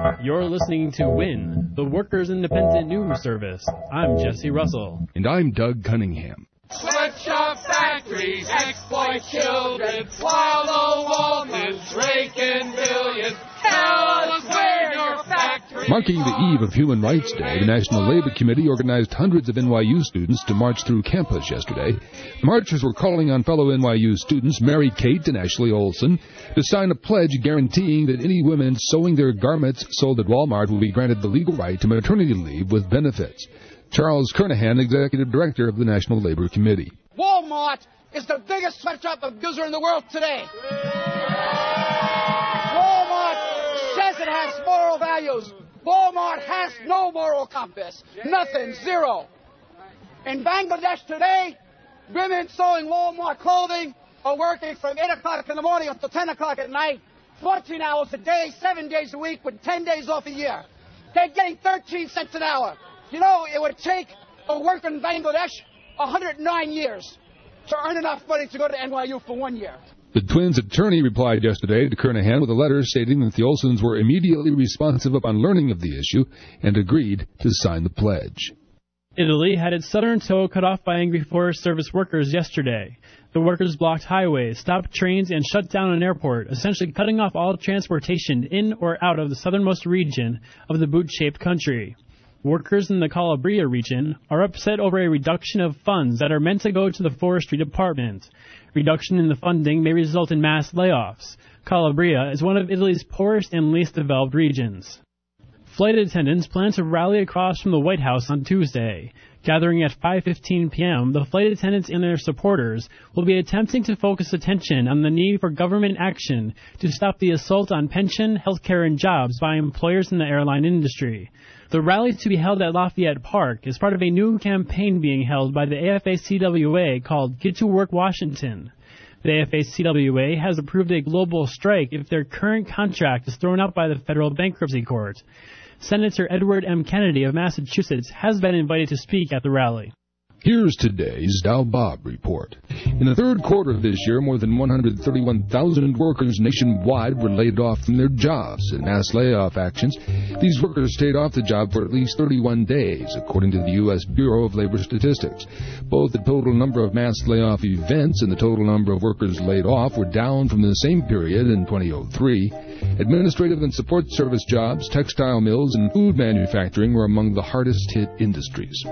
You're listening to WIN, the Workers' Independent News Service. I'm Jesse Russell. And I'm Doug Cunningham. Sweatshop factories exploit children while the woman's raking millions. Tell us where your factory. Marking the eve of Human Rights Day, the National Labor Committee organized hundreds of NYU students to march through campus yesterday. The marchers were calling on fellow NYU students Mary Kate and Ashley Olson to sign a pledge guaranteeing that any women sewing their garments sold at Walmart will be granted the legal right to maternity leave with benefits. Charles Kernahan, Executive Director of the National Labor Committee. Walmart is the biggest sweatshop abuser in the world today. Walmart says it has moral values. Walmart has no moral compass. Nothing. Zero. In Bangladesh today, women sewing Walmart clothing are working from 8 o'clock in the morning up to 10 o'clock at night, 14 hours a day, 7 days a week, with 10 days off a year. They're getting 13 cents an hour. You know, it would take a worker in Bangladesh 109 years to earn enough money to go to NYU for 1 year. The twins' attorney replied yesterday to Kernahan with a letter stating that the Olsons were immediately responsive upon learning of the issue and agreed to sign the pledge. Italy had its southern toe cut off by angry Forest Service workers yesterday. The workers blocked highways, stopped trains, and shut down an airport, essentially cutting off all transportation in or out of the southernmost region of the boot-shaped country. Workers in the Calabria region are upset over a reduction of funds that are meant to go to the forestry department. Reduction in the funding may result in mass layoffs. Calabria is one of Italy's poorest and least developed regions. Flight attendants plan to rally across from the White House on Tuesday. Gathering at 5:15 p.m., the flight attendants and their supporters will be attempting to focus attention on the need for government action to stop the assault on pension, healthcare, and jobs by employers in the airline industry. The rally to be held at Lafayette Park is part of a new campaign being held by the AFA-CWA called Get to Work Washington. The AFA-CWA has approved a global strike if their current contract is thrown out by the federal bankruptcy court. Senator Edward M. Kennedy of Massachusetts has been invited to speak at the rally. Here's today's Dow Bob report. In the third quarter of this year, more than 131,000 workers nationwide were laid off from their jobs in mass layoff actions. These workers stayed off the job for at least 31 days, according to the U.S. Bureau of Labor Statistics. Both the total number of mass layoff events and the total number of workers laid off were down from the same period in 2003. Administrative and support service jobs, textile mills, and food manufacturing were among the hardest hit industries.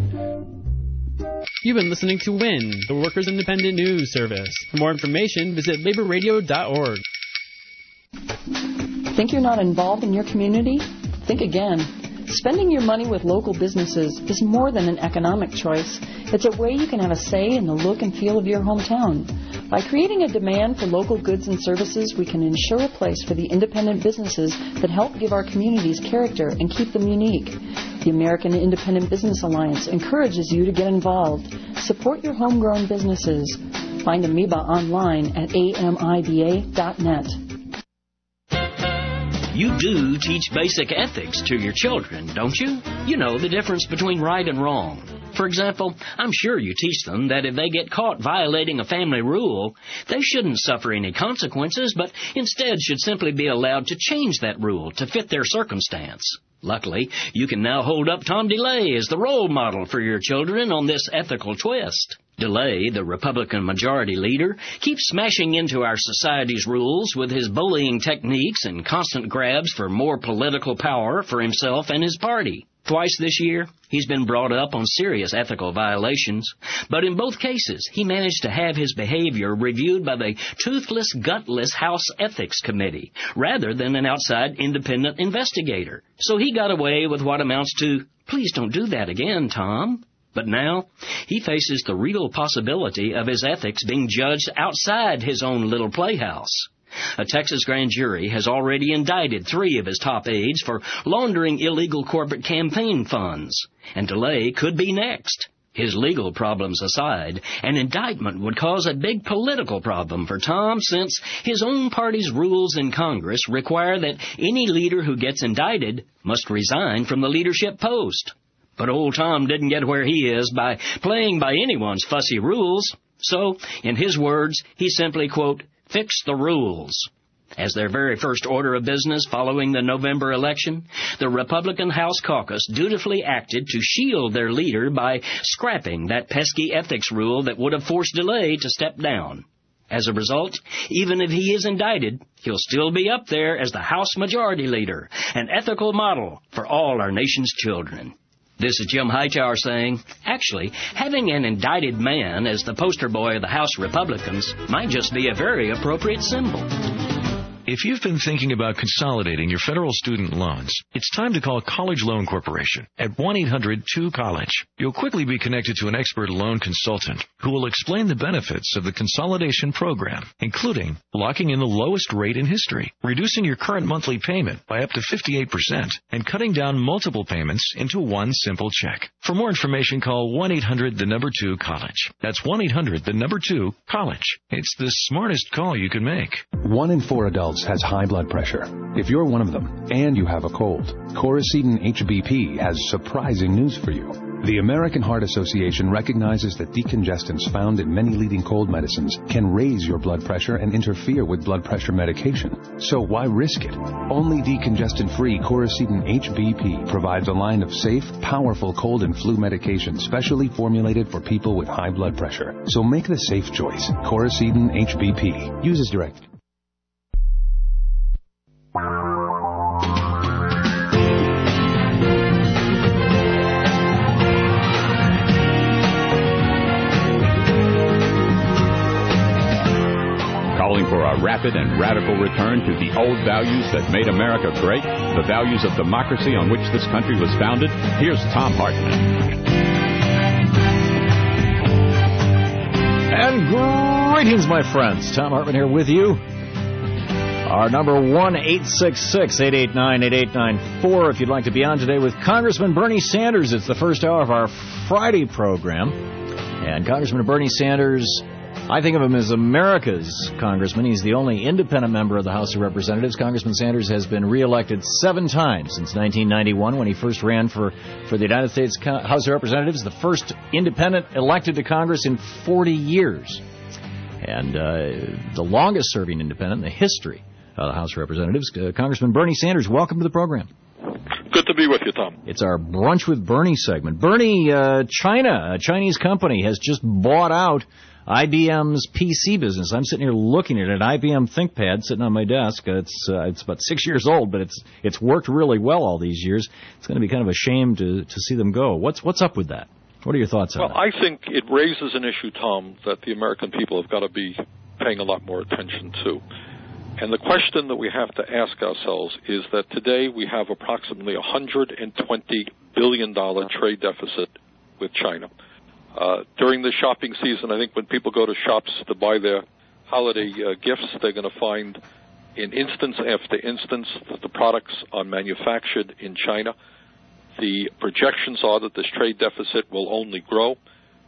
You've been listening to WIN, the Workers' Independent News Service. For more information, visit laborradio.org. Think you're not involved in your community? Think again. Spending your money with local businesses is more than an economic choice. It's a way you can have a say in the look and feel of your hometown. By creating a demand for local goods and services, we can ensure a place for the independent businesses that help give our communities character and keep them unique. The American Independent Business Alliance encourages you to get involved. Support your homegrown businesses. Find Amoeba online at amiba.net. You do teach basic ethics to your children, don't you? You know the difference between right and wrong. For example, I'm sure you teach them that if they get caught violating a family rule, they shouldn't suffer any consequences, but instead should simply be allowed to change that rule to fit their circumstance. Luckily, you can now hold up Tom DeLay as the role model for your children on this ethical twist. DeLay, the Republican majority leader, keeps smashing into our society's rules with his bullying techniques and constant grabs for more political power for himself and his party. Twice this year, he's been brought up on serious ethical violations, but in both cases, he managed to have his behavior reviewed by the toothless, gutless House Ethics Committee, rather than an outside independent investigator. So he got away with what amounts to, "Please don't do that again, Tom." But now, he faces the real possibility of his ethics being judged outside his own little playhouse. A Texas grand jury has already indicted 3 of his top aides for laundering illegal corporate campaign funds, and DeLay could be next. His legal problems aside, an indictment would cause a big political problem for Tom, since his own party's rules in Congress require that any leader who gets indicted must resign from the leadership post. But old Tom didn't get where he is by playing by anyone's fussy rules. So, in his words, he simply, quote, "fixed the rules." As their very first order of business following the November election, the Republican House caucus dutifully acted to shield their leader by scrapping that pesky ethics rule that would have forced DeLay to step down. As a result, even if he is indicted, he'll still be up there as the House Majority Leader, an ethical model for all our nation's children. This is Jim Hightower saying, actually, having an indicted man as the poster boy of the House Republicans might just be a very appropriate symbol. If you've been thinking about consolidating your federal student loans, it's time to call College Loan Corporation at 1-800-2-COLLEGE. You'll quickly be connected to an expert loan consultant who will explain the benefits of the consolidation program, including locking in the lowest rate in history, reducing your current monthly payment by up to 58%, and cutting down multiple payments into one simple check. For more information, call 1-800-2-COLLEGE. That's 1-800-2-COLLEGE. It's the smartest call you can make. 1 in 4 adults has high blood pressure. If you're one of them and you have a cold, Coracetin HBP has surprising news for you. The American Heart Association recognizes that decongestants found in many leading cold medicines can raise your blood pressure and interfere with blood pressure medication. So why risk it? Only decongestant-free Coracetin HBP provides a line of safe, powerful cold and flu medication specially formulated for people with high blood pressure. So make the safe choice. Coracetin HBP. Use as directed. Calling for a rapid and radical return to the old values that made America great, the values of democracy on which this country was founded, here's Thom Hartmann. And greetings, my friends. Thom Hartmann here with you. Our number 1-866-889-8894 if you'd like to be on today with Congressman Bernie Sanders. It's the first hour of our Friday program. And Congressman Bernie Sanders, I think of him as America's congressman. He's the only independent member of the House of Representatives. Congressman Sanders has been reelected 7 times since 1991 when he first ran for the United States House of Representatives, the first independent elected to Congress in 40 years. And the longest-serving independent in the history of the House of Representatives. Congressman Bernie Sanders, welcome to the program. Good to be with you, Tom. It's our Brunch with Bernie segment. Bernie, China, a Chinese company, has just bought out IBM's PC business. I'm sitting here looking at an IBM ThinkPad sitting on my desk. It's about 6 years old, but it's worked really well all these years. It's going to be kind of a shame to see them go. What's up with that? What are your thoughts on that? Well, I think it raises an issue, Tom, that the American people have got to be paying a lot more attention to. And the question that we have to ask ourselves is that today we have approximately $120 billion trade deficit with China. During the shopping season, I think when people go to shops to buy their holiday gifts, they're going to find in instance after instance that the products are manufactured in China. The projections are that this trade deficit will only grow.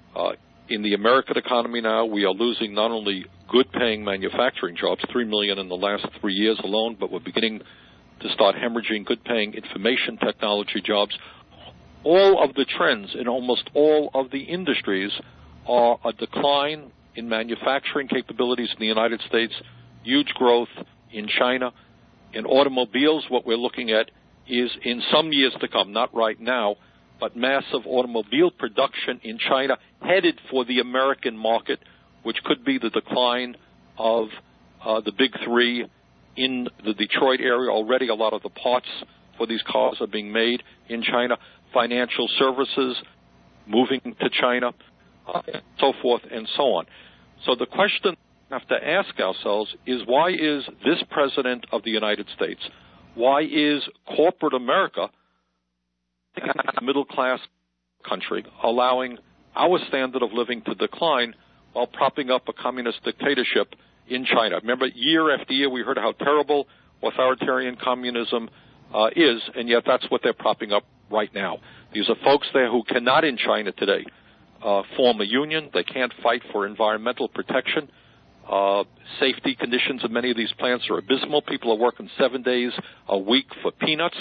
In the American economy now, we are losing not only good-paying manufacturing jobs, 3 million in the last 3 years alone, but we're beginning to start hemorrhaging good-paying information technology jobs. All of the trends in almost all of the industries are a decline in manufacturing capabilities in the United States, huge growth in China. In automobiles, what we're looking at is in some years to come, not right now, but massive automobile production in China headed for the American market, which could be the decline of the big three in the Detroit area. Already a lot of the parts for these cars are being made in China. Financial services moving to China, so forth and so on. So the question we have to ask ourselves is, why is this president of the United States, why is corporate America, a middle-class country, allowing our standard of living to decline while propping up a communist dictatorship in China? Remember, year after year we heard how terrible authoritarian communism is, and yet that's what they're propping up right now. These are folks there who cannot in China today form a union. They can't fight for environmental protection. Safety conditions of many of these plants are abysmal. People are working 7 days a week for peanuts.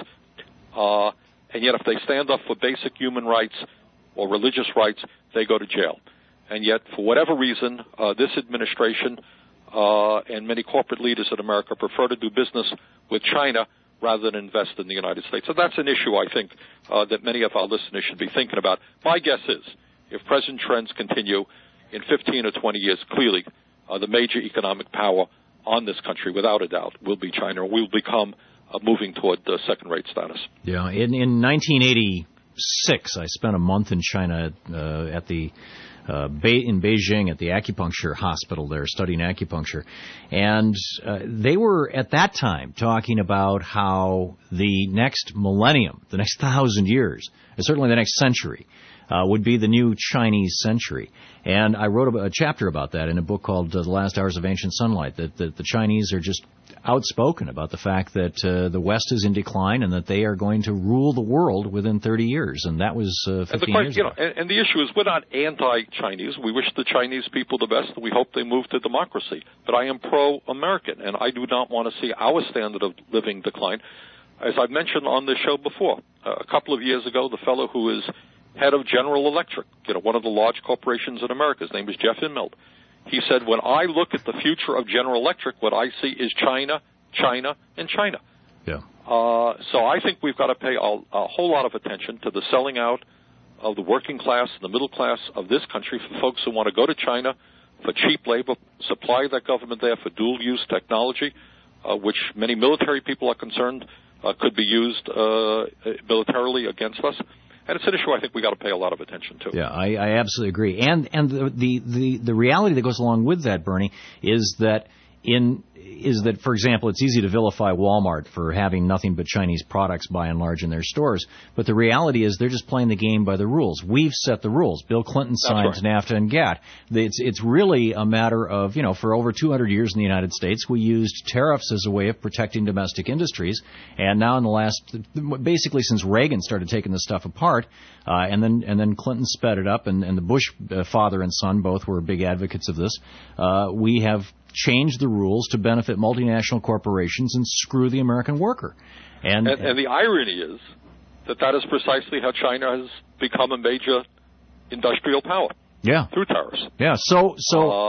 And yet if they stand up for basic human rights or religious rights, they go to jail. And yet, for whatever reason, this administration and many corporate leaders in America prefer to do business with China rather than invest in the United States. So that's an issue, I think, that many of our listeners should be thinking about. My guess is, if present trends continue, in 15 or 20 years, clearly the major economic power on this country, without a doubt, will be China. We'll become moving toward second-rate status. Yeah. In 1986, I spent a month in China at the in Beijing at the acupuncture hospital there, studying acupuncture. And they were, at that time, talking about how the next millennium, the next 1,000 years, and certainly the next century, would be the new Chinese century. And I wrote a chapter about that in a book called The Last Hours of Ancient Sunlight, that the Chinese are just outspoken about the fact that the West is in decline and that they are going to rule the world within 30 years. And that was 15 years ago. And the issue is, we're not anti-Chinese. We wish the Chinese people the best, and we hope they move to democracy. But I am pro-American, and I do not want to see our standard of living decline. As I've mentioned on this show before, a couple of years ago, the fellow who is head of General Electric, one of the large corporations in America, his name is Jeff Immelt. He said, when I look at the future of General Electric, what I see is China, China, and China. Yeah. So I think we've got to pay a whole lot of attention to the selling out of the working class and the middle class of this country for folks who want to go to China for cheap labor, supply that government there for dual-use technology, which many military people are concerned could be used militarily against us. And it's an issue I think we got to pay a lot of attention to. Yeah, I absolutely agree. And the reality that goes along with that, Bernie, is that for example, it's easy to vilify Walmart for having nothing but Chinese products by and large in their stores. But the reality is they're just playing the game by the rules. We've set the rules. Bill Clinton signed NAFTA and GATT. It's really a matter of, for over 200 years in the United States, we used tariffs as a way of protecting domestic industries. And now in the last, basically since Reagan started taking this stuff apart, and then Clinton sped it up, and the Bush father and son both were big advocates of this, we have changed the rules to benefit multinational corporations and screw the American worker. And the irony is that is precisely how China has become a major industrial power. Yeah. Through tariffs. Yeah. So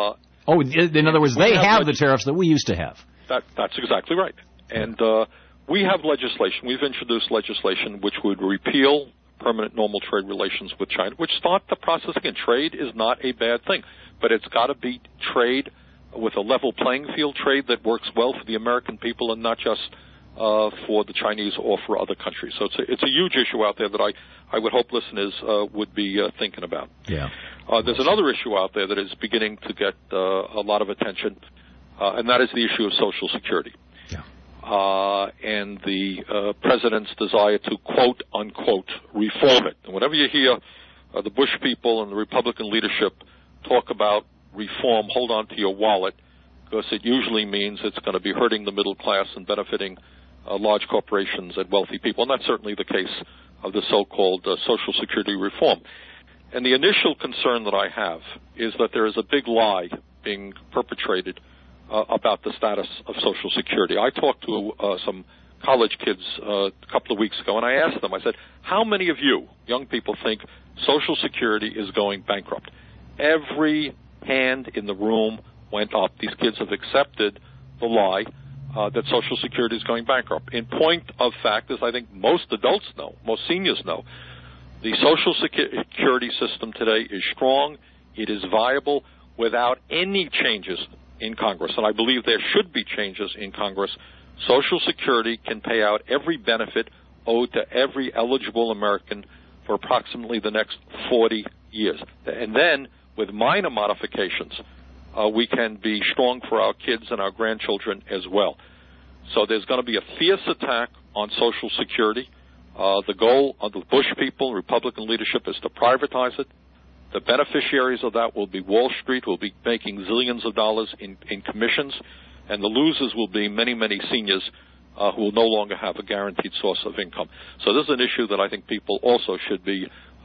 in other words, they have the tariffs that we used to have. That's exactly right. And we have legislation. We've introduced legislation which would repeal permanent normal trade relations with China, which start the process again. Trade is not a bad thing, but it's got to be trade with a level playing field, trade that works well for the American people and not just for the Chinese or for other countries. So it's a huge issue out there that I would hope listeners would be thinking about. Yeah. There's another issue out there that is beginning to get a lot of attention, and that is the issue of Social Security. Yeah. And the president's desire to, quote, unquote, reform it. And whenever you hear the Bush people and the Republican leadership talk about reform, hold on to your wallet, because it usually means it's going to be hurting the middle class and benefiting large corporations and wealthy people. And that's certainly the case of the so-called Social Security reform. And the initial concern that I have is that there is a big lie being perpetrated about the status of Social Security. I talked to some college kids a couple of weeks ago, and I asked them, I said, how many of you, young people, think Social Security is going bankrupt? Every hand in the room went up. These kids have accepted the lie that Social Security is going bankrupt. In point of fact, as I think most adults know, most seniors know, the Social Security system today is strong. It is viable without any changes in Congress. And I believe there should be changes in Congress. Social Security can pay out every benefit owed to every eligible American for approximately the next 40 years. And then, with minor modifications, we can be strong for our kids and our grandchildren as well. So there's going to be a fierce attack on Social Security. The goal of the Bush people, Republican leadership, is to privatize it. The beneficiaries of that will be Wall Street, will be making zillions of dollars in commissions, and the losers will be many, many seniors who will no longer have a guaranteed source of income. So this is an issue that I think people also should be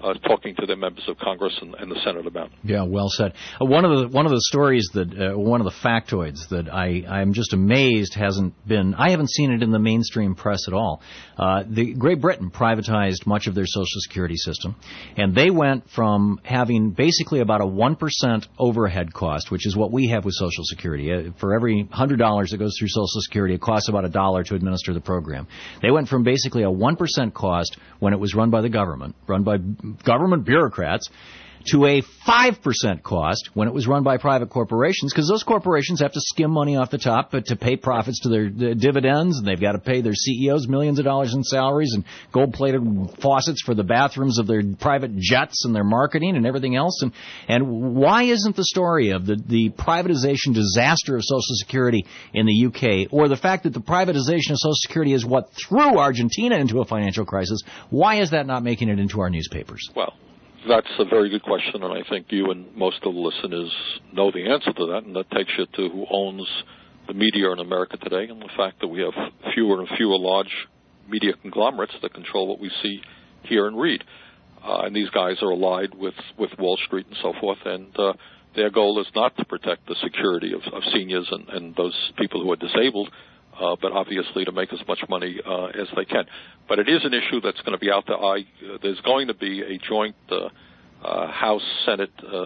talking to their members of Congress and the Senate about. Yeah, well said. One of the stories that one of the factoids that I'm just amazed I haven't seen it in the mainstream press at all. The Great Britain privatized much of their Social Security system, and they went from having basically about a 1% overhead cost, which is what we have with Social Security. For every $100 that goes through Social Security, it costs about $1 to administer the program. They went from basically a 1% cost when it was run by the government, run by government bureaucrats, to a 5% cost when it was run by private corporations, because those corporations have to skim money off the top but to pay profits to their dividends, and they've got to pay their CEOs millions of dollars in salaries and gold-plated faucets for the bathrooms of their private jets and their marketing and everything else. And why isn't the story of the privatization disaster of Social Security in the UK, or the fact that the privatization of Social Security is what threw Argentina into a financial crisis, why is that not making it into our newspapers? Well, that's a very good question, and I think you and most of the listeners know the answer to that, and that takes you to who owns the media in America today, and the fact that we have fewer and fewer large media conglomerates that control what we see, hear, and read. And these guys are allied with Wall Street and so forth, and their goal is not to protect the security of seniors and those people who are disabled, but obviously to make as much money as they can. But it is an issue that's going to be out there. There's going to be a joint House, Senate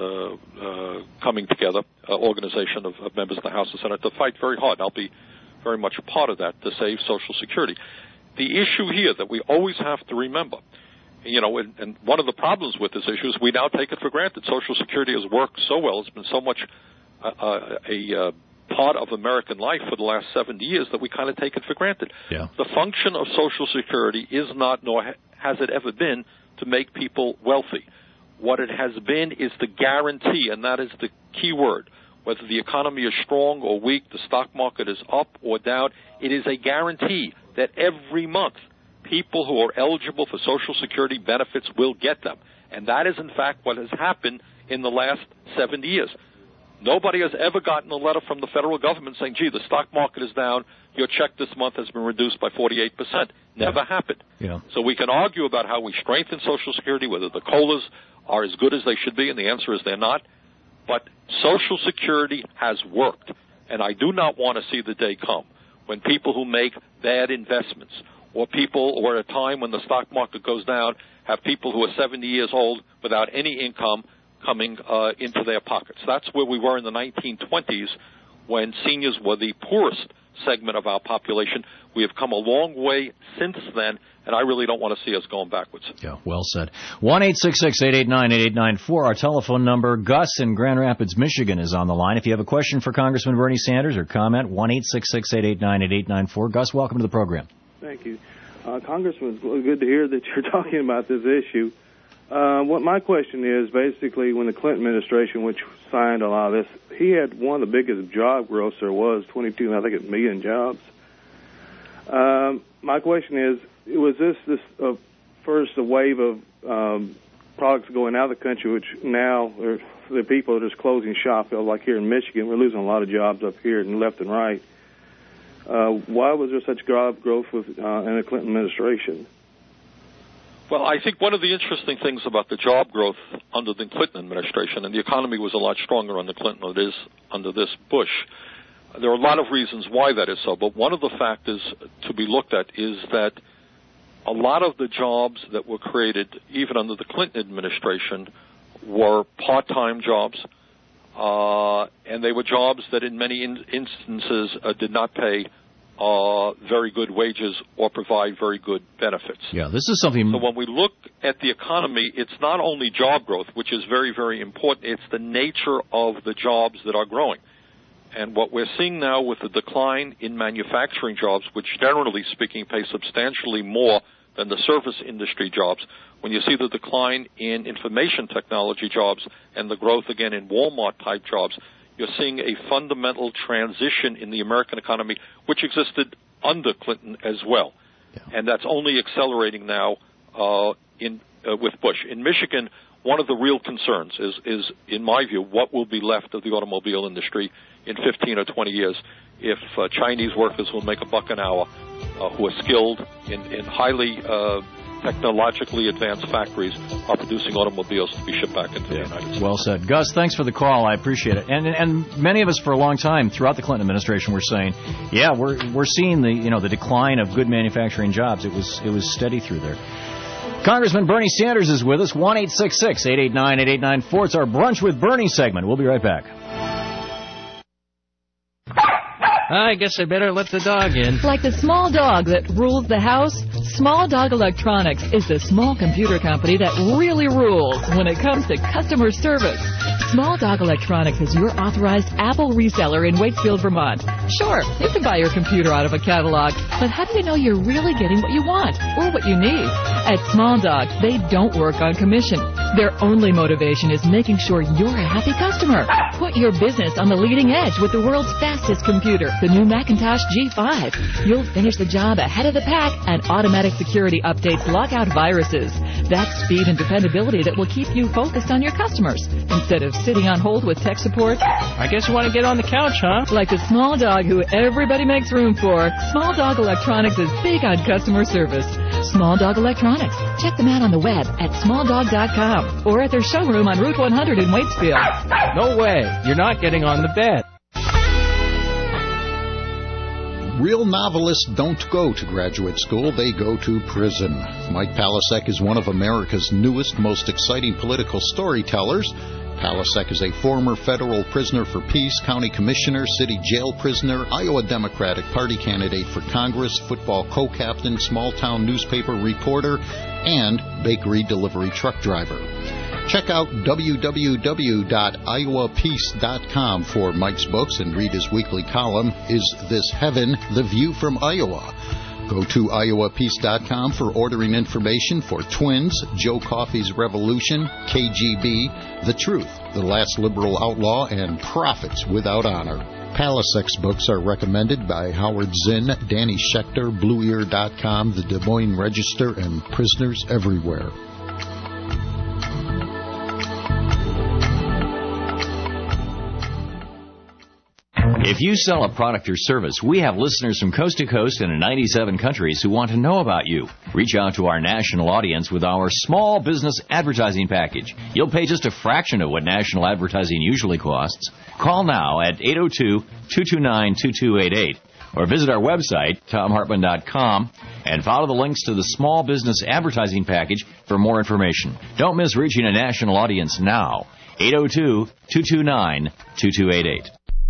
coming together, organization of members of the House and Senate to fight very hard. I'll be very much a part of that to save Social Security. The issue here that we always have to remember, and one of the problems with this issue is we now take it for granted. Social Security has worked so well. It's been so much a part of American life for the last 70 years that we kind of take it for granted. Yeah. The function of Social Security is not, nor has it ever been, to make people wealthy. What it has been is the guarantee, and that is the key word. Whether the economy is strong or weak, the stock market is up or down, it is a guarantee that every month people who are eligible for Social Security benefits will get them. And that is, in fact, what has happened in the last 70 years. Nobody has ever gotten a letter from the federal government saying, gee, the stock market is down, your check this month has been reduced by 48%. Never happened. Yeah. So we can argue about how we strengthen Social Security, whether the COLAs are as good as they should be, and the answer is they're not. But Social Security has worked, and I do not want to see the day come when people who make bad investments or at a time when the stock market goes down, have people who are 70 years old without any income coming into their pockets. That's where we were in the 1920s when seniors were the poorest segment of our population. We have come a long way since then, and I really don't want to see us going backwards. Yeah, well said. 1-866-889-8894, our telephone number. Gus in Grand Rapids, Michigan is on the line. If you have a question for Congressman Bernie Sanders or comment, 1-866-889-8894. Gus, welcome to the program. Thank you. Congressman, it's good to hear that you're talking about this issue. What my question is, basically, when the Clinton administration, which signed a lot of this, he had one of the biggest job growths there was, 22, I think it's million jobs. My question is, was this first a wave of products going out of the country, which now the people are just closing shop, like here in Michigan, we're losing a lot of jobs up here and left and right. Why was there such job growth in the Clinton administration? Well, I think one of the interesting things about the job growth under the Clinton administration, and the economy was a lot stronger under Clinton than it is under this Bush, there are a lot of reasons why that is so, but one of the factors to be looked at is that a lot of the jobs that were created, even under the Clinton administration, were part-time jobs, and they were jobs that in many instances did not pay very good wages or provide very good benefits. Yeah, this is something. So when we look at the economy, it's not only job growth, which is very, very important, it's the nature of the jobs that are growing. And what we're seeing now with the decline in manufacturing jobs, which generally speaking pay substantially more than the service industry jobs, when you see the decline in information technology jobs and the growth again in Walmart-type jobs, you're seeing a fundamental transition in the American economy, which existed under Clinton as well. Yeah. And that's only accelerating now with Bush. In Michigan, one of the real concerns is, in my view, what will be left of the automobile industry in 15 or 20 years if Chinese workers will make $1 an hour who are skilled in highly technologically advanced factories are producing automobiles to be shipped back into the United States. Well said. Gus, thanks for the call. I appreciate it. And many of us for a long time throughout the Clinton administration were saying, yeah, we're seeing the decline of good manufacturing jobs. It was steady through there. Congressman Bernie Sanders is with us. 1-866-889-8894. It's our Brunch with Bernie segment. We'll be right back. I guess I better let the dog in. Like the small dog that rules the house, Small Dog Electronics is the small computer company that really rules when it comes to customer service. Small Dog Electronics is your authorized Apple reseller in Waitsfield, Vermont. Sure, you can buy your computer out of a catalog, but how do you know you're really getting what you want or what you need? At Small Dog, they don't work on commission. Their only motivation is making sure you're a happy customer. Put your business on the leading edge with the world's fastest computer, the new Macintosh G5. You'll finish the job ahead of the pack, and automatic security updates lock out viruses. That's speed and dependability that will keep you focused on your customers instead of sitting on hold with tech support. I guess you want to get on the couch, huh? Like the small dog who everybody makes room for, Small Dog Electronics is big on customer service. Small Dog Electronics. Check them out on the web at smalldog.com or at their showroom on Route 100 in Waitsfield. No way. You're not getting on the bed. Real novelists don't go to graduate school, they go to prison. Mike Palasek is one of America's newest, most exciting political storytellers. Palasek is a former federal prisoner for peace, county commissioner, city jail prisoner, Iowa Democratic Party candidate for Congress, football co-captain, small-town newspaper reporter, and bakery delivery truck driver. Check out www.iowapeace.com for Mike's books and read his weekly column, Is This Heaven? The View from Iowa. Go to iowapeace.com for ordering information for Twins, Joe Coffey's Revolution, KGB, The Truth, The Last Liberal Outlaw, and Profits Without Honor. Palasek's books are recommended by Howard Zinn, Danny Schechter, BlueEar.com, The Des Moines Register, and Prisoners Everywhere. If you sell a product or service, we have listeners from coast to coast and in 97 countries who want to know about you. Reach out to our national audience with our small business advertising package. You'll pay just a fraction of what national advertising usually costs. Call now at 802-229-2288 or visit our website, TomHartman.com, and follow the links to the small business advertising package for more information. Don't miss reaching a national audience now. 802-229-2288.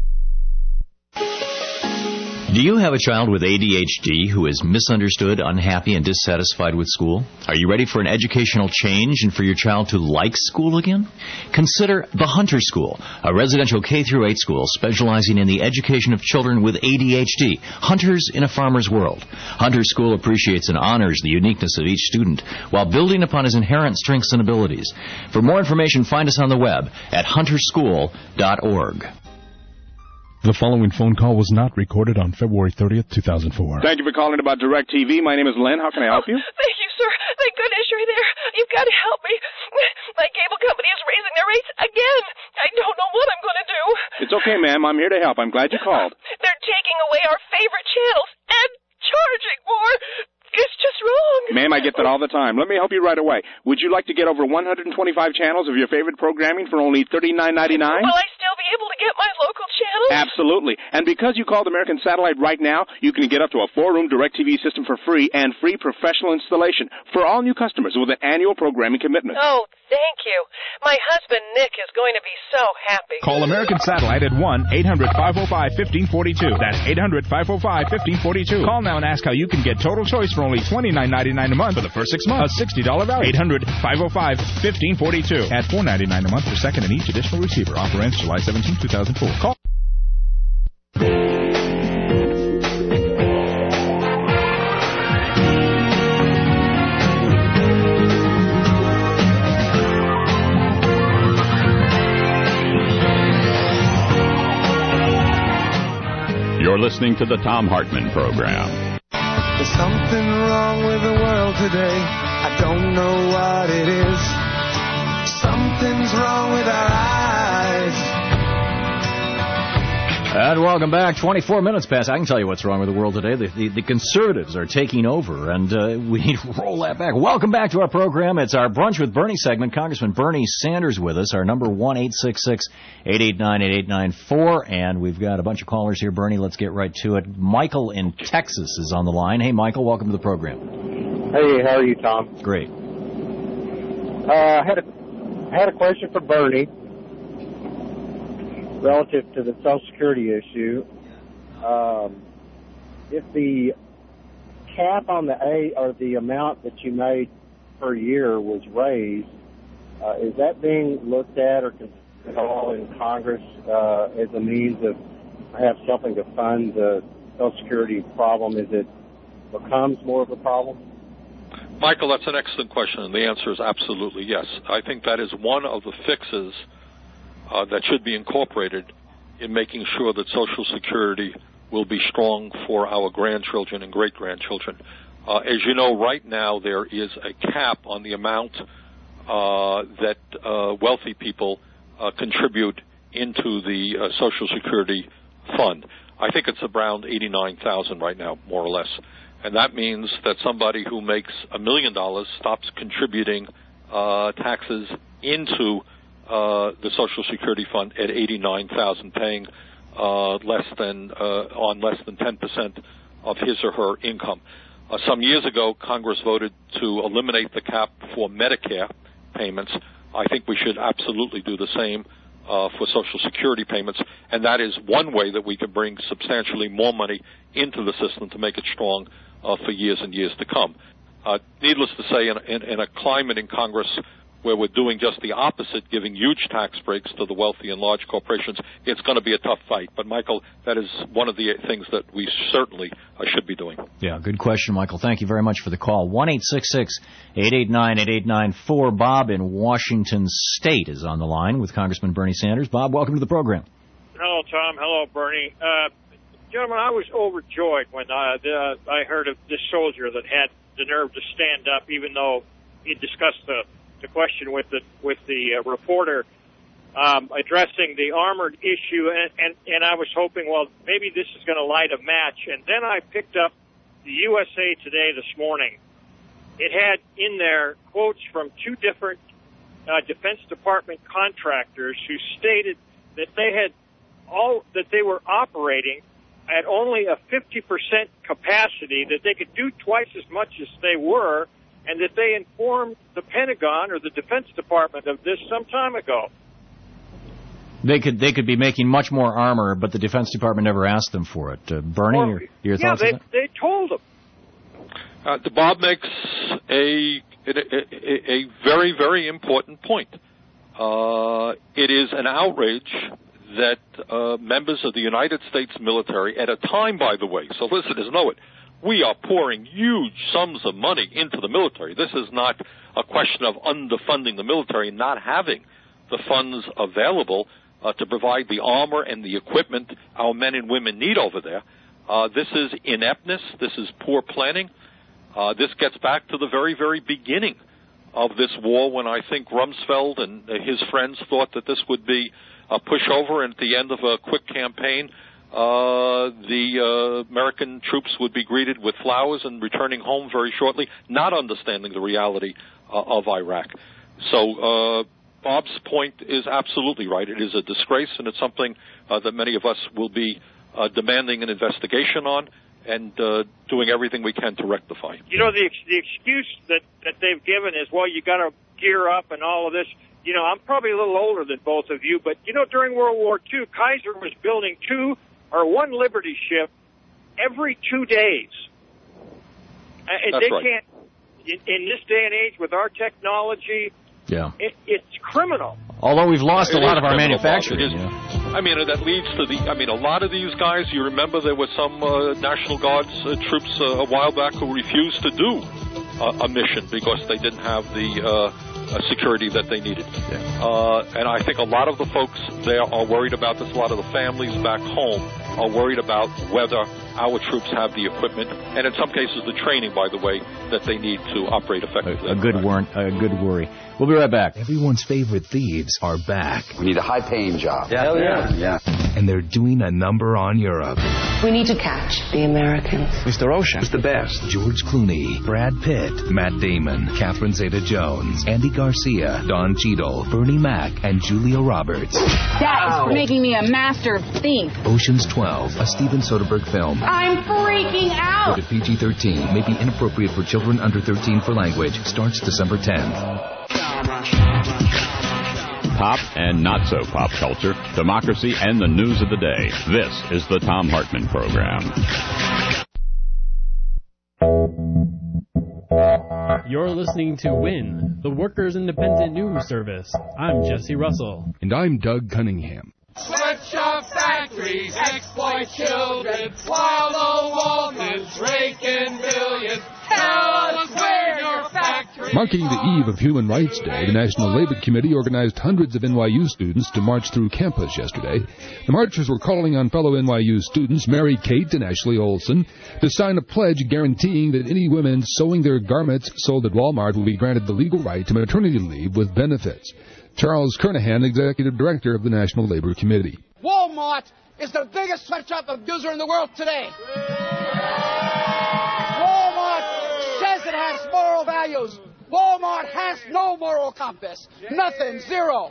Do you have a child with ADHD who is misunderstood, unhappy, and dissatisfied with school? Are you ready for an educational change and for your child to like school again? Consider the Hunter School, a residential K-8 school specializing in the education of children with ADHD. Hunters in a farmer's world. Hunter School appreciates and honors the uniqueness of each student while building upon his inherent strengths and abilities. For more information, find us on the web at hunterschool.org. The following phone call was not recorded on February 30th, 2004. Thank you for calling about DirecTV. My name is Len. How can I help you? Thank you, sir. Thank goodness you're there. You've got to help me. My cable company is raising their rates again. I don't know what I'm going to do. It's okay, ma'am. I'm here to help. I'm glad you called. They're taking away our favorite channels and charging more. It's just wrong. Ma'am, I get that all the time. Let me help you right away. Would you like to get over 125 channels of your favorite programming for only $39.99? Will I still be able to get my local channels? Absolutely. And because you called American Satellite right now, you can get up to a 4-room DirecTV system for free and free professional installation for all new customers with an annual programming commitment. Oh, thank you. My husband, Nick, is going to be so happy. Call American Satellite at 1-800-505-1542. That's 800-505-1542. Call now and ask how you can get total choice for only $29.99 a month for the first 6 months. A $60 value. 800-505-1542. At $4.99 a month per second in each additional receiver. Offer ends July 17, 2004. Call. You're listening to the Thom Hartmann Program. There's something wrong with the world today. I don't know what it is. Something's wrong with our eyes. And welcome back. 24 minutes past. I can tell you what's wrong with the world today. The conservatives are taking over, and we need to roll that back. Welcome back to our program. It's our Brunch with Bernie segment. Congressman Bernie Sanders with us. Our number 1-866-889-8894. And we've got a bunch of callers here, Bernie. Let's get right to it. Michael in Texas is on the line. Hey, Michael, welcome to the program. Hey, how are you, Tom? Great. I had a question for Bernie relative to the Social Security issue. If the cap on the amount that you made per year was raised, is that being looked at or considered at all in Congress as a means of perhaps something to fund the Social Security problem as it becomes more of a problem? Michael, that's an excellent question, and the answer is absolutely yes. I think that is one of the fixes that should be incorporated in making sure that Social Security will be strong for our grandchildren and great-grandchildren. As you know, right now there is a cap on the amount that wealthy people contribute into the Social Security fund. I think it's around $89,000 right now, more or less. And that means that somebody who makes $1 million stops contributing taxes into the Social Security fund at $89,000, paying less than 10% of his or her income. Some years ago, Congress voted to eliminate the cap for Medicare payments. I think we should absolutely do the same for Social Security payments, and that is one way that we can bring substantially more money into the system to make it strong for years and years to come. Needless to say, in a climate in Congress where we're doing just the opposite, giving huge tax breaks to the wealthy and large corporations, it's going to be a tough fight. But, Michael, that is one of the things that we certainly should be doing. Yeah, good question, Michael. Thank you very much for the call. 1-866-889-8894. Bob in Washington State is on the line with Congressman Bernie Sanders. Bob, welcome to the program. Hello, Tom. Hello, Bernie. Gentlemen, I was overjoyed when I heard of this soldier that had the nerve to stand up, even though he discussed the question with the reporter addressing the armored issue, and I was hoping, well, maybe this is going to light a match. And then I picked up the USA Today this morning. It had in there quotes from two different Defense Department contractors who stated that they were operating at only a 50% capacity, that they could do twice as much as they were, and that they informed the Pentagon or the Defense Department of this some time ago. They could be making much more armor, but the Defense Department never asked them for it. Bernie, your thoughts on that? Yeah, they told them. Bob makes a very, very important point. It is an outrage that members of the United States military, at a time, by the way, so listeners know it, we are pouring huge sums of money into the military. This is not a question of underfunding the military, not having the funds available to provide the armor and the equipment our men and women need over there. This is ineptness. This is poor planning. This gets back to the very, very beginning of this war, when I think Rumsfeld and his friends thought that this would be a pushover, and at the end of a quick campaign, the American troops would be greeted with flowers and returning home very shortly, not understanding the reality of Iraq. So Bob's point is absolutely right. It is a disgrace, and it's something that many of us will be demanding an investigation on and doing everything we can to rectify. You know, the excuse that they've given is, well, you got to gear up and all of this. You know, I'm probably a little older than both of you, but, you know, during World War II, Kaiser was building one Liberty ship every 2 days. And That's they right. can't, in this day and age with our technology, it's criminal. Although we've lost a lot of our criminal, manufacturing. I mean, that leads to a lot of these guys, you remember there were some National Guards troops a while back who refused to do a mission because they didn't have the security that they needed. And I think a lot of the folks there are worried about this. A lot of the families back home are worried about whether our troops have the equipment, and in some cases the training, by the way, that they need to operate effectively. A good worry. We'll be right back. Everyone's favorite thieves are back. We need a high-paying job. Hell yeah. Yeah. and they're doing a number on Europe. We need to catch the Americans. Mr. Ocean is the best. George Clooney, Brad Pitt, Matt Damon, Catherine Zeta-Jones, Andy Garcia, Don Cheadle, Bernie Mac, and Julia Roberts. That is making me a master thief. Ocean's 12, a Steven Soderbergh film. I'm freaking out. Rated PG-13, may be inappropriate for children under 13 for language. Starts December 10th. Pop and not so pop culture, democracy, and the news of the day. This is the Thom Hartmann Program. You're listening to WIN, the Workers' Independent News Service. I'm Jesse Russell. And I'm Doug Cunningham. Sweatshop factories exploit children while the woman's raking millions. Tell us where your factory. Marking the eve of Human Rights Day, the National Labor Committee organized hundreds of NYU students to march through campus yesterday. The marchers were calling on fellow NYU students Mary Kate and Ashley Olsen to sign a pledge guaranteeing that any women sewing their garments sold at Walmart will be granted the legal right to maternity leave with benefits. Charles Kernahan, Executive Director of the National Labor Committee. Walmart is the biggest sweatshop abuser in the world today. Walmart says it has moral values. Walmart has no moral compass. Nothing. Zero.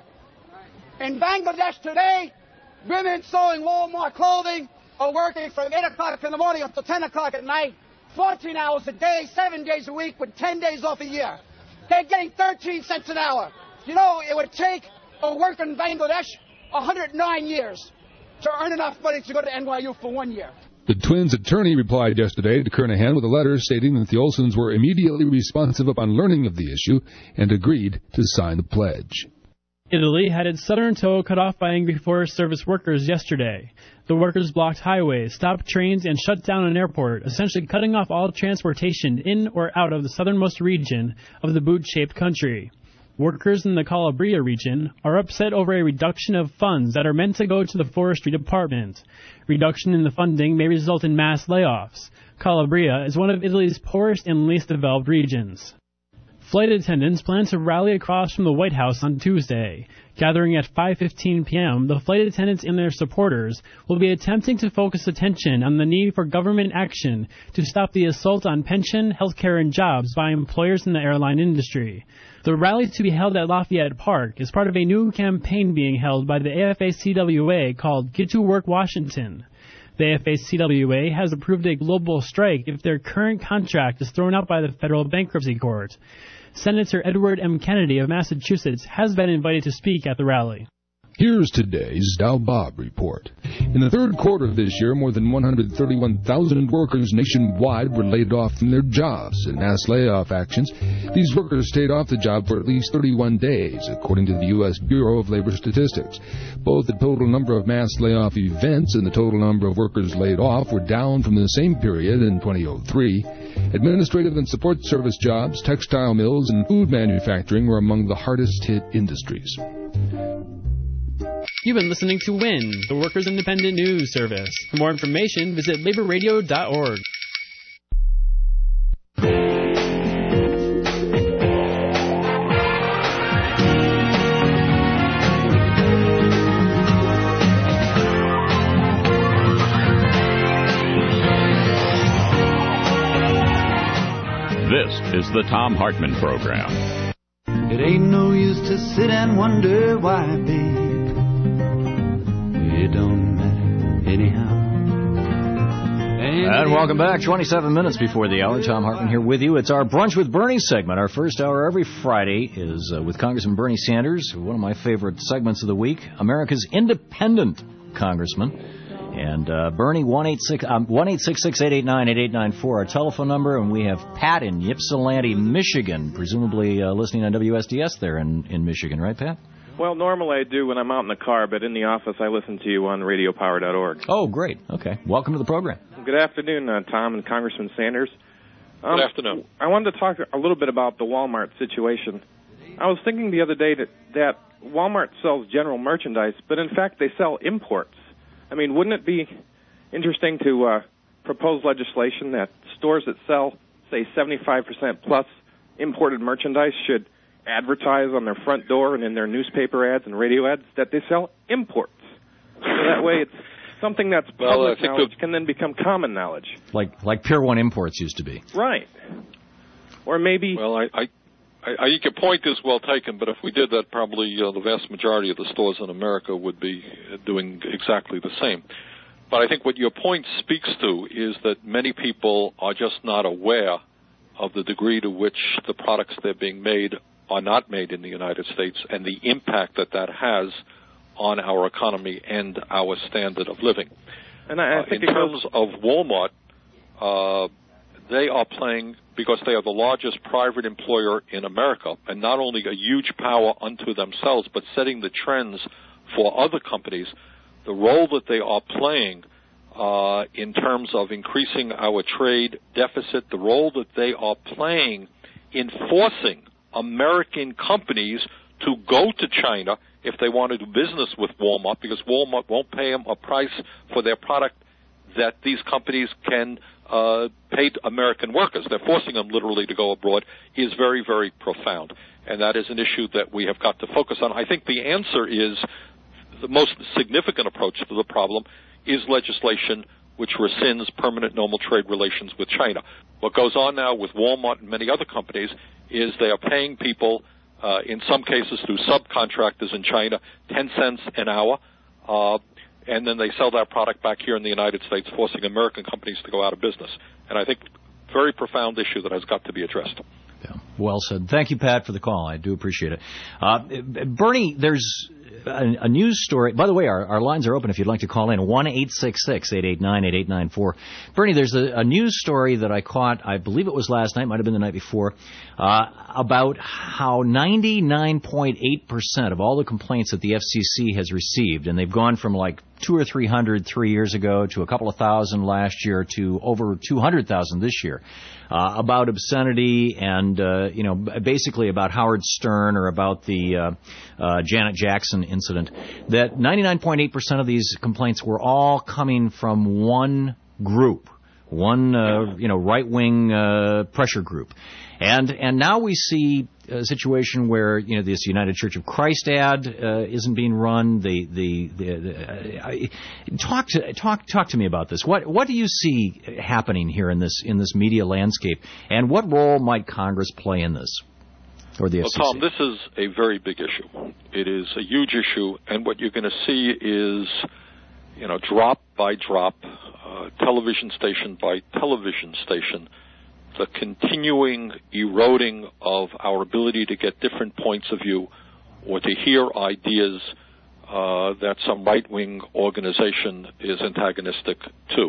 In Bangladesh today, women sewing Walmart clothing are working from 8 o'clock in the morning up to 10 o'clock at night, 14 hours a day, 7 days a week, with 10 days off a year. They're getting 13 cents an hour. You know, it would take a worker in Bangladesh 109 years to earn enough money to go to NYU for 1 year. The twins' attorney replied yesterday to Kernahan with a letter stating that the Olsens were immediately responsive upon learning of the issue and agreed to sign the pledge. Italy had its southern toe cut off by angry Forest Service workers yesterday. The workers blocked highways, stopped trains, and shut down an airport, essentially cutting off all transportation in or out of the southernmost region of the boot-shaped country. Workers in the Calabria region are upset over a reduction of funds that are meant to go to the forestry department. Reduction in the funding may result in mass layoffs. Calabria is one of Italy's poorest and least developed regions. Flight attendants plan to rally across from the White House on Tuesday. Gathering at 5:15 p.m., the flight attendants and their supporters will be attempting to focus attention on the need for government action to stop the assault on pension, healthcare, and jobs by employers in the airline industry. The rally to be held at Lafayette Park is part of a new campaign being held by the AFA-CWA called Get to Work Washington. The AFA-CWA has approved a global strike if their current contract is thrown out by the federal bankruptcy court. Senator Edward M. Kennedy of Massachusetts has been invited to speak at the rally. Here's today's Dow Bob report. In the third quarter of this year, more than 131,000 workers nationwide were laid off from their jobs. In mass layoff actions, these workers stayed off the job for at least 31 days, according to the U.S. Bureau of Labor Statistics. Both the total number of mass layoff events and the total number of workers laid off were down from the same period in 2003. Administrative and support service jobs, textile mills, and food manufacturing were among the hardest hit industries. You've been listening to WIN, the Workers' Independent News Service. For more information, visit laborradio.org. This is the Thom Hartmann Program. It ain't no use to sit and wonder why, babe. It don't matter anyhow. And welcome back. 27 minutes before the hour. Thom Hartmann here with you. It's our Brunch with Bernie segment. Our first hour every Friday is with Congressman Bernie Sanders, one of my favorite segments of the week, America's independent congressman. And Bernie, 1-866-889-8894, our telephone number. And we have Pat in Ypsilanti, Michigan, presumably listening on WSDS there in Michigan. Right, Pat? Well, normally I do when I'm out in the car, but in the office I listen to you on radiopower.org. Oh, great. Okay. Welcome to the program. Good afternoon, Tom and Congressman Sanders. Good afternoon. I wanted to talk a little bit about the Walmart situation. I was thinking the other day that Walmart sells general merchandise, but in fact they sell imports. I mean, wouldn't it be interesting to propose legislation that stores that sell, say, 75% plus imported merchandise should advertise on their front door and in their newspaper ads and radio ads that they sell imports? That way, it's something that's public knowledge can then become common knowledge. Like Pier 1 Imports used to be. Right. Or maybe... Well, I your point is well taken, but if we did that, probably the vast majority of the stores in America would be doing exactly the same. But I think what your point speaks to is that many people are just not aware of the degree to which the products that are being made are not made in the United States and the impact that that has on our economy and our standard of living. And I think in terms of Walmart, they are playing, because they are the largest private employer in America, and not only a huge power unto themselves, but setting the trends for other companies, the role that they are playing in terms of increasing our trade deficit, the role that they are playing in forcing American companies to go to China if they want to do business with Walmart, because Walmart won't pay them a price for their product that these companies can pay to American workers. They're forcing them literally to go abroad, is very, very profound. And that is an issue that we have got to focus on. I think the answer is, the most significant approach to the problem is legislation which rescinds permanent normal trade relations with China. What goes on now with Walmart and many other companies is they are paying people, in some cases through subcontractors in China, 10 cents an hour, and then they sell that product back here in the United States, forcing American companies to go out of business. And I think very profound issue that has got to be addressed. Yeah, well said. Thank you, Pat, for the call. I do appreciate it. Bernie, there's a news story. By the way, our lines are open if you'd like to call in. 1-866-889-8894. Bernie, there's a news story that I caught, I believe it was last night, might have been the night before, about how 99.8% of all the complaints that the FCC has received, and they've gone from like 200 or 300 3 years ago to a couple of thousand last year to over 200,000 this year, about obscenity and, basically about Howard Stern or about the Janet Jackson incident, that 99.8% of these complaints were all coming from one group, one, right-wing pressure group. And now we see a situation where, this United Church of Christ ad isn't being run. Talk to me about this. What do you see happening here in this media landscape, and what role might Congress play in this, or the FCC? Well, Tom, this is a very big issue. It is a huge issue, and what you're going to see is, drop by drop, television station by television station, the continuing eroding of our ability to get different points of view or to hear ideas that some right-wing organization is antagonistic to.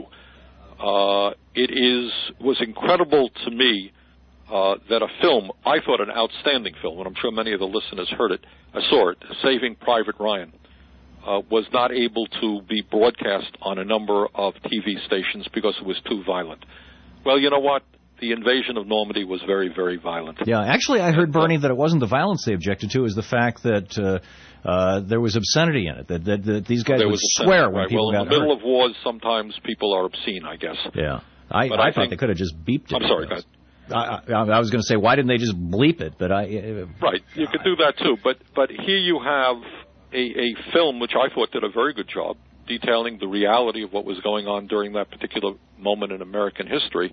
It was incredible to me that a film, I thought an outstanding film, and I'm sure many of the listeners saw it, Saving Private Ryan, was not able to be broadcast on a number of TV stations because it was too violent. Well, you know what? The invasion of Normandy was very, very violent. Yeah, actually, I heard, Bernie, that it wasn't the violence they objected to, it was the fact that there was obscenity in it, that these guys would swear when people got hurt. Well, in the middle of wars, sometimes people are obscene, I guess. Yeah. I thought they could have just beeped it. I'm sorry, guys. I was going to say, why didn't they just bleep it? But right, you could do that too. But here you have a film which I thought did a very good job detailing the reality of what was going on during that particular moment in American history.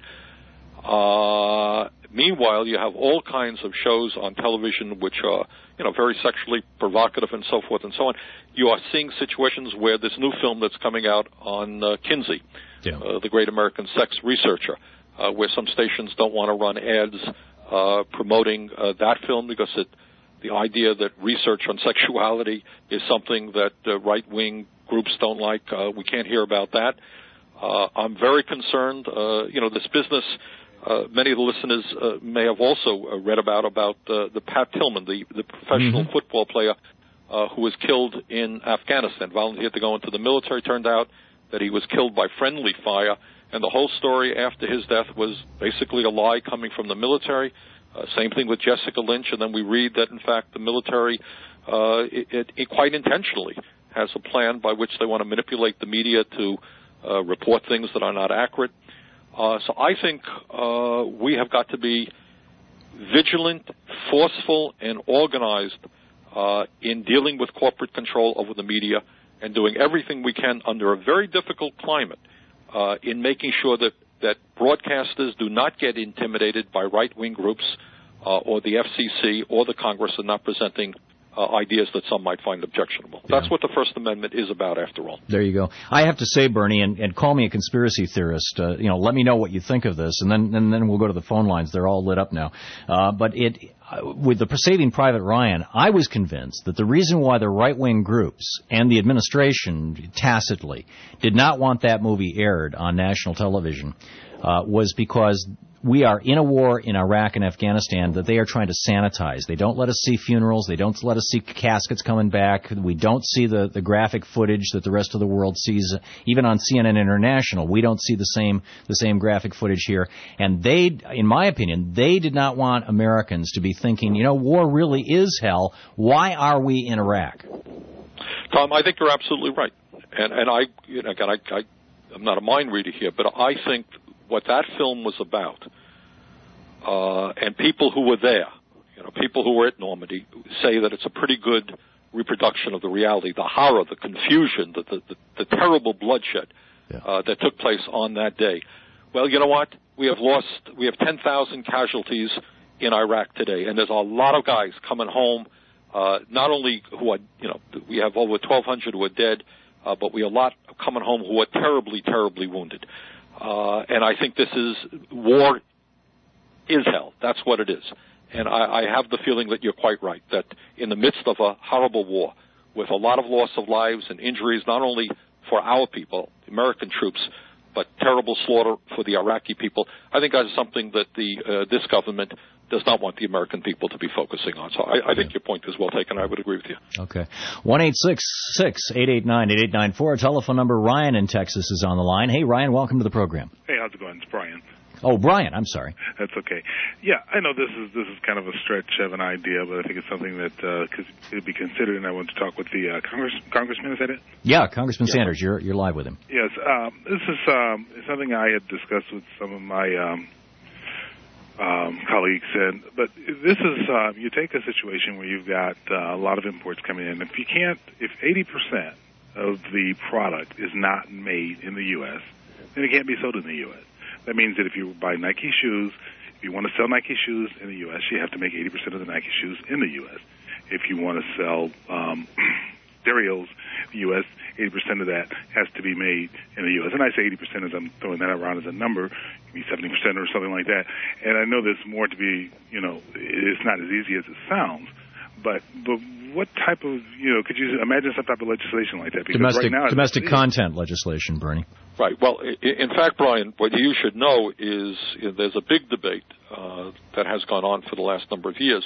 Meanwhile, you have all kinds of shows on television which are, very sexually provocative and so forth and so on. You are seeing situations where this new film that's coming out on Kinsey, the great American sex researcher, where some stations don't want to run ads promoting that film because the idea that research on sexuality is something that right-wing groups don't like. We can't hear about that. I'm very concerned. This business, many of the listeners may have also read about the Pat Tillman, the professional football player who was killed in Afghanistan, volunteered to go into the military. Turned out that he was killed by friendly fire, and the whole story after his death was basically a lie coming from the military. Same thing with Jessica Lynch, and then we read that, in fact, the military, it quite intentionally has a plan by which they want to manipulate the media to report things that are not accurate. So I think we have got to be vigilant, forceful, and organized in dealing with corporate control over the media and doing everything we can under a very difficult climate in making sure that broadcasters do not get intimidated by right-wing groups or the FCC or the Congress in not presenting ideas that some might find objectionable. Yeah. That's what the First Amendment is about, after all. There you go. I have to say, Bernie, and call me a conspiracy theorist. Let me know what you think of this, and then we'll go to the phone lines. They're all lit up now. But with the Saving Private Ryan, I was convinced that the reason why the right-wing groups and the administration tacitly did not want that movie aired on national television was because we are in a war in Iraq and Afghanistan that they are trying to sanitize. They don't let us see funerals. They don't let us see caskets coming back. We don't see the graphic footage that the rest of the world sees. Even on CNN International, we don't see the same graphic footage here. And they, in my opinion, they did not want Americans to be thinking, war really is hell. Why are we in Iraq? Tom, I think you're absolutely right. And I'm not a mind reader here, but I think what that film was about, and people who were there, people who were at Normandy, say that it's a pretty good reproduction of the reality, the horror, the confusion, the terrible bloodshed that took place on that day. Well, you know what? We have 10,000 casualties in Iraq today, and there's a lot of guys coming home, not only who are, we have over 1,200 who are dead, but we have a lot coming home who are terribly, terribly wounded. And I think war is hell. That's what it is. And I have the feeling that you're quite right, that in the midst of a horrible war, with a lot of loss of lives and injuries, not only for our people, American troops, but terrible slaughter for the Iraqi people, I think that's something that this government does not want the American people to be focusing on. So I think your point is well taken. I would agree with you. Okay. 1-866-889-8894. Telephone number. Ryan in Texas is on the line. Hey, Ryan, welcome to the program. Hey, how's it going? It's Brian. Oh, Brian, I'm sorry. That's okay. Yeah, I know this is kind of a stretch of an idea, but I think it's something that could be considered, and I want to talk with the congressman. Is that it? Yeah, Congressman Sanders. You're live with him. Yes. This is something I had discussed with some of my colleagues, but this is you take a situation where you've got a lot of imports coming in. If 80% of the product is not made in the U.S., then it can't be sold in the U.S. That means that if you buy Nike shoes, if you want to sell Nike shoes in the U.S., you have to make 80% of the Nike shoes in the U.S. If you want to sell cereals in the U.S., 80% of that has to be made in the U.S. And I say 80% as I'm throwing that around as a number, maybe 70% or something like that. And I know there's more to be, it's not as easy as it sounds. But what type of, could you imagine some type of legislation like that? Because domestic content legislation, Bernie. Right. Well, in fact, Brian, what you should know is there's a big debate that has gone on for the last number of years.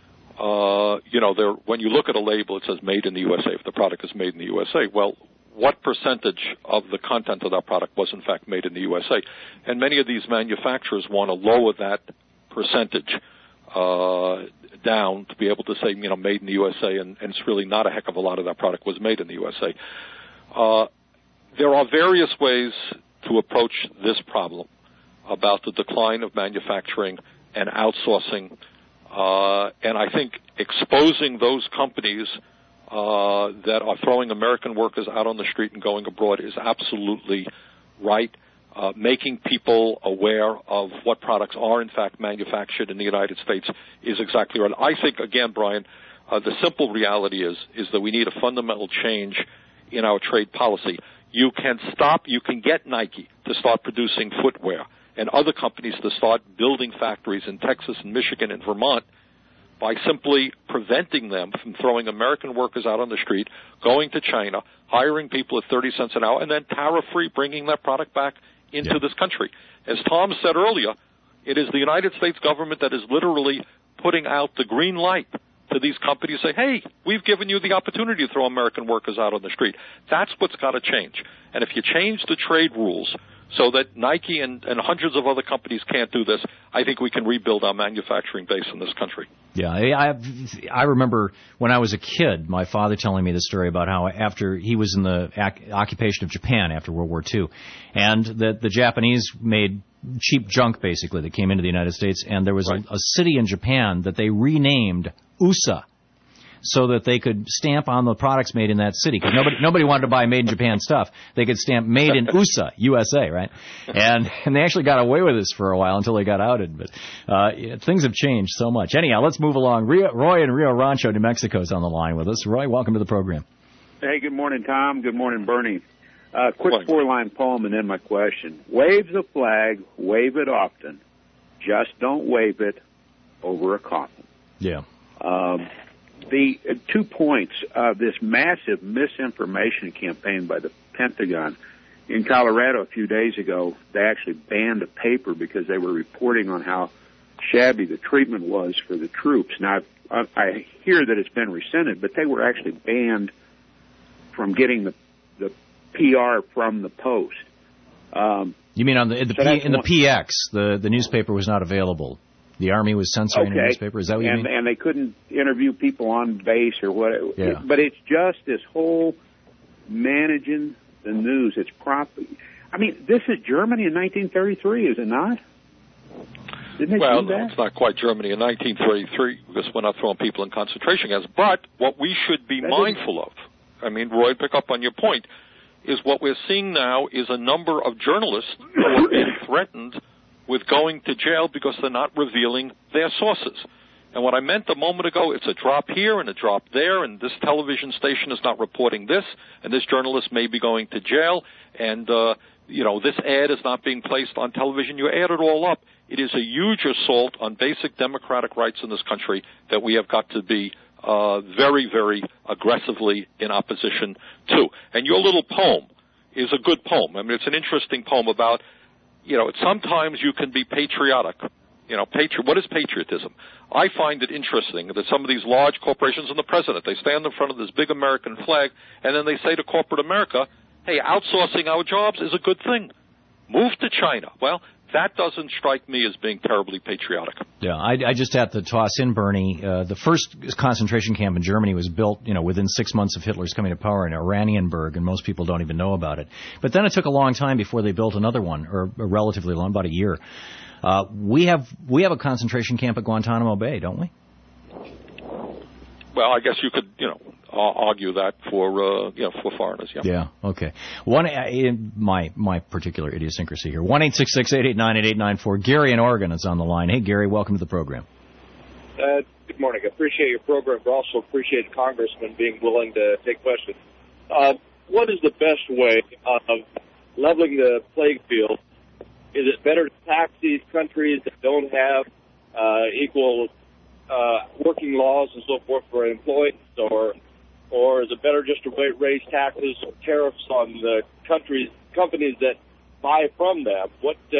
When you look at a label, it says made in the USA. If the product is made in the USA, well, what percentage of the content of that product was in fact made in the USA? And many of these manufacturers want to lower that percentage down to be able to say, made in the USA, and it's really not a heck of a lot of that product was made in the USA. There are various ways to approach this problem about the decline of manufacturing and outsourcing, and I think exposing those companies that are throwing American workers out on the street and going abroad is absolutely right. Making people aware of what products are in fact manufactured in the United States is exactly right. I think, again, Brian, the simple reality is that we need a fundamental change in our trade policy. You can get Nike to start producing footwear and other companies to start building factories in Texas and Michigan and Vermont by simply preventing them from throwing American workers out on the street, going to China, hiring people at 30 cents an hour, and then tariff-free bringing that product back into this country. As Tom said earlier, it is the United States government that is literally putting out the green light to these companies, say, hey, we've given you the opportunity to throw American workers out on the street. That's what's got to change. And if you change the trade rules so that Nike and hundreds of other companies can't do this, I think we can rebuild our manufacturing base in this country. Yeah, I remember when I was a kid, my father telling me the story about how after he was in the occupation of Japan after World War II, and that the Japanese made cheap junk, basically, that came into the United States, and there was a city in Japan that they renamed USA, so that they could stamp on the products made in that city. Because nobody wanted to buy made in Japan stuff. They could stamp made in USA, right? And they actually got away with this for a while until they got outed. But things have changed so much. Anyhow, let's move along. Roy in Rio Rancho, New Mexico is on the line with us. Roy, welcome to the program. Hey, good morning, Tom. Good morning, Bernie. Quick four-line poem and then my question. Wave the flag, wave it often. Just don't wave it over a coffin. Yeah. The 2 points of this massive misinformation campaign by the Pentagon. In Colorado a few days ago, they actually banned a paper because they were reporting on how shabby the treatment was for the troops. Now, I hear that it's been rescinded, but they were actually banned from getting the PR from the Post. You mean in the PX, the newspaper was not available? The Army was censoring the newspaper? Is that what you mean? And they couldn't interview people on base or what. Yeah. But it's just this whole managing the news. It's this is Germany in 1933, is it not? Didn't they do that? It's not quite Germany in 1933 because we're not throwing people in concentration camps. But what we should be mindful of, Roy, pick up on your point, is what we're seeing now is a number of journalists who are being threatened with going to jail because they're not revealing their sources. And what I meant a moment ago, it's a drop here and a drop there, and this television station is not reporting this, and this journalist may be going to jail, and, this ad is not being placed on television. You add it all up. It is a huge assault on basic democratic rights in this country that we have got to be very, very aggressively in opposition to. And your little poem is a good poem. It's an interesting poem about, sometimes you can be patriotic. What is patriotism? I find it interesting that some of these large corporations and the president, they stand in front of this big American flag, and then they say to corporate America, hey, outsourcing our jobs is a good thing. Move to China. Well, that doesn't strike me as being terribly patriotic. Yeah, I just had to toss in, Bernie. The first concentration camp in Germany was built, within 6 months of Hitler's coming to power in Oranienburg, and most people don't even know about it. But then it took a long time before they built another one, or relatively long, about a year. We have a concentration camp at Guantanamo Bay, don't we? Well, I guess you could, argue that for foreigners. Yeah. Yeah. Okay. In my particular idiosyncrasy here. 1-866-889-8894. Gary in Oregon is on the line. Hey, Gary, welcome to the program. Good morning. I appreciate your program, but also appreciate Congressman being willing to take questions. What is the best way of leveling the playing field? Is it better to tax these countries that don't have equal working laws and so forth for employees, or is it better just to raise taxes or tariffs on the companies that buy from them?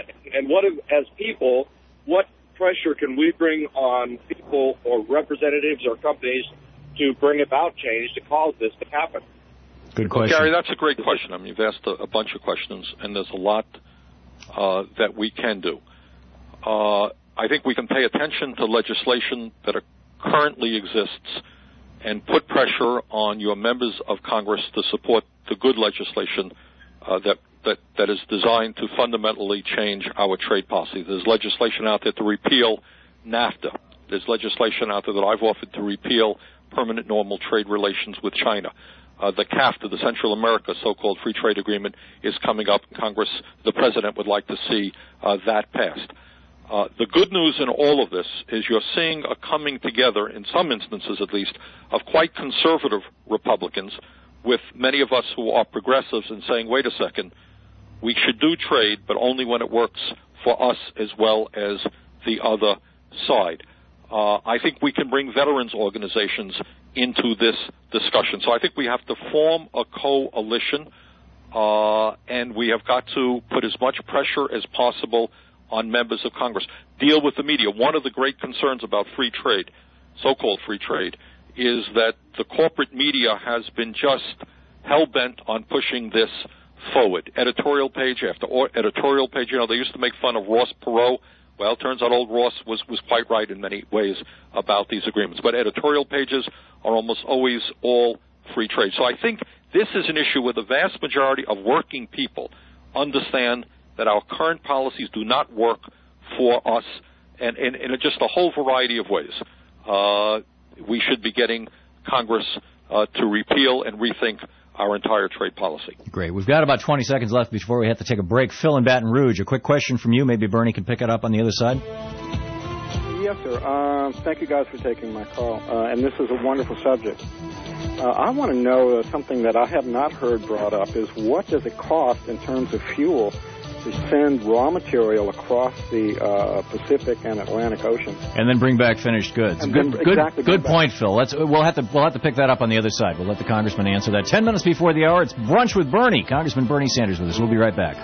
As people, what pressure can we bring on people or representatives or companies to bring about change to cause this to happen? Good question. Gary, that's a great question. You've asked a bunch of questions, and there's a lot that we can do. I think we can pay attention to legislation that currently exists and put pressure on your members of Congress to support the good legislation that is designed to fundamentally change our trade policy. There's legislation out there to repeal NAFTA. There's legislation out there that I've offered to repeal permanent normal trade relations with China. The CAFTA, the Central America so-called free trade agreement, is coming up in Congress. The President would like to see that passed. The good news in all of this is you're seeing a coming together, in some instances at least, of quite conservative Republicans, with many of us who are progressives and saying, wait a second, we should do trade, but only when it works for us as well as the other side. I think we can bring veterans organizations into this discussion. So I think we have to form a coalition, and we have got to put as much pressure as possible on members of Congress. Deal with the media. One of the great concerns about free trade, so-called free trade, is that the corporate media has been just hell-bent on pushing this forward. Editorial page after editorial page. They used to make fun of Ross Perot. Well, it turns out old Ross was quite right in many ways about these agreements. But editorial pages are almost always all free trade. So I think this is an issue where the vast majority of working people understand that our current policies do not work for us, and in just a whole variety of ways. We should be getting Congress to repeal and rethink our entire trade policy. Great. We've got about 20 seconds left before we have to take a break. Phil in Baton Rouge, a quick question from you. Maybe Bernie can pick it up on the other side. Yes, sir. Thank you guys for taking my call. And this is a wonderful subject. I want to know something that I have not heard brought up is what does it cost in terms of fuel to send raw material across the Pacific and Atlantic Oceans, and then bring back finished goods. Good point, Phil. We'll have to pick that up on the other side. We'll let the congressman answer that. 10 minutes before the hour, it's Brunch with Bernie. Congressman Bernie Sanders with us. We'll be right back.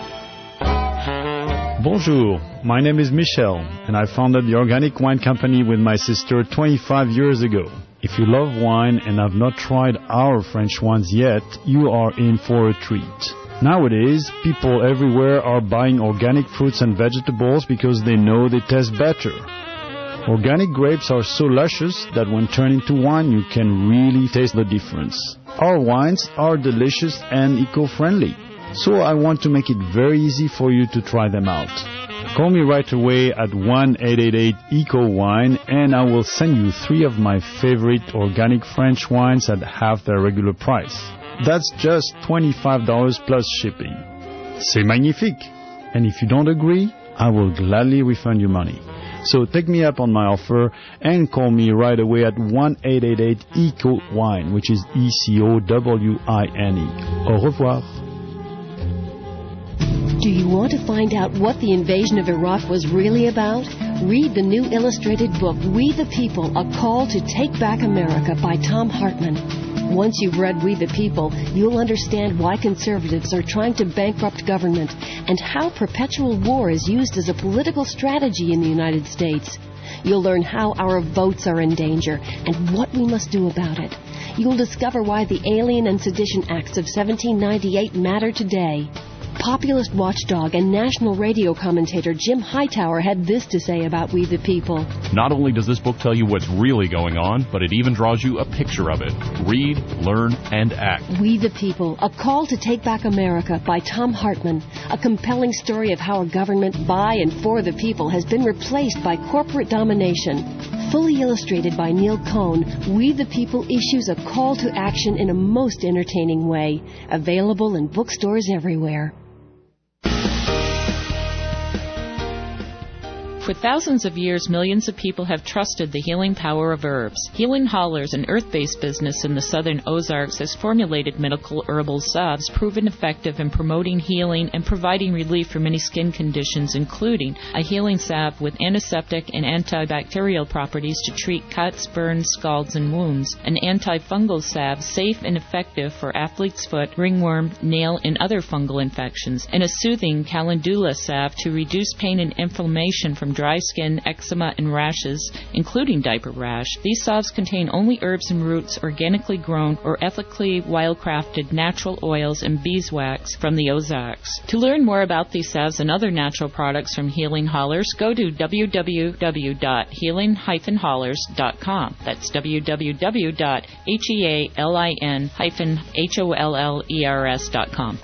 Bonjour, my name is Michel, and I founded the Organic Wine Company with my sister 25 years ago. If you love wine and have not tried our French wines yet, you are in for a treat. Nowadays, people everywhere are buying organic fruits and vegetables because they know they taste better. Organic grapes are so luscious that when turned into wine, you can really taste the difference. Our wines are delicious and eco-friendly, so I want to make it very easy for you to try them out. Call me right away at 1-888-ECO-WINE and I will send you 3 of my favorite organic French wines at half their regular price. That's just $25 plus shipping. C'est magnifique! And if you don't agree, I will gladly refund your money. So take me up on my offer and call me right away at 1-888-ECO-WINE, which is ECOWINE. Au revoir. Do you want to find out what the invasion of Iraq was really about? Read the new illustrated book, We the People, A Call to Take Back America by Tom Hartman. Once you've read We the People, you'll understand why conservatives are trying to bankrupt government and how perpetual war is used as a political strategy in the United States. You'll learn how our votes are in danger and what we must do about it. You'll discover why the Alien and Sedition Acts of 1798 matter today. Populist watchdog and national radio commentator Jim Hightower had this to say about We the People. Not only does this book tell you what's really going on, but it even draws you a picture of it. Read, learn, and act. We the People, A Call to Take Back America by Tom Hartman. A compelling story of how a government by and for the people has been replaced by corporate domination. Fully illustrated by Neil Cohn, We the People issues a call to action in a most entertaining way. Available in bookstores everywhere. For thousands of years, millions of people have trusted the healing power of herbs. Healing Hollers, an earth-based business in the southern Ozarks, has formulated medical herbal salves proven effective in promoting healing and providing relief for many skin conditions, including a healing salve with antiseptic and antibacterial properties to treat cuts, burns, scalds, and wounds, an antifungal salve safe and effective for athlete's foot, ringworm, nail, and other fungal infections, and a soothing calendula salve to reduce pain and inflammation from dry skin, eczema, and rashes, including diaper rash. These salves contain only herbs and roots organically grown or ethically wildcrafted natural oils and beeswax from the Ozarks. To learn more about these salves and other natural products from Healing Hollers, go to www.healing-hollers.com. That's www.healin-hollers.com.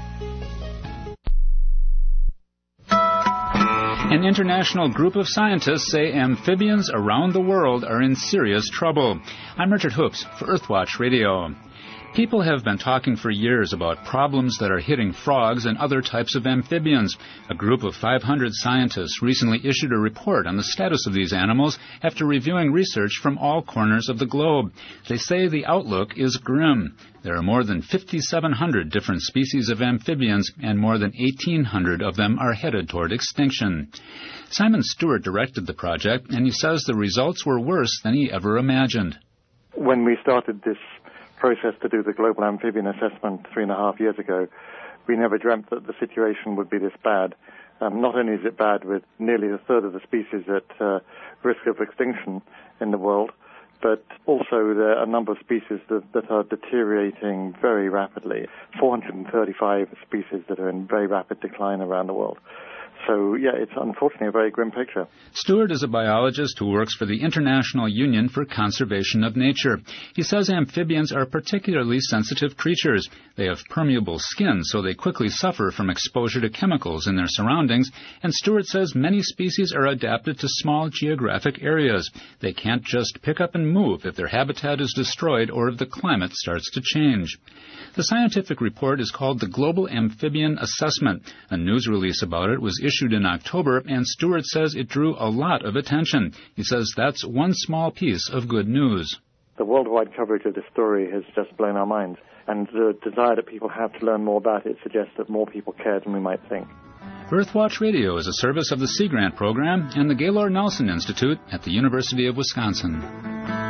An international group of scientists say amphibians around the world are in serious trouble. I'm Richard Hooks for Earthwatch Radio. People have been talking for years about problems that are hitting frogs and other types of amphibians. A group of 500 scientists recently issued a report on the status of these animals after reviewing research from all corners of the globe. They say the outlook is grim. There are more than 5,700 different species of amphibians, and more than 1,800 of them are headed toward extinction. Simon Stewart directed the project, and he says the results were worse than he ever imagined. When we started this process to do the global amphibian assessment 3.5 years ago, we never dreamt that the situation would be this bad. Not only is it bad with nearly a third of the species at risk of extinction in the world, but also there are a number of species that are deteriorating very rapidly, 435 species that are in very rapid decline around the world. So, yeah, it's unfortunately a very grim picture. Stewart is a biologist who works for the International Union for Conservation of Nature. He says amphibians are particularly sensitive creatures. They have permeable skin, so they quickly suffer from exposure to chemicals in their surroundings, and Stewart says many species are adapted to small geographic areas. They can't just pick up and move if their habitat is destroyed or if the climate starts to change. The scientific report is called the Global Amphibian Assessment. A news release about it was issued in October, and Stewart says it drew a lot of attention. He says that's one small piece of good news. The worldwide coverage of this story has just blown our minds, and the desire that people have to learn more about it suggests that more people care than we might think. Earthwatch Radio is a service of the Sea Grant Program and the Gaylord Nelson Institute at the University of Wisconsin.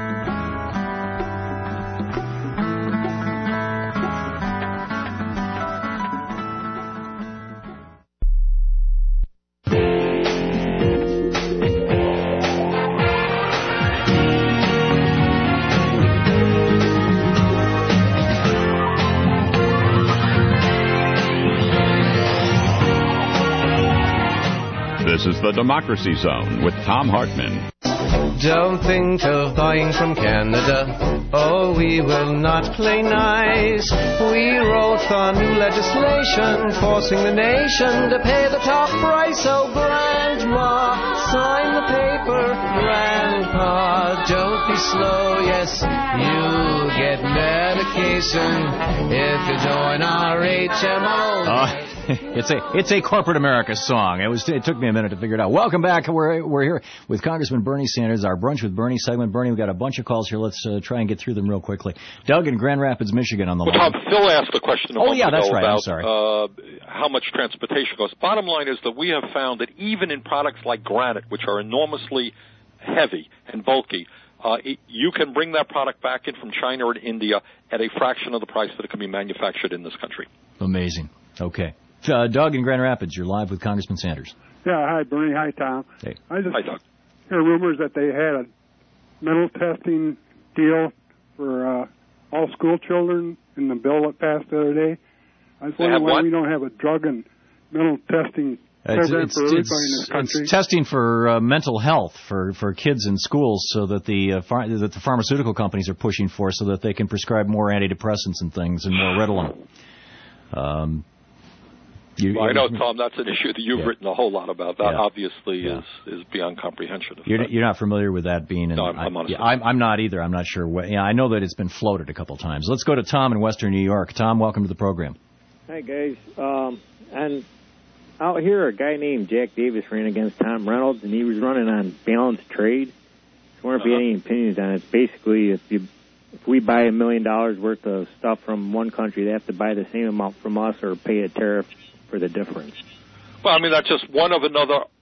This is the Democracy Zone with Thom Hartmann. Don't think of buying from Canada. Oh, we will not play nice. We wrote for new legislation forcing the nation to pay the top price. So, Grandma, sign the paper. Grandpa, don't be slow. Yes, you'll get medication if you join our HMO. It's a corporate America song. It took me a minute to figure it out. Welcome back. We're here with Congressman Bernie Sanders, our Brunch with Bernie segment. Bernie, we've got a bunch of calls here. Let's try and get through them real quickly. Doug in Grand Rapids, Michigan on the line. Tom, Phil asked a question that's right. about I'm sorry. how much transportation costs. Bottom line is that we have found that even in products like granite, which are enormously heavy and bulky, you can bring that product back in from China or India at a fraction of the price that it can be manufactured in this country. Amazing. Okay. Doug in Grand Rapids, you're live with Congressman Sanders. Yeah, hi, Bernie. Hi, Tom. Hey. Hi, Doug. Hear rumors that they had a mental testing deal for all school children in the bill that passed the other day. I was wondering why we don't have a drug and mental testing program for everybody in this country. It's testing for mental health for kids in schools, so that the pharmaceutical companies are pushing for, so that they can prescribe more antidepressants and things and more Ritalin. I know, Tom, that's an issue that you've written a whole lot about. That obviously is beyond comprehension. You're not familiar with that being... No, I'm honestly. I'm not either. I'm not sure. I know that it's been floated a couple times. Let's go to Tom in Western New York. Tom, welcome to the program. Hi, guys. And out here, a guy named Jack Davis ran against Tom Reynolds, and he was running on balanced trade. I wonder if you have any opinions on it. It's basically, if we buy $1 million worth of stuff from one country, they have to buy the same amount from us or pay a tariff for the difference. Well, I mean, that's just one of a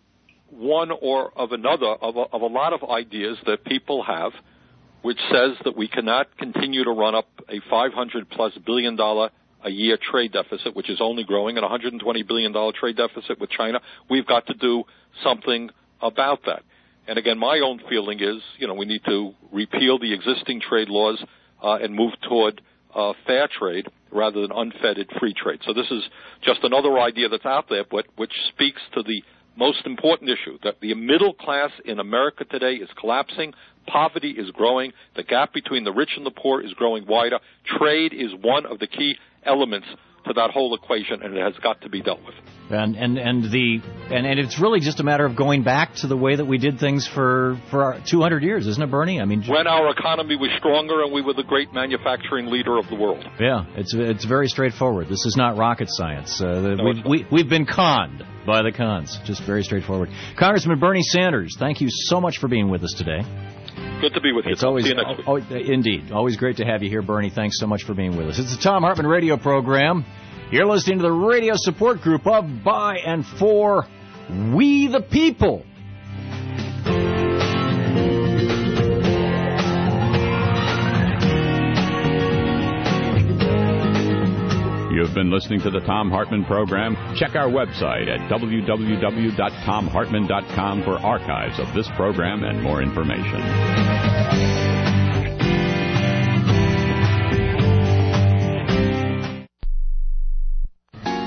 lot of ideas that people have, which says that we cannot continue to run up a $500+ billion a year trade deficit, which is only growing at $120 billion trade deficit with China. We've got to do something about that. And again, my own feeling is, we need to repeal the existing trade laws and move toward fair trade rather than unfettered free trade. So this is just another idea that's out there, but which speaks to the most important issue, that the middle class in America today is collapsing, poverty is growing, the gap between the rich and the poor is growing wider. Trade is one of the key elements to that whole equation, and it has got to be dealt with. And it's really just a matter of going back to the way that we did things for 200 years, isn't it, Bernie? I mean, when our economy was stronger and we were the great manufacturing leader of the world. Yeah, it's very straightforward. This is not rocket science. We've been conned by the cons. Just very straightforward. Congressman Bernie Sanders, thank you so much for being with us today. Good to be with you. It's always, see you next week. Indeed. Always great to have you here, Bernie. Thanks so much for being with us. It's the Thom Hartmann Radio Program. You're listening to the radio support group of, by, and for We the People. You've been listening to the Thom Hartmann Program. Check our website at www.thomhartmann.com for archives of this program and more information.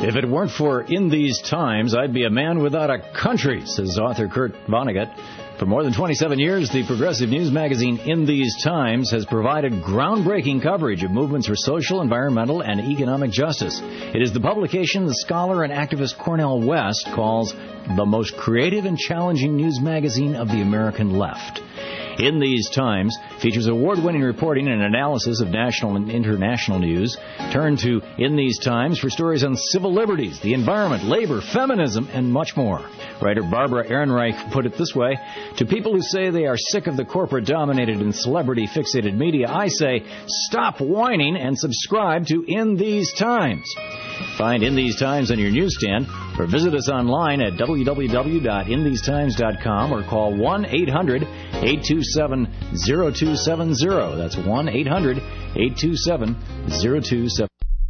If it weren't for In These Times, I'd be a man without a country, says author Kurt Vonnegut. For more than 27 years, the progressive news magazine In These Times has provided groundbreaking coverage of movements for social, environmental, and economic justice. It is the publication the scholar and activist Cornel West calls the most creative and challenging news magazine of the American left. In These Times features award-winning reporting and analysis of national and international news. Turn to In These Times for stories on civil liberties, the environment, labor, feminism, and much more. Writer Barbara Ehrenreich put it this way: to people who say they are sick of the corporate-dominated and celebrity-fixated media, I say, stop whining and subscribe to In These Times. Find In These Times on your newsstand or visit us online at www.inthesetimes.com or call 1-800-827-0270. That's 1-800-827-0270.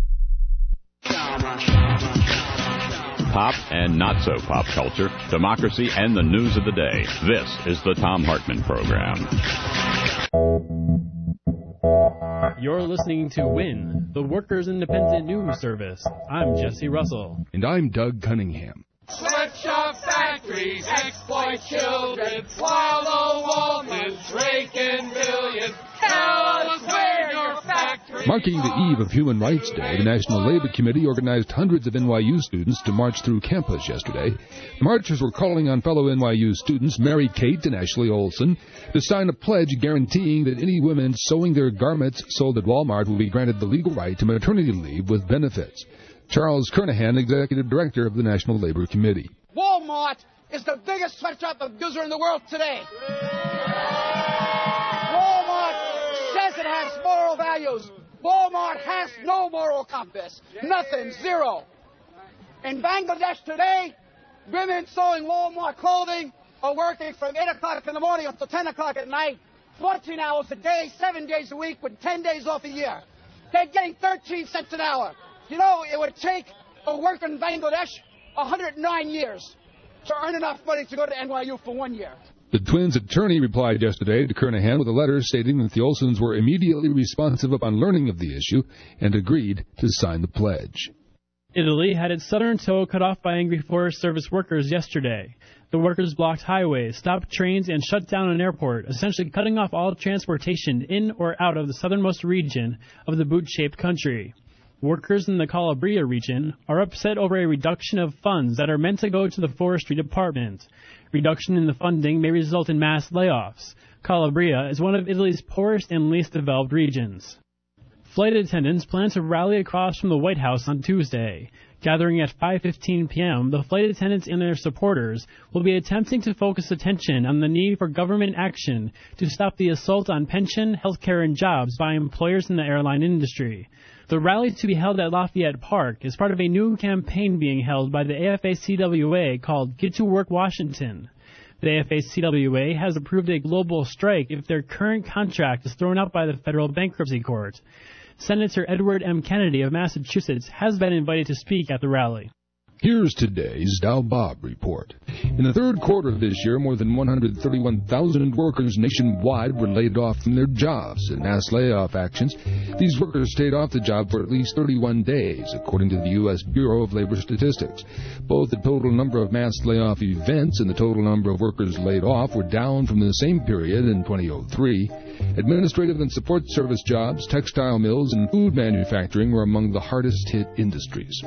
Pop and not-so-pop culture, democracy, and the news of the day. This is the Thom Hartmann Program. You're listening to WIN, the Workers' Independent News Service. I'm Jesse Russell. And I'm Doug Cunningham. Sweatshop factories exploit children while the Waltons rake in millions. Tell us where your factory. Marking the eve of Human Rights Day, the National Labor Committee organized hundreds of NYU students to march through campus yesterday. The marchers were calling on fellow NYU students Mary Kate and Ashley Olsen to sign a pledge guaranteeing that any women sewing their garments sold at Walmart will be granted the legal right to maternity leave with benefits. Charles Kernahan, Executive Director of the National Labor Committee. Walmart is the biggest sweatshop abuser in the world today. Walmart says it has moral values. Walmart has no moral compass. Nothing. Zero. In Bangladesh today, women sewing Walmart clothing are working from 8 o'clock in the morning up to 10 o'clock at night, 14 hours a day, 7 days a week with 10 days off a year. They're getting 13 cents an hour. You know, it would take a worker in Bangladesh 109 years to earn enough money to go to NYU for 1 year. The twins' attorney replied yesterday to Kernahan with a letter stating that the Olsens were immediately responsive upon learning of the issue and agreed to sign the pledge. Italy had its southern toe cut off by angry Forest Service workers yesterday. The workers blocked highways, stopped trains, and shut down an airport, essentially cutting off all transportation in or out of the southernmost region of the boot-shaped country. Workers in the Calabria region are upset over a reduction of funds that are meant to go to the forestry department. Reduction in the funding may result in mass layoffs. Calabria is one of Italy's poorest and least developed regions. Flight attendants plan to rally across from the White House on Tuesday. Gathering at 5:15 p.m., the flight attendants and their supporters will be attempting to focus attention on the need for government action to stop the assault on pension, healthcare, and jobs by employers in the airline industry. The rally, to be held at Lafayette Park, is part of a new campaign being held by the AFA-CWA called Get to Work Washington. The AFA-CWA has approved a global strike if their current contract is thrown out by the federal bankruptcy court. Senator Edward M. Kennedy of Massachusetts has been invited to speak at the rally. Here's today's Dow Bob report. In the third quarter of this year, more than 131,000 workers nationwide were laid off from their jobs. In mass layoff actions, these workers stayed off the job for at least 31 days, according to the U.S. Bureau of Labor Statistics. Both the total number of mass layoff events and the total number of workers laid off were down from the same period in 2003. Administrative and support service jobs, textile mills, and food manufacturing were among the hardest hit industries.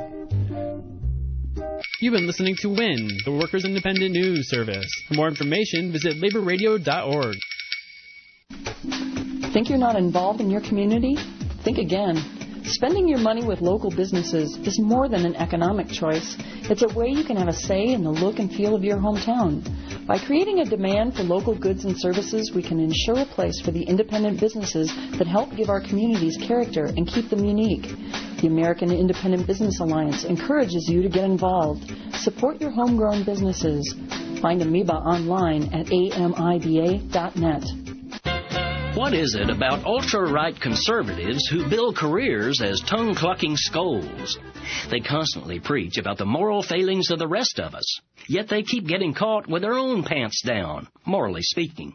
You've been listening to WIN, the Workers' Independent News Service. For more information, visit laborradio.org. Think you're not involved in your community? Think again. Spending your money with local businesses is more than an economic choice. It's a way you can have a say in the look and feel of your hometown. By creating a demand for local goods and services, we can ensure a place for the independent businesses that help give our communities character and keep them unique. The American Independent Business Alliance encourages you to get involved. Support your homegrown businesses. Find Amoeba online at amiba.net. What is it about ultra-right conservatives who build careers as tongue-clucking scolds? They constantly preach about the moral failings of the rest of us, yet they keep getting caught with their own pants down, morally speaking.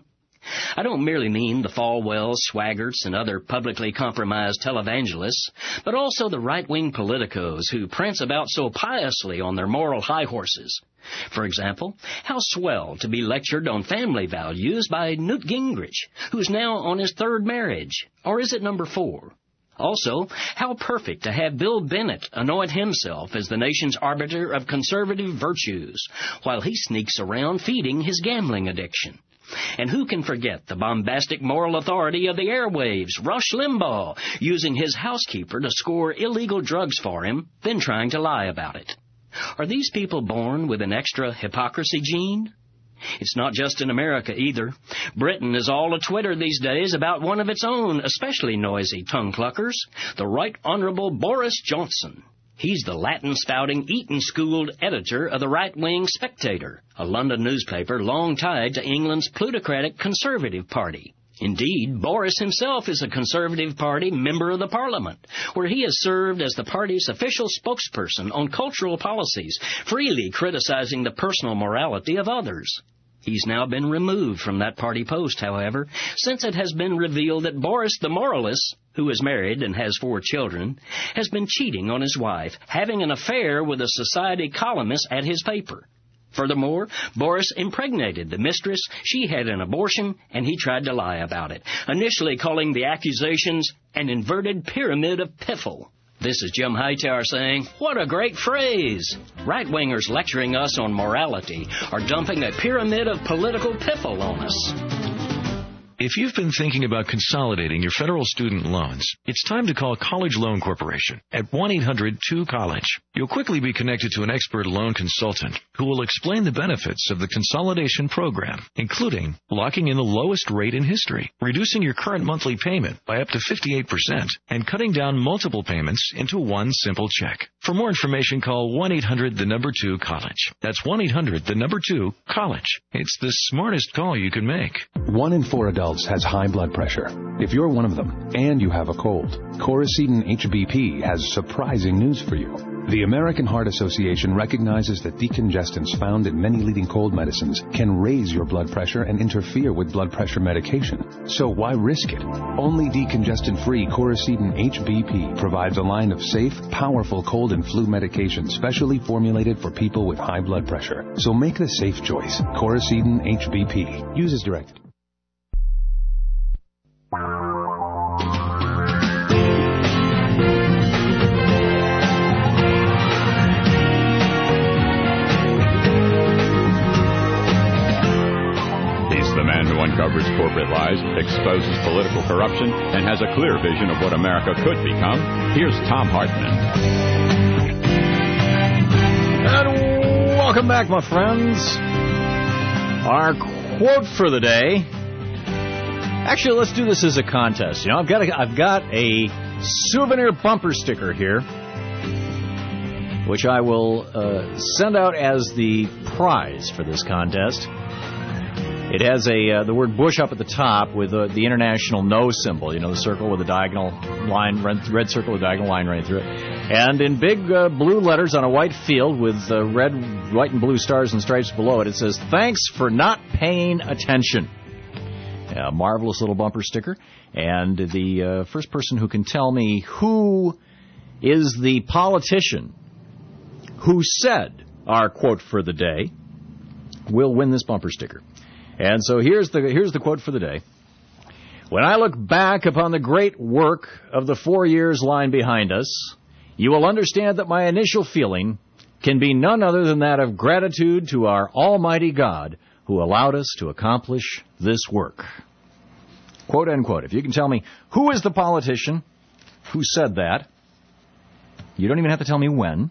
I don't merely mean the Falwells, Swaggarts, and other publicly compromised televangelists, but also the right-wing politicos who prance about so piously on their moral high horses. For example, how swell to be lectured on family values by Newt Gingrich, who's now on his third marriage. Or is it number 4? Also, how perfect to have Bill Bennett anoint himself as the nation's arbiter of conservative virtues, while he sneaks around feeding his gambling addiction. And who can forget the bombastic moral authority of the airwaves, Rush Limbaugh, using his housekeeper to score illegal drugs for him, then trying to lie about it? Are these people born with an extra hypocrisy gene? It's not just in America either. Britain is all a-Twitter these days about one of its own, especially noisy tongue-cluckers, the Right Honourable Boris Johnson. He's the Latin-spouting, Eton-schooled editor of the right-wing Spectator, a London newspaper long tied to England's plutocratic Conservative Party. Indeed, Boris himself is a Conservative Party member of the Parliament, where he has served as the party's official spokesperson on cultural policies, freely criticizing the personal morality of others. He's now been removed from that party post, however, since it has been revealed that Boris the Moralist, who is married and has 4 children, has been cheating on his wife, having an affair with a society columnist at his paper. Furthermore, Boris impregnated the mistress, she had an abortion, and he tried to lie about it, initially calling the accusations an inverted pyramid of piffle. This is Jim Hightower saying, what a great phrase! Right-wingers lecturing us on morality are dumping a pyramid of political piffle on us. If you've been thinking about consolidating your federal student loans, it's time to call College Loan Corporation at 1-800-2-COLLEGE. You'll quickly be connected to an expert loan consultant who will explain the benefits of the consolidation program, including locking in the lowest rate in history, reducing your current monthly payment by up to 58%, and cutting down multiple payments into one simple check. For more information, call 1-800-2-COLLEGE. That's 1-800-2-COLLEGE. It's the smartest call you can make. 1 in 4 adults has high blood pressure. If you're one of them and you have a cold, Coracetin HBP has surprising news for you. The American Heart Association recognizes that decongestants found in many leading cold medicines can raise your blood pressure and interfere with blood pressure medication. So why risk it? Only decongestant-free Coracetin HBP provides a line of safe, powerful cold and flu medication specially formulated for people with high blood pressure. So make the safe choice. Coracetin HBP. Use as directed. Who uncovers corporate lies, exposes political corruption, and has a clear vision of what America could become. Here's Thom Hartmann. And welcome back, my friends. Our quote for the day. Actually, let's do this as a contest. You know, I've got a souvenir bumper sticker here, which I will send out as the prize for this contest. It has the word Bush up at the top with the international no symbol, you know, the circle with a diagonal line, red circle with a diagonal line running through it. And in big blue letters on a white field with red, white, and blue stars and stripes below it, it says, "Thanks for not paying attention." A marvelous little bumper sticker. And the first person who can tell me who is the politician who said our quote for the day will win this bumper sticker. And so here's the quote for the day. When I look back upon the great work of the 4 years lying behind us, you will understand that my initial feeling can be none other than that of gratitude to our Almighty God who allowed us to accomplish this work. Quote, unquote. If you can tell me who is the politician who said that, you don't even have to tell me when.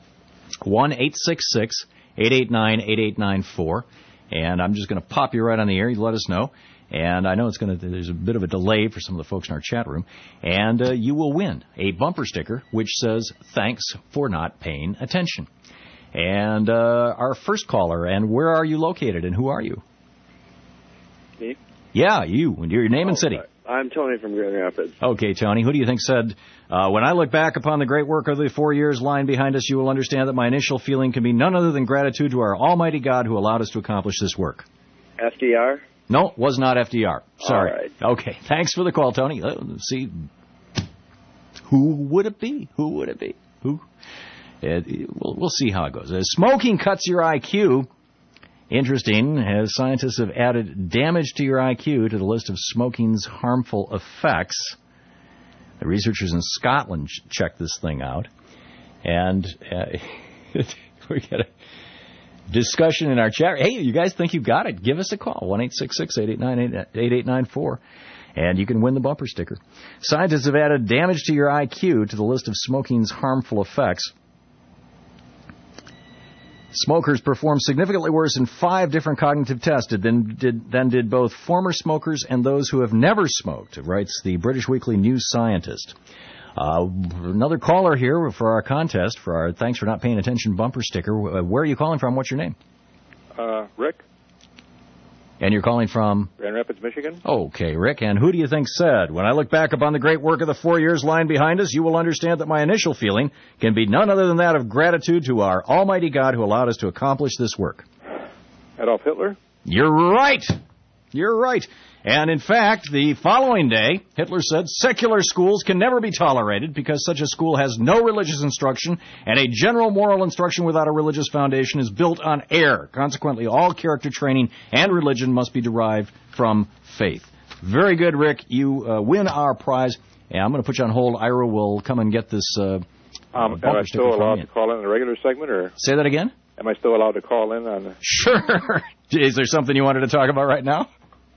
1-866-889-8894. And I'm just going to pop you right on the air. You let us know. And I know there's a bit of a delay for some of the folks in our chat room. And you will win a bumper sticker which says, "Thanks for not paying attention." And our first caller, and where are you located and who are you? Me? Yeah, you. Your name and city. I'm Tony from Grand Rapids. Okay, Tony. Who do you think said, when I look back upon the great work of the 4 years lying behind us, you will understand that my initial feeling can be none other than gratitude to our Almighty God who allowed us to accomplish this work? FDR? No, was not FDR. Sorry. All right. Okay, thanks for the call, Tony. Let's see. Who would it be? Who? We'll see how it goes. Smoking cuts your IQ. Interesting, as scientists have added damage to your IQ to the list of smoking's harmful effects. The researchers in Scotland checked this thing out. And we got a discussion in our chat. Hey, you guys think you got it? Give us a call, 1-866-889-8894. And you can win the bumper sticker. Scientists have added damage to your IQ to the list of smoking's harmful effects. Smokers performed significantly worse in 5 different cognitive tests than did both former smokers and those who have never smoked, writes the British Weekly New Scientist. Another caller here for our contest, for our Thanks for Not Paying Attention bumper sticker. Where are you calling from? What's your name? Rick. And you're calling from? Grand Rapids, Michigan. Okay, Rick. And who do you think said, when I look back upon the great work of the 4 years lying behind us, you will understand that my initial feeling can be none other than that of gratitude to our almighty God who allowed us to accomplish this work. Adolf Hitler? You're right. You're right. And in fact, the following day, Hitler said, secular schools can never be tolerated because such a school has no religious instruction, and a general moral instruction without a religious foundation is built on air. Consequently, all character training and religion must be derived from faith. Very good, Rick. You win our prize. And I'm going to put you on hold. Ira will come and get this am I still allowed to call in a regular segment? Or say that again? Am I still allowed to call in on? Sure. Is there something you wanted to talk about right now?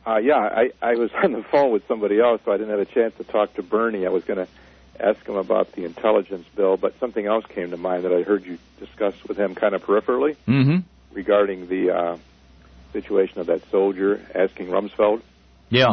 I was on the phone with somebody else, so I didn't have a chance to talk to Bernie. I was going to ask him about the intelligence bill, but something else came to mind that I heard you discuss with him kind of peripherally regarding the situation of that soldier asking Rumsfeld. Yeah.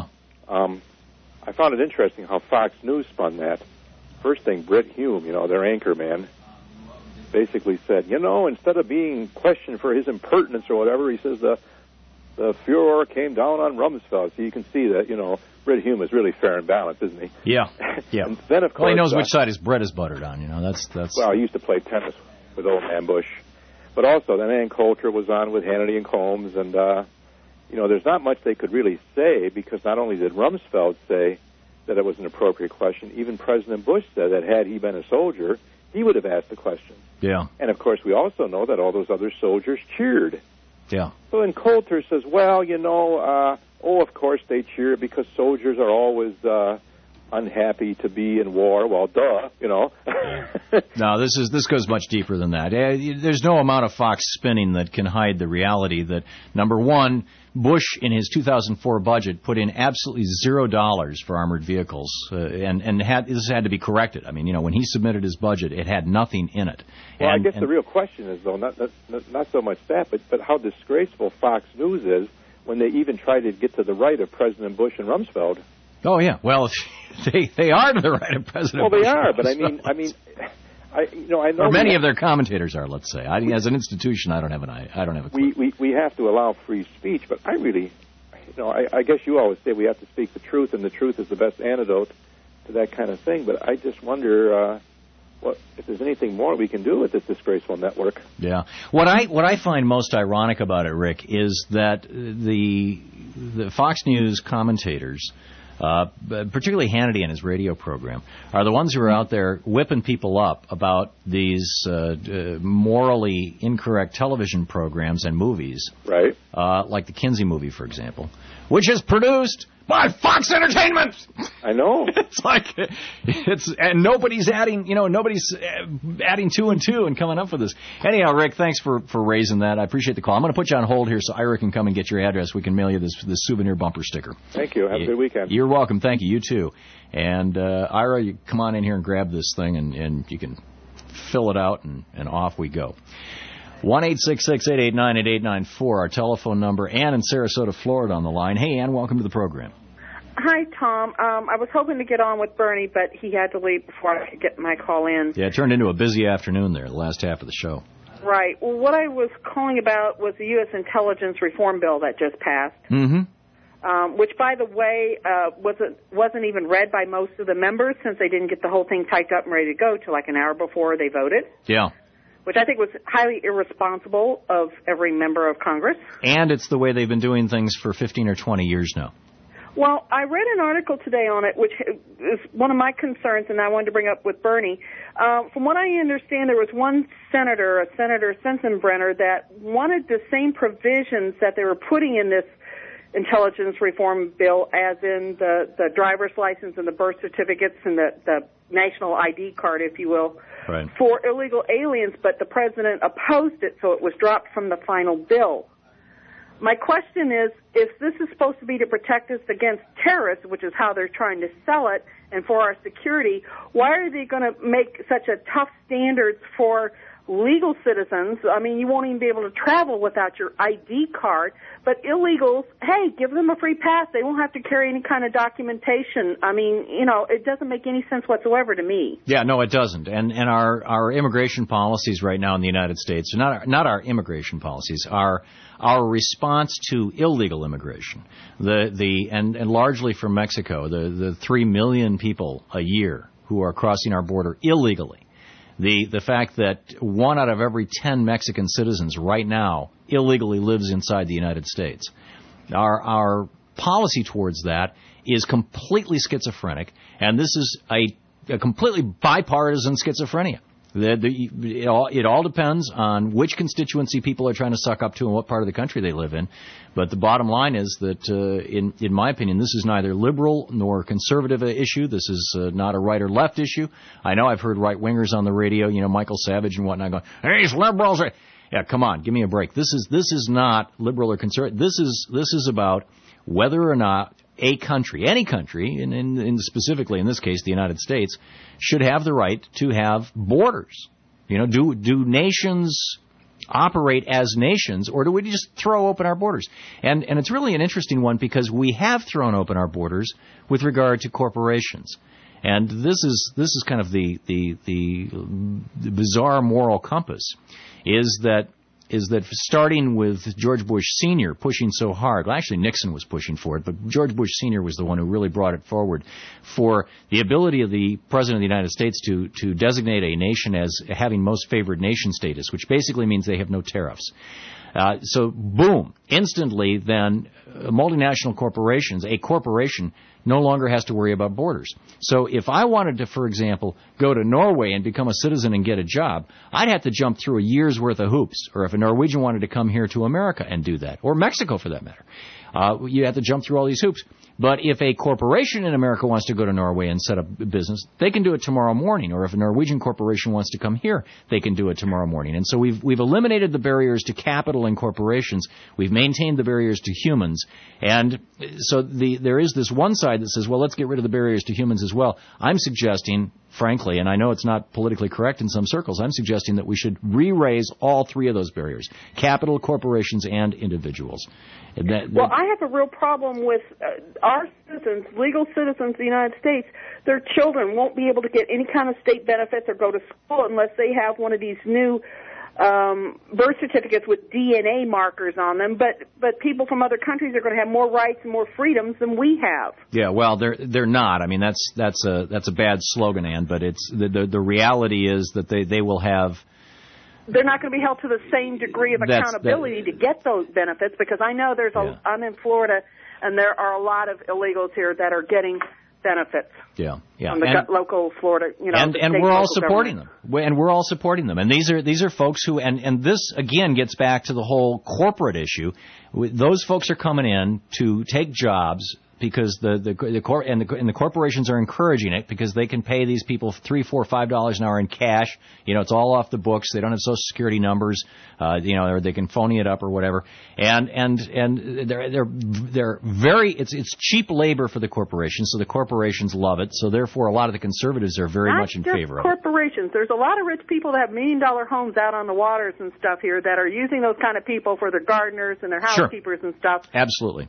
I found it interesting how Fox News spun that. First thing, Brit Hume, their anchor man, basically said, instead of being questioned for his impertinence or whatever, he says the furor came down on Rumsfeld. So you can see that, Brit Hume is really fair and balanced, isn't he? Yeah. And then, of course, well, he knows which side his bread is buttered on, That's. Well, he used to play tennis with old man Bush. But also, then Ann Coulter was on with Hannity and Combs, and, there's not much they could really say, because not only did Rumsfeld say that it was an appropriate question, even President Bush said that had he been a soldier, he would have asked the question. Yeah. And, of course, we also know that all those other soldiers cheered. Yeah. So then Coulter says, well, of course they cheer because soldiers are always unhappy to be in war. Well, duh, No, this goes much deeper than that. There's no amount of Fox spinning that can hide the reality that, number one, Bush, in his 2004 budget, put in absolutely $0 for armored vehicles, and this had to be corrected. I mean, when he submitted his budget, it had nothing in it. Well, I guess the real question is, though, not so much that, but how disgraceful Fox News is when they even try to get to the right of President Bush and Rumsfeld. Oh yeah, well, they are to the right of President Bush. Well, they are, but I mean. I know. Or many of their commentators are. Let's say, as an institution, I don't have a clue. We have to allow free speech, but I really, I guess you always say we have to speak the truth, and the truth is the best antidote to that kind of thing. But I just wonder if there's anything more we can do with this disgraceful network. Yeah. What I find most ironic about it, Rick, is that the Fox News commentators, particularly Hannity and his radio program, are the ones who are out there whipping people up about these morally incorrect television programs and movies. Right. Like the Kinsey movie, for example, which is produced by Fox Entertainment. I know. And nobody's adding two and two and coming up with this. Anyhow, Rick, thanks for raising that. I appreciate the call. I'm going to put you on hold here so Ira can come and get your address. We can mail you this souvenir bumper sticker. Thank you. Have a good weekend. You're welcome. Thank you. You too. And Ira, you come on in here and grab this thing, and you can fill it out, and off we go. 1-866-889-8894, our telephone number. Ann in Sarasota, Florida on the line. Hey, Ann, welcome to the program. Hi, Tom. I was hoping to get on with Bernie, but he had to leave before I could get my call in. Yeah, it turned into a busy afternoon there, the last half of the show. Right. Well, what I was calling about was the U.S. intelligence reform bill that just passed. Mm-hmm. Which, by the way, wasn't even read by most of the members since they didn't get the whole thing typed up and ready to go till like an hour before they voted. Yeah. which I think was highly irresponsible of every member of Congress. And it's the way they've been doing things for 15 or 20 years now. Well, I read an article today on it, which is one of my concerns, and I wanted to bring up with Bernie. From what I understand, there was one senator, Senator Sensenbrenner, that wanted the same provisions that they were putting in this intelligence reform bill, as in the driver's license and the birth certificates and the national ID card, if you will, right, for illegal aliens, but the president opposed it, so it was dropped from the final bill. My question is, if this is supposed to be to protect us against terrorists, which is how they're trying to sell it, and for our security, why are they going to make such a tough standards for legal citizens? I mean, you won't even be able to travel without your ID card. But illegals, hey, give them a free pass. They won't have to carry any kind of documentation. I mean, you know, it doesn't make any sense whatsoever to me. Yeah, no, it doesn't. And our immigration policies right now in the United States, not our immigration policies, our response to illegal immigration, and largely from Mexico, the 3 million people a year who are crossing our border illegally. The fact that 1 out of every 10 Mexican citizens right now illegally lives inside the United States. Our policy towards that is completely schizophrenic, and this is a completely bipartisan schizophrenia. It all depends on which constituency people are trying to suck up to and what part of the country they live in. But the bottom line is that, in my opinion, this is neither liberal nor conservative issue. This is not a right or left issue. I know I've heard right-wingers on the radio, you know, Michael Savage and whatnot, going, "Hey, these liberals are..." Yeah, come on, give me a break. This is not liberal or conservative. This is about whether or not a country, any country, and specifically in this case the United States, should have the right to have borders. You know, do nations operate as nations, or do we just throw open our borders? And it's really an interesting one, because we have thrown open our borders with regard to corporations. And this is kind of the bizarre moral compass, is that starting with George Bush Sr. pushing so hard. Well, actually, Nixon was pushing for it, but George Bush Sr. was the one who really brought it forward, for the ability of the President of the United States to designate a nation as having most favored nation status, which basically means they have no tariffs. So, boom, instantly then, multinational corporations, a corporation, no longer has to worry about borders. So if I wanted to, for example, go to Norway and become a citizen and get a job, I'd have to jump through a year's worth of hoops. Or if a Norwegian wanted to come here to America and do that, or Mexico for that matter, you have to jump through all these hoops. But if a corporation in America wants to go to Norway and set up a business, they can do it tomorrow morning. Or if a Norwegian corporation wants to come here, they can do it tomorrow morning. And so we've eliminated the barriers to capital and corporations. We've maintained the barriers to humans. And so there is this one side that says, well, let's get rid of the barriers to humans as well. I'm suggesting, frankly, and I know it's not politically correct in some circles, I'm suggesting that we should re-raise all three of those barriers: capital, corporations, and individuals. Well, I have a real problem with our citizens, legal citizens of the United States. Their children won't be able to get any kind of state benefits or go to school unless they have one of these new birth certificates with DNA markers on them. But people from other countries are going to have more rights and more freedoms than we have. Yeah, well, they're not. I mean, that's a bad slogan, Ann. But it's the reality is that they will have. They're not going to be held to the same degree of accountability to get those benefits, because I know I'm in Florida, and there are a lot of illegals here that are getting benefits. Yeah. From the local Florida, and we're all supporting them. And we're all supporting them. And these are folks who, and this again gets back to the whole corporate issue. Those folks are coming in to take jobs because the corporations are encouraging it, because they can pay these people $3, $4, $5 an hour in cash. It's all off the books. They don't have Social Security numbers, or they can phony it up or whatever. And they're very, it's cheap labor for the corporations, so the corporations love it. So therefore, a lot of the conservatives are very much in favor of it. Corporations. There's a lot of rich people that have $1 million homes out on the waters and stuff here that are using those kind of people for their gardeners and their housekeepers and stuff. Absolutely.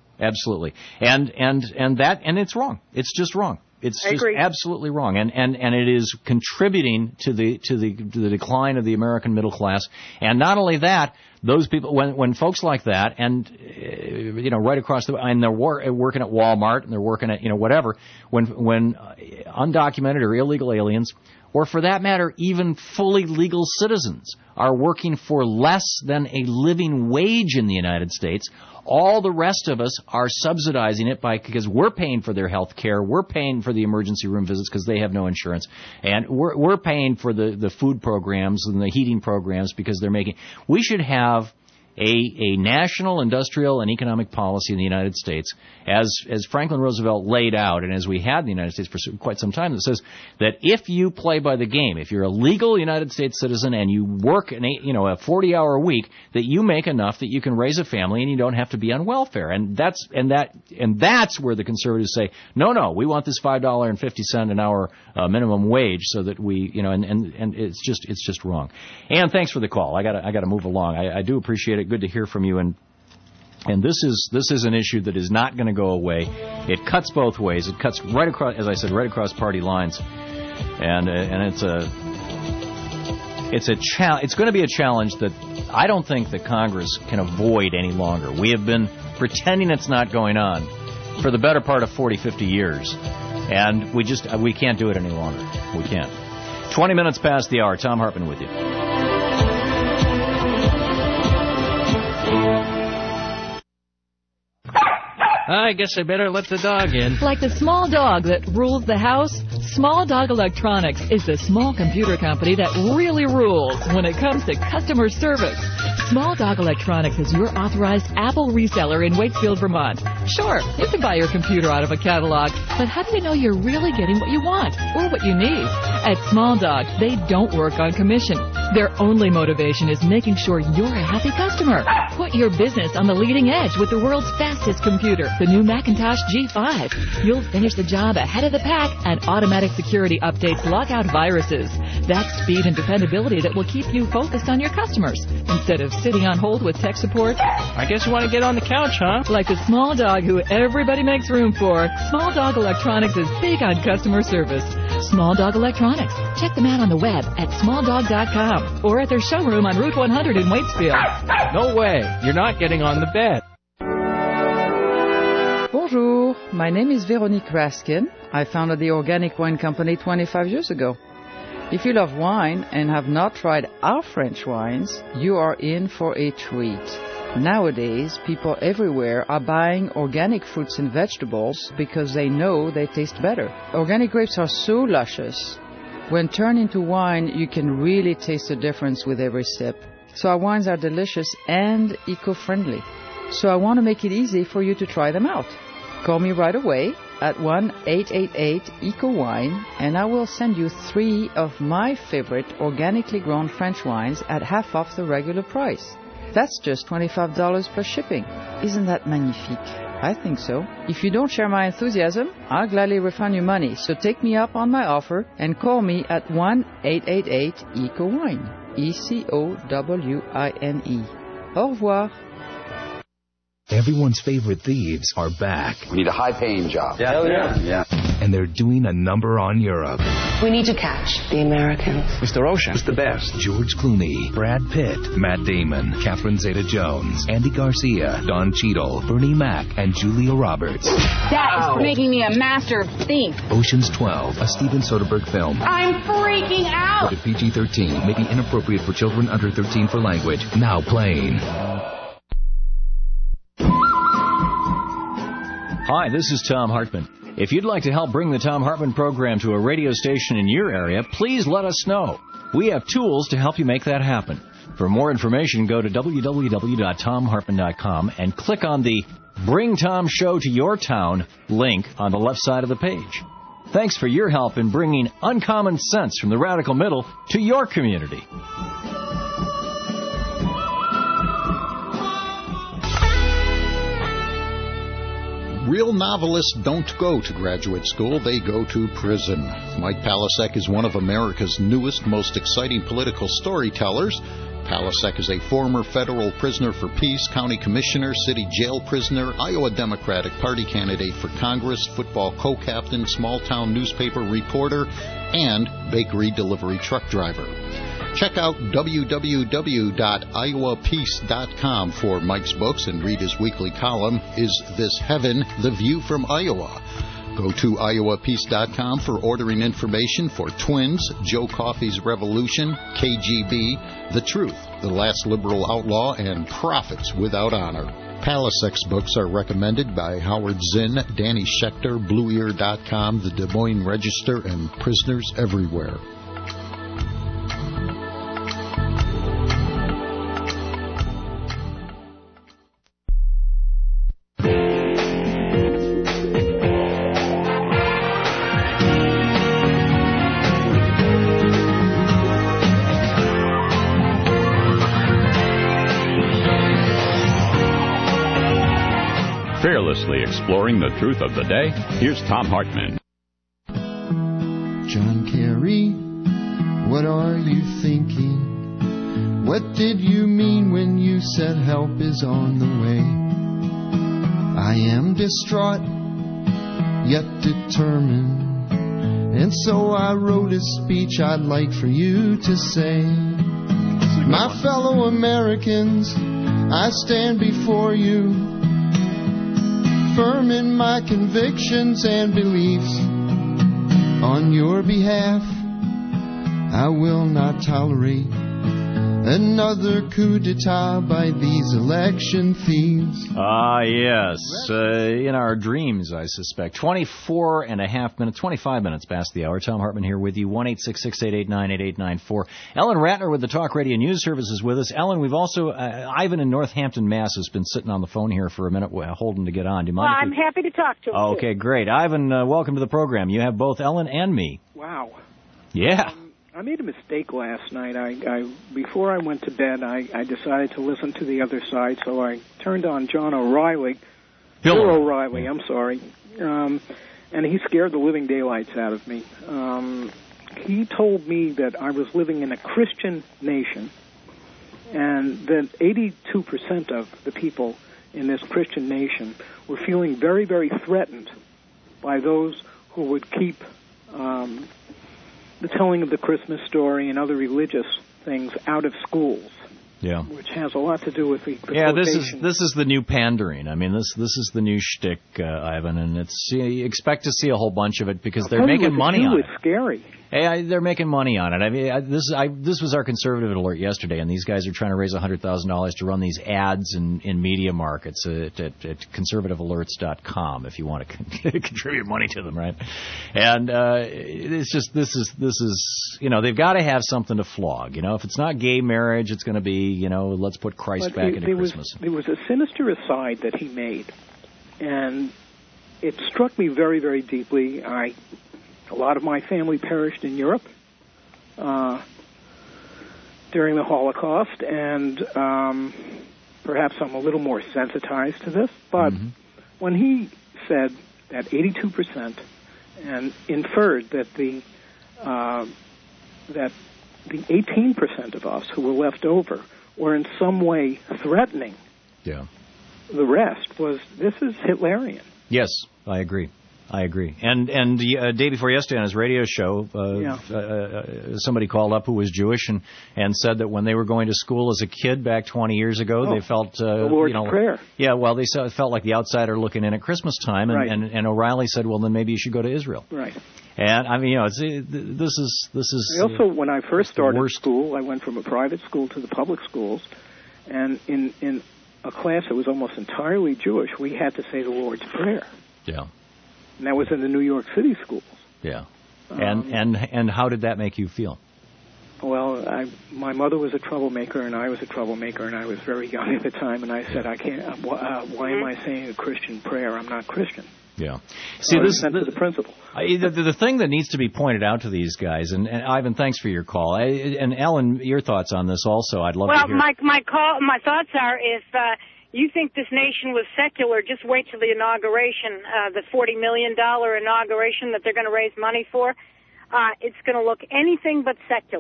And it's wrong. It's just wrong. It's just absolutely wrong, and it is contributing to the decline of the American middle class. And not only that, those people, when folks like that, and right across and they're working at Walmart and they're working at whatever, when undocumented or illegal aliens, or for that matter, even fully legal citizens, are working for less than a living wage in the United States, all the rest of us are subsidizing it because we're paying for their health care, we're paying for the emergency room visits because they have no insurance, and we're paying for the food programs and the heating programs because they're making. We should have a national industrial and economic policy in the United States, as Franklin Roosevelt laid out, and as we had in the United States for quite some time, that says that if you play by the game, if you're a legal United States citizen and you work a 40-hour week, that you make enough that you can raise a family and you don't have to be on welfare. And that's where the conservatives say, no, we want this $5.50 an hour minimum wage, so that we, and it's just wrong. Ann, thanks for the call. I got to move along. I do appreciate it. Good to hear from you, and this is an issue that is not going to go away. It cuts both ways. It cuts right across, as I said, right across party lines, and it's going to be a challenge that I don't think that Congress can avoid any longer. We have been pretending it's not going on for the better part of 40, 50 years, and we can't do it any longer. We can't. 20 minutes past the hour. Tom Hartman with you. I guess I better let the dog in. Like the small dog that rules the house, Small Dog Electronics is the small computer company that really rules when it comes to customer service. Small Dog Electronics is your authorized Apple reseller in Wakefield, Vermont. Sure, you can buy your computer out of a catalog, but how do you know you're really getting what you want or what you need? At Small Dog, they don't work on commission. Their only motivation is making sure you're a happy customer. Put your business on the leading edge with the world's fastest computer, the new Macintosh G5. You'll finish the job ahead of the pack, and automatic security updates lock out viruses. That's speed and dependability that will keep you focused on your customers instead of sitting on hold with tech support. I guess you want to get on the couch, huh? Like the small dog who everybody makes room for, Small Dog Electronics is big on customer service. Small Dog Electronics. Check them out on the web at smalldog.com or at their showroom on Route 100 in Waitsfield. No way. You're not getting on the bed. Bonjour. My name is Veronique Raskin. I founded the Organic Wine Company 25 years ago. If you love wine and have not tried our French wines, you are in for a treat. Nowadays, people everywhere are buying organic fruits and vegetables because they know they taste better. Organic grapes are so luscious. When turned into wine, you can really taste the difference with every sip. So our wines are delicious and eco-friendly. So I want to make it easy for you to try them out. Call me right away at 1-888-ECO-WINE and I will send you 3 of my favorite organically grown French wines at half off the regular price. That's just $25 plus shipping. Isn't that magnifique? I think so. If you don't share my enthusiasm, I'll gladly refund your money. So take me up on my offer and call me at 1-888-ECO-WINE. ECOWINE. Au revoir. Everyone's favorite thieves are back. We need a high-paying job. Yeah. And they're doing a number on Europe. We need to catch the Americans. Mr. Ocean's the best. George Clooney, Brad Pitt, Matt Damon, Catherine Zeta-Jones, Andy Garcia, Don Cheadle, Bernie Mac, and Julia Roberts. That is making me a master thief. Ocean's 12, a Steven Soderbergh film. I'm freaking out. Rated PG-13, may be inappropriate for children under 13 for language. Now playing. Hi, this is Tom Hartman. If you'd like to help bring the Tom Hartman program to a radio station in your area, please let us know. We have tools to help you make that happen. For more information, go to www.tomhartman.com and click on the Bring Tom Show to Your Town link on the left side of the page. Thanks for your help in bringing uncommon sense from the radical middle to your community. Real novelists don't go to graduate school, they go to prison. Mike Palasek is one of America's newest, most exciting political storytellers. Palasek is a former federal prisoner for peace, county commissioner, city jail prisoner, Iowa Democratic Party candidate for Congress, football co-captain, small-town newspaper reporter, and bakery delivery truck driver. Check out www.iowapeace.com for Mike's books and read his weekly column, Is This Heaven? The View from Iowa. Go to iowapeace.com for ordering information for Twins, Joe Coffey's Revolution, KGB, The Truth, The Last Liberal Outlaw, and Prophets Without Honor. Palisex books are recommended by Howard Zinn, Danny Schechter, BlueEar.com, The Des Moines Register, and Prisoners Everywhere. Fearlessly exploring the truth of the day, here's Tom Hartman. John Kerry, what are you thinking? What did you mean when you said help is on the way? I am distraught, yet determined, and so I wrote a speech I'd like for you to say. My fellow Americans, I stand before you, firm in my convictions and beliefs. On your behalf, I will not tolerate another coup d'etat by these election thieves. Yes. In our dreams, I suspect. 25 minutes past the hour. Tom Hartman here with you. 1-866-889-8894. Ellen Ratner with the Talk Radio News Service is with us. Ellen, we've also, Ivan in Northampton, Mass. has been sitting on the phone here for a minute holding to get on. Do you mind? Well, I'm happy to talk to him. Okay, great. Ivan, welcome to the program. You have both Ellen and me. Wow. Yeah. I made a mistake last night. Before I went to bed, I decided to listen to the other side, so I turned on John O'Reilly. Bill O'Reilly, I'm sorry. And he scared the living daylights out of me. He told me that I was living in a Christian nation, and that 82% of the people in this Christian nation were feeling very, very threatened by those who would keep the telling of the Christmas story and other religious things out of schools. Yeah. Which has a lot to do with the quotation. This is the new pandering. I mean, this is the new shtick, Ivan, and you expect to see a whole bunch of it because they're making money on it. It's scary. Hey, they're making money on it. I mean, this was our conservative alert yesterday, and these guys are trying to raise $100,000 to run these ads in media markets at conservativelalerts.com if you want to contribute money to them, right? And it's just this is they've got to have something to flog. If it's not gay marriage, it's going to be let's put Christ back into Christmas. There was a sinister aside that he made, and it struck me very, very deeply. A lot of my family perished in Europe during the Holocaust, and perhaps I'm a little more sensitized to this. But when he said that 82% and inferred that the 18% of us who were left over were in some way threatening the rest, this is Hitlerian. Yes, I agree. And the day before yesterday on his radio show, somebody called up who was Jewish and said that when they were going to school as a kid back 20 years ago, they felt the Lord's Prayer. Yeah, well, they felt like the outsider looking in at Christmas time, and O'Reilly said, well, then maybe you should go to Israel. Right. And I mean, this is. I also, when I first started school, I went from a private school to the public schools, and in a class that was almost entirely Jewish, we had to say the Lord's Prayer. Yeah. And that was in the New York City schools. Yeah. And how did that make you feel? Well, my mother was a troublemaker, and I was a troublemaker, and I was very young at the time, and I said, I can't. Why am I saying a Christian prayer? I'm not Christian. Yeah. See, this is the principle. The thing that needs to be pointed out to these guys, and Ivan, thanks for your call. And Ellen, your thoughts on this also. I'd love to hear. Well, my thoughts are if you think this nation was secular, just wait till the inauguration, the $40 million inauguration that they're going to raise money for. It's going to look anything but secular.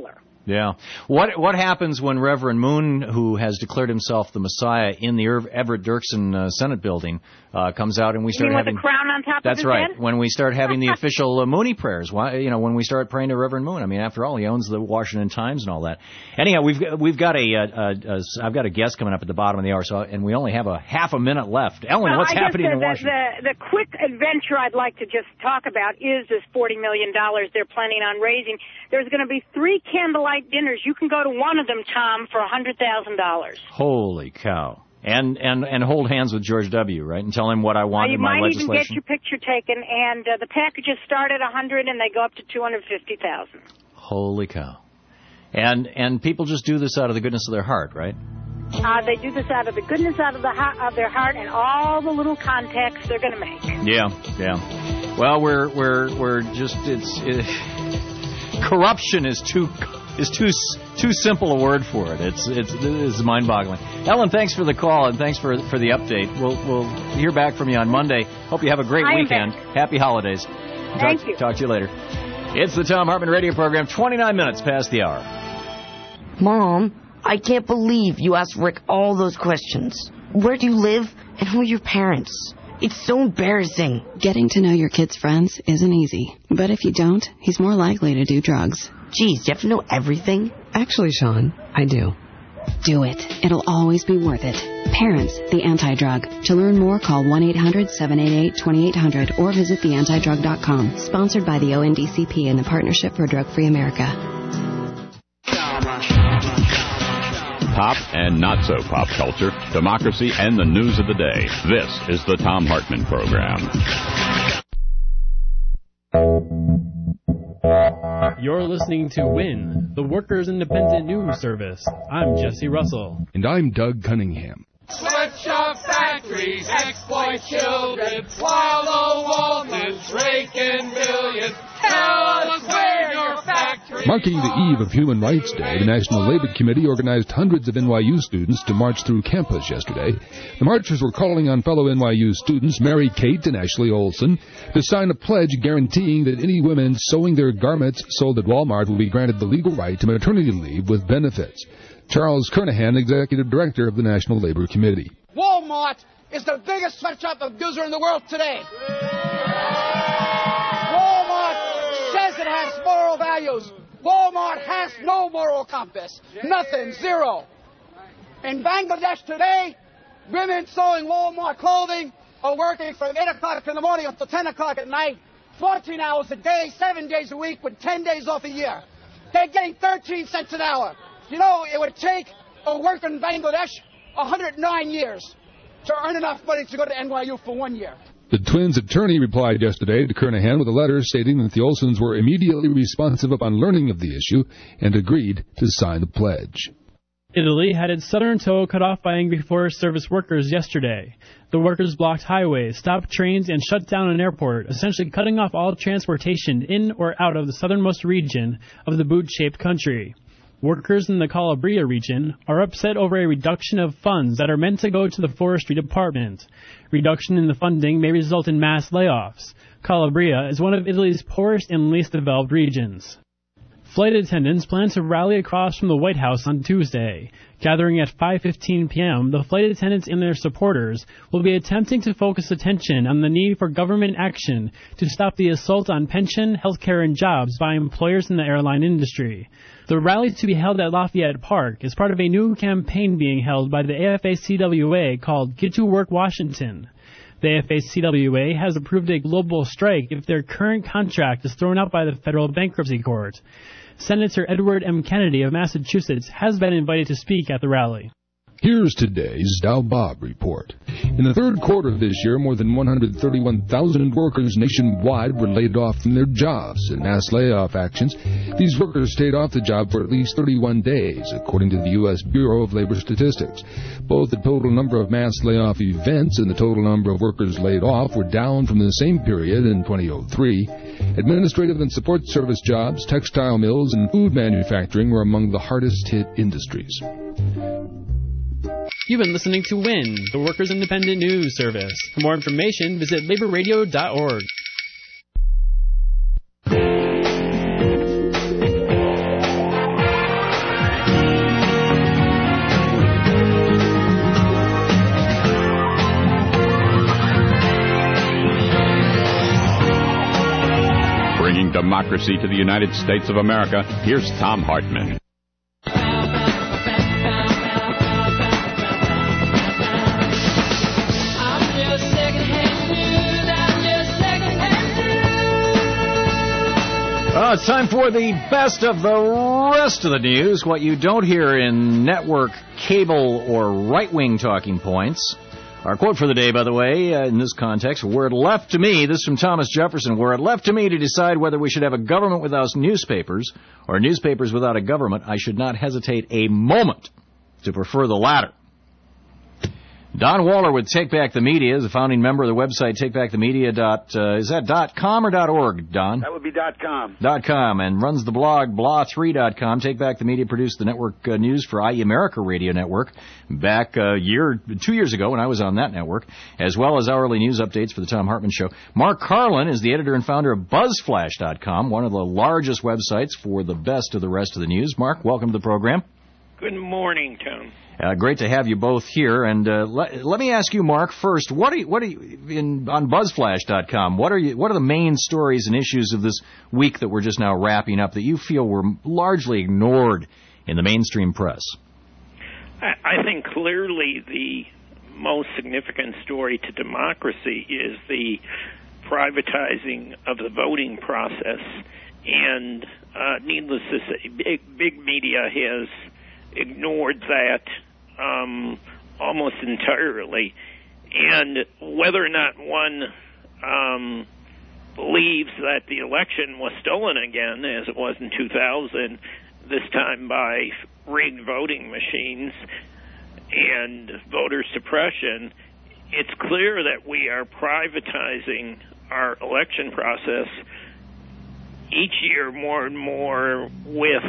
Yeah. What happens when Reverend Moon, who has declared himself the Messiah in the Everett Dirksen Senate building, comes out and we start having with the crown on top of his That's right. head? When we start having the official Mooney prayers, when we start praying to Reverend Moon. I mean, after all, he owns the Washington Times and all that. Anyhow, I've got a guest coming up at the bottom of the hour, and we only have a half a minute left. Ellen, what's happening in Washington? The quick adventure I'd like to just talk about is this $40 million they're planning on raising. There's going to be 3 candlelight dinners. You can go to one of them, Tom, for $100,000. Holy cow. And hold hands with George W., right? And tell him what I want in my legislation. You might even get your picture taken, and the packages start at $100,000 and they go up to $250,000. Holy cow. And people just do this out of the goodness of their heart, right? They do this out of the goodness of their heart and all the little contacts they're going to make. Yeah. Well, we're just corruption is too simple a word for it. It's mind-boggling. Ellen, thanks for the call and thanks for the update. We'll hear back from you on Monday. Hope you have a great weekend. Happy holidays. Thank you. Talk to you later. It's the Thom Hartmann Radio Program, 29 minutes past the hour. Mom, I can't believe you asked Rick all those questions. Where do you live and who are your parents? It's so embarrassing. Getting to know your kid's friends isn't easy. But if you don't, he's more likely to do drugs. Geez, do you have to know everything? Actually, Sean, I do. Do it. It'll always be worth it. Parents, the Anti-Drug. To learn more, call 1-800-788-2800 or visit theantidrug.com. Sponsored by the ONDCP and the Partnership for Drug-Free America. Pop and not-so-pop culture, democracy, and the news of the day. This is the Thom Hartmann Program. You're listening to WIN, the Workers' Independent News Service. I'm Jesse Russell. And I'm Doug Cunningham. Sweatshop factories exploit children while the Waltons rake in millions. Tell us where your factory. Marking the eve of Human Rights Day, the National Labor Committee organized hundreds of NYU students to march through campus yesterday. The marchers were calling on fellow NYU students Mary Kate and Ashley Olsen to sign a pledge guaranteeing that any women sewing their garments sold at Walmart will be granted the legal right to maternity leave with benefits. Charles Kernahan, Executive Director of the National Labor Committee. Walmart is the biggest sweatshop abuser in the world today. Walmart says it has moral values. Walmart has no moral compass. Nothing. Zero. In Bangladesh today, women sewing Walmart clothing are working from 8 o'clock in the morning up to 10 o'clock at night, 14 hours a day, 7 days a week with 10 days off a year. They're getting 13 cents an hour. You know, it would take a worker in Bangladesh 109 years to earn enough money to go to NYU for 1 year. The twins' attorney replied yesterday to Kernahan with a letter stating that the Olsens were immediately responsive upon learning of the issue and agreed to sign the pledge. Italy had its southern toe cut off by angry Forest Service workers yesterday. The workers blocked highways, stopped trains, and shut down an airport, essentially cutting off all transportation in or out of the southernmost region of the boot-shaped country. Workers in the Calabria region are upset over a reduction of funds that are meant to go to the forestry department. Reduction in the funding may result in mass layoffs. Calabria is one of Italy's poorest and least developed regions. Flight attendants plan to rally across from the White House on Tuesday. Gathering at 5:15 p.m., the flight attendants and their supporters will be attempting to focus attention on the need for government action to stop the assault on pension, healthcare, and jobs by employers in the airline industry. The rally to be held at Lafayette Park is part of a new campaign being held by the AFA-CWA called Get to Work Washington. The AFA-CWA has approved a global strike if their current contract is thrown out by the federal bankruptcy court. Senator Edward M. Kennedy of Massachusetts has been invited to speak at the rally. Here's today's Dow Bob report. In the third quarter of this year, more than 131,000 workers nationwide were laid off from their jobs in mass layoff actions. These workers stayed off the job for at least 31 days, according to the U.S. Bureau of Labor Statistics. Both the total number of mass layoff events and the total number of workers laid off were down from the same period in 2003. Administrative and support service jobs, textile mills, and food manufacturing were among the hardest hit industries. You've been listening to WIN, the Workers' Independent News Service. For more information, visit laborradio.org. democracy to the United States of America, here's Thom Hartmann. It's time for the best of the rest of the news, what you don't hear in network, cable, or right-wing talking points. Our quote for the day, by the way, in this context, were it left to me, this is from Thomas Jefferson, were it left to me to decide whether we should have a government without newspapers or newspapers without a government, I should not hesitate a moment to prefer the latter. Don Waller with Take Back the Media is a founding member of the website takebackthemedia. Is that .com or .org, Don? That would be .com. .com, and runs the blog blah3.com. Take Back the Media produced the network news for IE America Radio Network back 2 years ago when I was on that network, as well as hourly news updates for the Thom Hartmann Show. Mark Carlin is the editor and founder of BuzzFlash.com, one of the largest websites for the best of the rest of the news. Mark, welcome to the program. Good morning, Tom. Great to have you both here. And let me ask you, Mark, first, what are you on BuzzFlash.com? What are the main stories and issues of this week that we're just now wrapping up that you feel were largely ignored in the mainstream press? I think clearly the most significant story to democracy is the privatizing of the voting process. And needless to say, big media has ignored that almost entirely. And whether or not one believes that the election was stolen again, as it was in 2000, this time by rigged voting machines and voter suppression, it's clear that we are privatizing our election process each year more and more with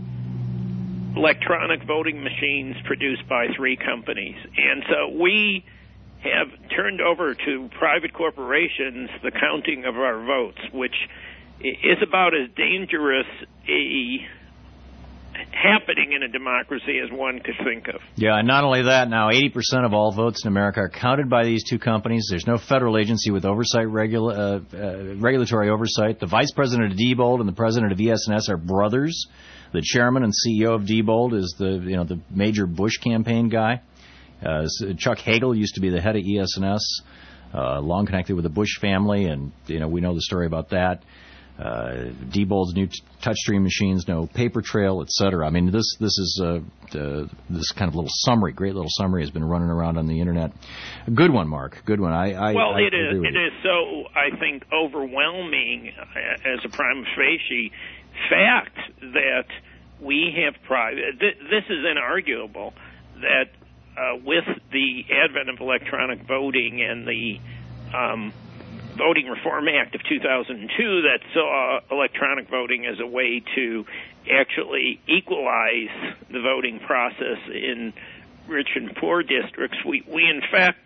electronic voting machines produced by 3 companies. And so we have turned over to private corporations the counting of our votes, which is about as dangerous a happening in a democracy as one could think of. Yeah, and not only that, now 80% of all votes in America are counted by these 2 companies. There's no federal agency with oversight, regulatory oversight. The vice president of Diebold and the president of ES&S are brothers. The chairman and CEO of Diebold is the major Bush campaign guy. Chuck Hagel used to be the head of ES&S, long connected with the Bush family, and we know the story about that. Diebold's new touchscreen machines, no paper trail, etc. I mean, this is this kind of great little summary has been running around on the internet. Good one, Mark. Good one. It is so, I think, overwhelming as a prima facie fact that we have private. This is inarguable that with the advent of electronic voting and the Voting Reform Act of 2002 that saw electronic voting as a way to actually equalize the voting process in rich and poor districts, we in fact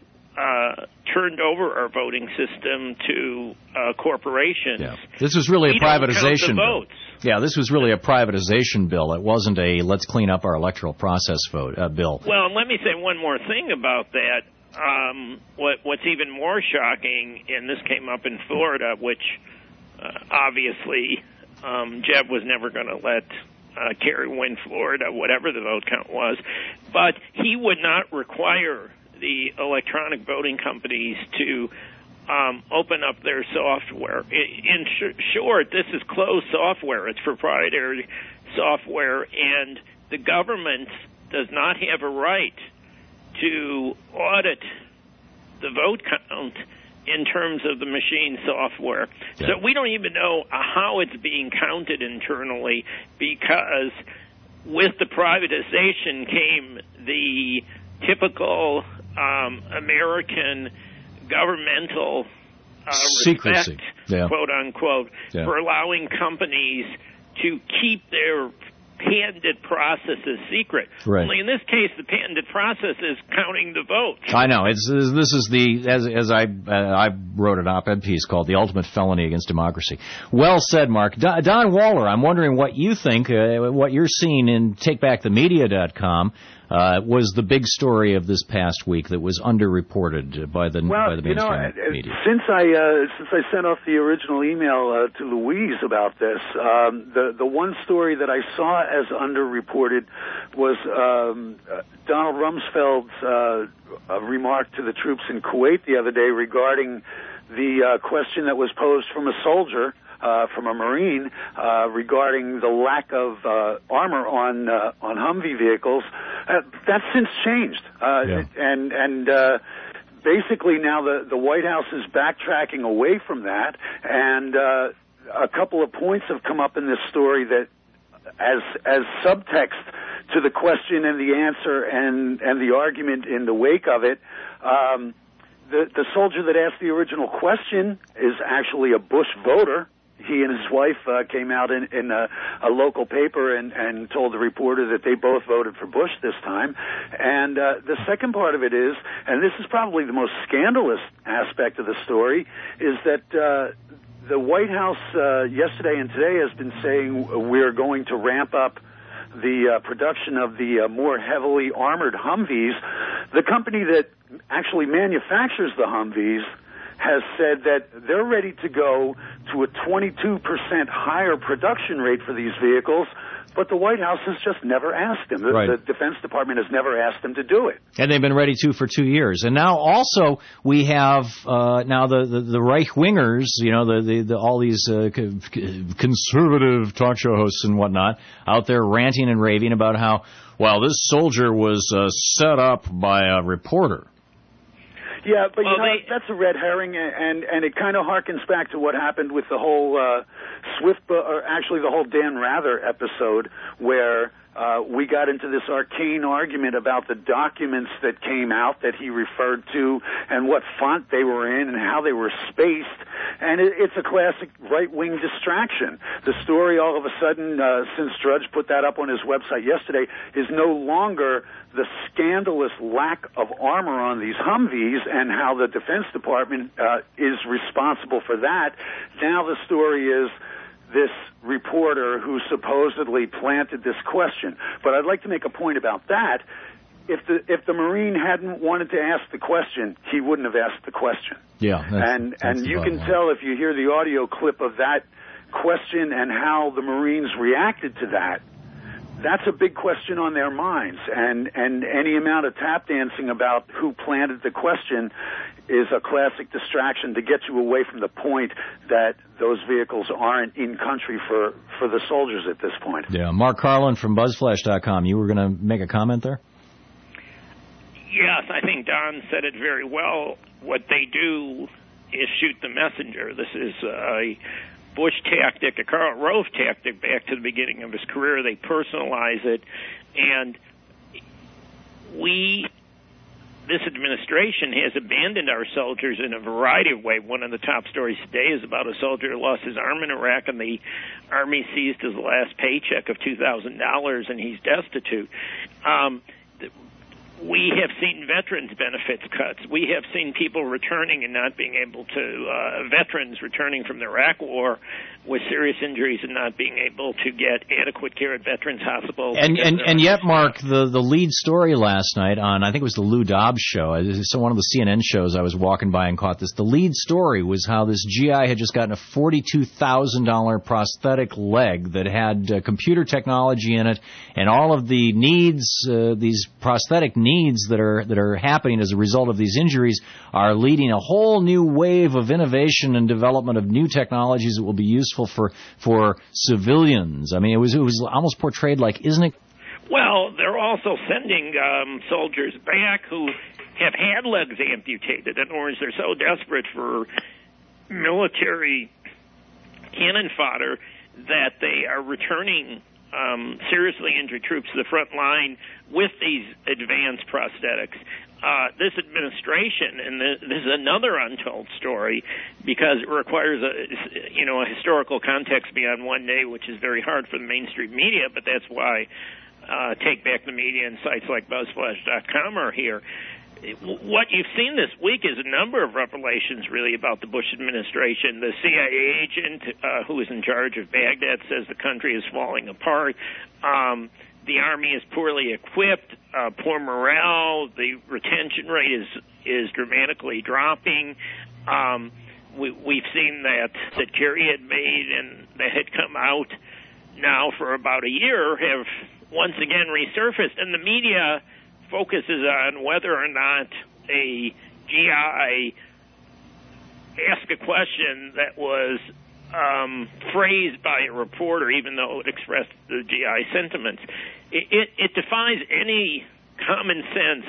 turned over our voting system to corporations. Yeah. This was really a privatization bill. Yeah, this was really a privatization bill. It wasn't a let's clean up our electoral process bill. Well, let me say one more thing about that. What's even more shocking, and this came up in Florida, which obviously Jeb was never going to let Kerry win Florida, whatever the vote count was, but he would not require the electronic voting companies to open up their software. In short, this is closed software. It's proprietary software, and the government does not have a right to audit the vote count in terms of the machine software. Yeah. So we don't even know how it's being counted internally, because with the privatization came the typical American governmental secrecy, respect, quote unquote, for allowing companies to keep their patented processes secret. Right. Only in this case, the patented process is counting the votes. I know. This is as I wrote an op-ed piece called "The Ultimate Felony Against Democracy." Well said, Mark. Don Waller, I'm wondering what you think, what you're seeing in TakeBackTheMedia.com. was the big story of this past week that was underreported by the mainstream media. Since I sent off the original email to Louise about this, the one story that I saw as underreported was Donald Rumsfeld's remark to the troops in Kuwait the other day regarding the question that was posed from a soldier. From a Marine regarding the lack of armor on Humvee vehicles. That's since changed, and basically now the White House is backtracking away from that, and a couple of points have come up in this story that, as subtext to the question and the answer and the argument in the wake of it. The soldier that asked the original question is actually a Bush voter. He and his wife came out in a local paper and told the reporter that they both voted for Bush this time. And the second part of it is, and this is probably the most scandalous aspect of the story, is that the White House yesterday and today has been saying we're going to ramp up the production of the more heavily armored Humvees. The company that actually manufactures the Humvees has said that they're ready to go to a 22% higher production rate for these vehicles, but the White House has just never asked them. The Defense Department has never asked them to do it. And they've been ready to for 2 years. And now also we have now the right-wingers, all these conservative talk show hosts and whatnot out there ranting and raving about how, well, this soldier was set up by a reporter. Yeah, but that's a red herring, and it kind of harkens back to what happened with the whole the whole Dan Rather episode, where we got into this arcane argument about the documents that came out that he referred to and what font they were in and how they were spaced. And it's a classic right-wing distraction. The story, all of a sudden, since Drudge put that up on his website yesterday, is no longer the scandalous lack of armor on these Humvees and how the Defense Department is responsible for that. Now the story is this reporter who supposedly planted this question. But I'd like to make a point about that. If the Marine hadn't wanted to ask the question, he wouldn't have asked the question. Yeah, and you can tell if you hear the audio clip of that question and how the Marines reacted to that. That's a big question on their minds, and any amount of tap dancing about who planted the question is a classic distraction to get you away from the point that those vehicles aren't in country for the soldiers at this point. Yeah, Mark Carlin from BuzzFlash.com. You were going to make a comment there? Yes, I think Don said it very well. What they do is shoot the messenger. This is a Bush tactic, a Karl Rove tactic back to the beginning of his career. They personalize it, and this administration has abandoned our soldiers in a variety of ways. One of the top stories today is about a soldier who lost his arm in Iraq, and the Army seized his last paycheck of $2,000, and he's destitute. We have seen veterans' benefits cuts. We have seen people returning and not being able to, veterans returning from the Iraq War with serious injuries and not being able to get adequate care at veterans' hospitals. And yet, Mark, the lead story last night on, I think it was the Lou Dobbs show, one of the CNN shows I was walking by and caught this. The lead story was how this GI had just gotten a $42,000 prosthetic leg that had computer technology in it, and all of the needs, these prosthetic needs that are happening as a result of these injuries are leading a whole new wave of innovation and development of new technologies that will be useful for civilians. I mean, it was almost portrayed like, isn't it? Well, they're also sending soldiers back who have had legs amputated. In other words, they're so desperate for military cannon fodder that they are returning seriously injured troops to the front line with these advanced prosthetics. This administration, and this is another untold story because it requires a historical context beyond one day, which is very hard for the mainstream media, but that's why Take Back the Media and sites like BuzzFlash.com are here. what you've seen this week is a number of revelations, really, about the Bush administration. The CIA agent who is in charge of Baghdad says the country is falling apart. The army is poorly equipped, poor morale. The retention rate is dramatically dropping. We've seen that Kerry had made and that had come out now for about a year have once again resurfaced, and the media focuses on whether or not a GI asked a question that was phrased by a reporter, even though it expressed the GI sentiments. It defies any common sense.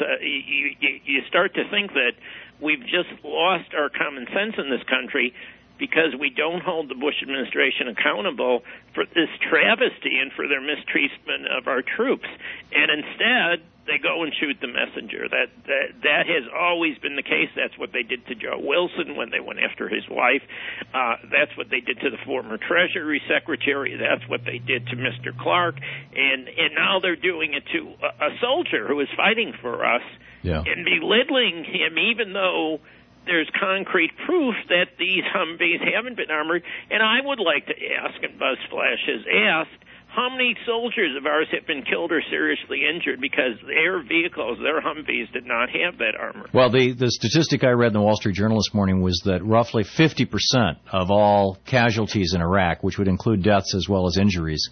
You start to think that we've just lost our common sense in this country because we don't hold the Bush administration accountable for this travesty and for their mistreatment of our troops. And instead, they go and shoot the messenger. That has always been the case. That's what they did to Joe Wilson when they went after his wife. That's what they did to the former Treasury Secretary. That's what they did to Mr. Clark. And now they're doing it to a soldier who is fighting for us and belittling him, even though there's concrete proof that these Humvees haven't been armored. And I would like to ask, and BuzzFlash has asked, how many soldiers of ours have been killed or seriously injured because their vehicles, their Humvees, did not have that armor? Well, the statistic I read in the Wall Street Journal this morning was that roughly 50% of all casualties in Iraq, which would include deaths as well as injuries,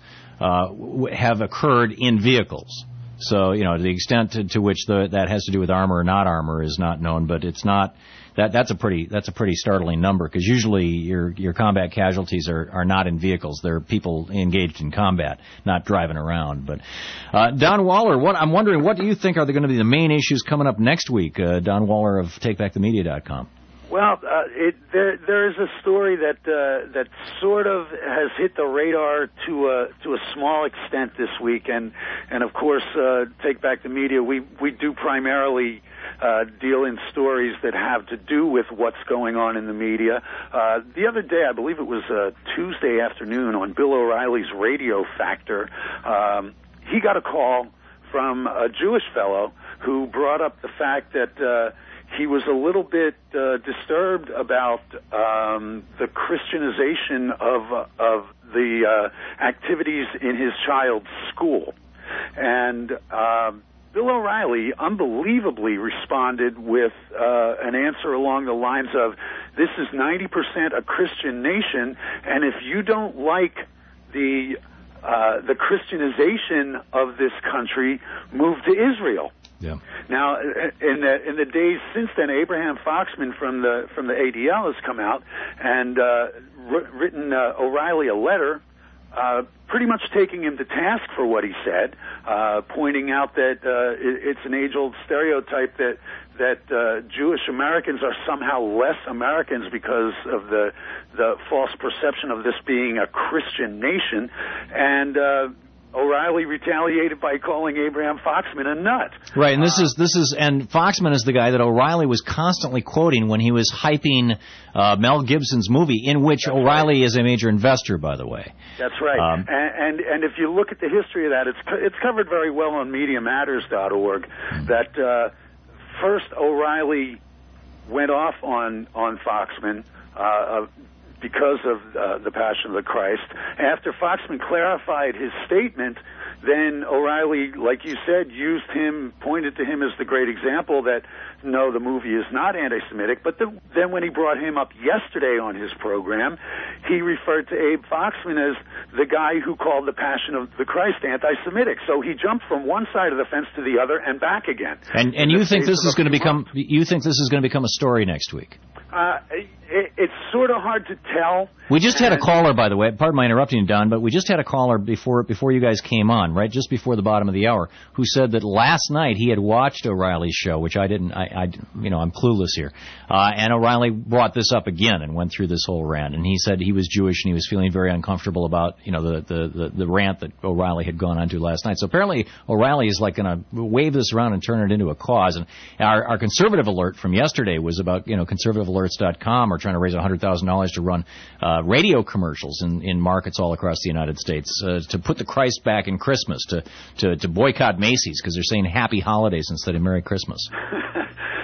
have occurred in vehicles. So, the extent to which that has to do with armor or not armor is not known, but it's not. That's a pretty startling number, because usually your combat casualties are not in vehicles. They're people engaged in combat, not driving around. But Don Waller, I'm wondering, what do you think are going to be the main issues coming up next week? Don Waller of TakeBackTheMedia.com. Well, there is a story that sort of has hit the radar to a small extent this week, and of course, Take Back the Media. We do primarily deal in stories that have to do with what's going on in the media. The other day, I believe it was Tuesday afternoon, on Bill O'Reilly's Radio Factor, he got a call from a Jewish fellow who brought up the fact that he was a little bit disturbed about the Christianization of the activities in his child's school. And Bill O'Reilly unbelievably responded with an answer along the lines of, this is 90% a Christian nation, and if you don't like the Christianization of this country, move to Israel. Yeah. Now, in the days since then, Abraham Foxman from the ADL has come out and written O'Reilly a letter, pretty much taking him to task for what he said, pointing out that it's an age-old stereotype that Jewish Americans are somehow less Americans because of the false perception of this being a Christian nation, and O'Reilly retaliated by calling Abraham Foxman a nut. Right, and this is and Foxman is the guy that O'Reilly was constantly quoting when he was hyping Mel Gibson's movie, in which O'Reilly is a major investor, by the way. That's right. And if you look at the history of that, it's covered very well on MediaMatters.org. That first O'Reilly went off on Foxman because of the Passion of the Christ. After Foxman clarified his statement, then O'Reilly, like you said, pointed to him as the great example that, no, the movie is not anti-Semitic. But then when he brought him up yesterday on his program, he referred to Abe Foxman as the guy who called the Passion of the Christ anti-Semitic. So he jumped from one side of the fence to the other and back again. And you think this is going to become a story next week? It's sort of hard to tell. We just had a caller, by the way. Pardon my interrupting, Don, but we just had a caller before you guys came on, right, just before the bottom of the hour, who said that last night he had watched O'Reilly's show, which I didn't. I'm clueless here. And O'Reilly brought this up again and went through this whole rant. And he said he was Jewish and he was feeling very uncomfortable about the rant that O'Reilly had gone on to last night. So apparently O'Reilly is like going to wave this around and turn it into a cause. And our conservative alert from yesterday was about conservativealerts.com are trying to raise $100,000 to run radio commercials in markets all across the United States to put the Christ back in Christmas, to boycott Macy's because they're saying Happy Holidays instead of Merry Christmas.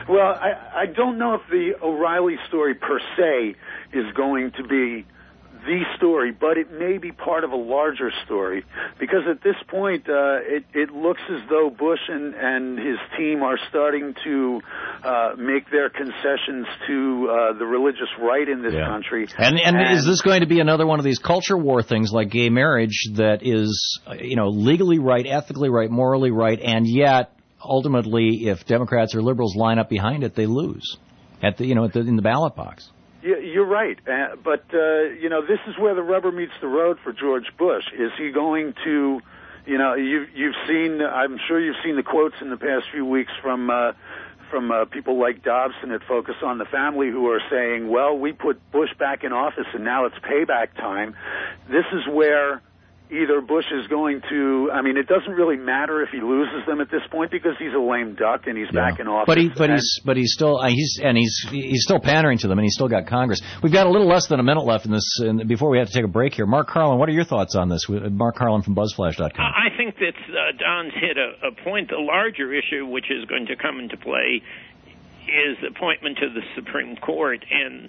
Well, I don't know if the O'Reilly story per se is going to be the story, but it may be part of a larger story, because at this point it looks as though Bush and his team are starting to make their concessions to the religious right in this country. And is this going to be another one of these culture war things like gay marriage that is, legally right, ethically right, morally right, and yet ultimately if Democrats or liberals line up behind it, they lose in the ballot box? Yeah, you're right, but this is where the rubber meets the road for George Bush. Is he going to, you've seen, I'm sure you've seen the quotes in the past few weeks from people like Dobson at Focus on the Family, who are saying, well, we put Bush back in office and now it's payback time. This is where either Bush is going to, it doesn't really matter if he loses them at this point, because he's a lame duck and he's back in office. But he's still pandering to them, and he's still got Congress. We've got a little less than a minute left in this, before we have to take a break here. Mark Carlin, what are your thoughts on this? Mark Carlin from BuzzFlash.com. I think that Don's hit a point. The larger issue, which is going to come into play, is appointment to the Supreme Court, and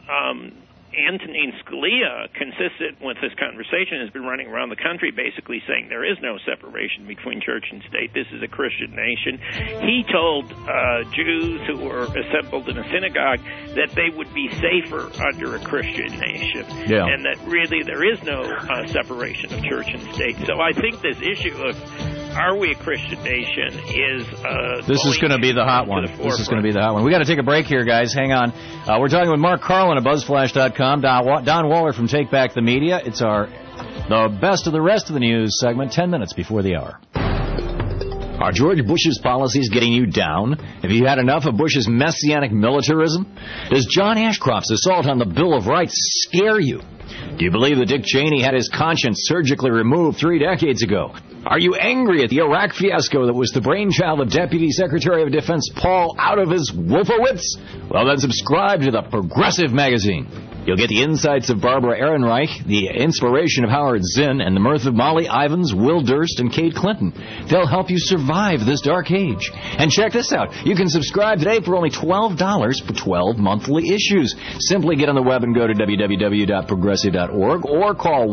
Antonin Scalia, consistent with this conversation, has been running around the country basically saying there is no separation between church and state. This is a Christian nation. He told Jews who were assembled in a synagogue that they would be safer under a Christian nation, and that really there is no separation of church and state. So I think this issue of are we a Christian nation is this is going to be the hot one. This is going to be the hot one. We got to take a break here, guys. Hang on. We're talking with Mark Carlin of BuzzFlash.com, Don Waller from Take Back the Media. It's the best of the rest of the news segment, 10 minutes before the hour. Are George Bush's policies getting you down? Have you had enough of Bush's messianic militarism? Does John Ashcroft's assault on the Bill of Rights scare you? Do you believe that Dick Cheney had his conscience surgically removed 3 decades ago? Are you angry at the Iraq fiasco that was the brainchild of Deputy Secretary of Defense Paul out of his Wolfowitz? Well, then subscribe to the Progressive Magazine. You'll get the insights of Barbara Ehrenreich, the inspiration of Howard Zinn, and the mirth of Molly Ivins, Will Durst, and Kate Clinton. They'll help you survive this dark age. And check this out. You can subscribe today for only $12 for 12 monthly issues. Simply get on the web and go to www.progressive.org or call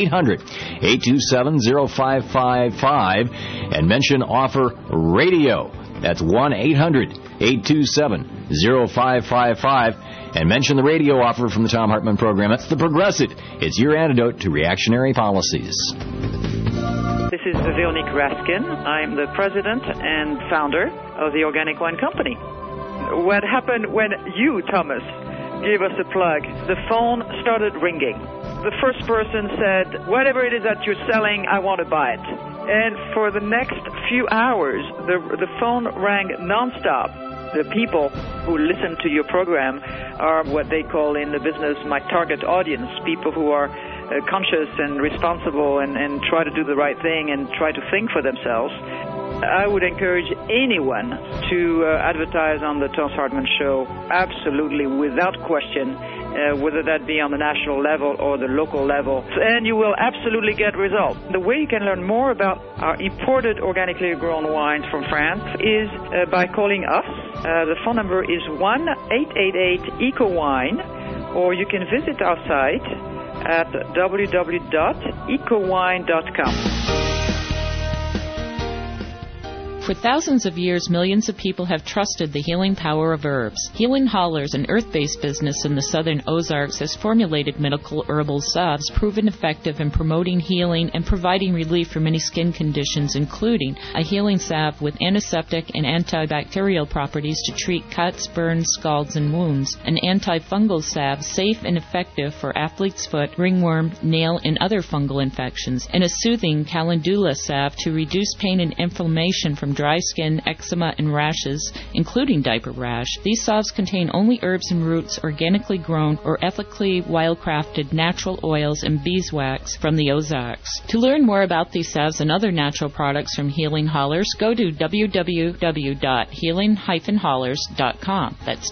1-800-827-0555 and mention offer radio. That's 1-800-827-0555. And mention the radio offer from the Thom Hartmann program. That's the Progressive. It's your antidote to reactionary policies. This is Veronique Raskin. I'm the president and founder of the Organic Wine Company. What happened when you, Thomas, gave us a plug? The phone started ringing. The first person said, whatever it is that you're selling, I want to buy it. And for the next few hours, the phone rang nonstop. The people who listen to your program are what they call in the business my target audience, people who are conscious and responsible and try to do the right thing and try to think for themselves. I would encourage anyone to advertise on the Thom Hartmann Show, absolutely, without question, whether that be on the national level or the local level, and you will absolutely get results. The way you can learn more about our imported organically grown wines from France is by calling us. The phone number is 1-888-ECO-WINE, or you can visit our site at www.ecowine.com. For thousands of years, millions of people have trusted the healing power of herbs. Healing Hollers, an earth-based business in the southern Ozarks, has formulated medical herbal salves proven effective in promoting healing and providing relief for many skin conditions, including a healing salve with antiseptic and antibacterial properties to treat cuts, burns, scalds, and wounds, an antifungal salve safe and effective for athlete's foot, ringworm, nail, and other fungal infections, and a soothing calendula salve to reduce pain and inflammation from dry skin, eczema, and rashes, including diaper rash. These salves contain only herbs and roots organically grown or ethically wildcrafted natural oils and beeswax from the Ozarks. To learn more about these salves and other natural products from Healing Hollers, go to www.healing-hollers.com. That's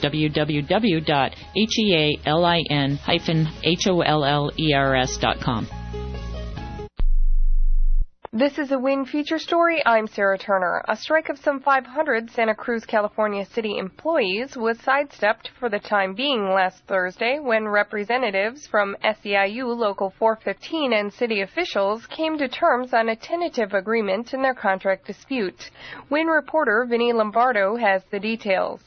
www.healin-hollers.com. This is a WIN feature story. I'm Sarah Turner. A strike of some 500 Santa Cruz, California city employees was sidestepped for the time being last Thursday when representatives from SEIU Local 415 and city officials came to terms on a tentative agreement in their contract dispute. WIN reporter Vinny Lombardo has the details.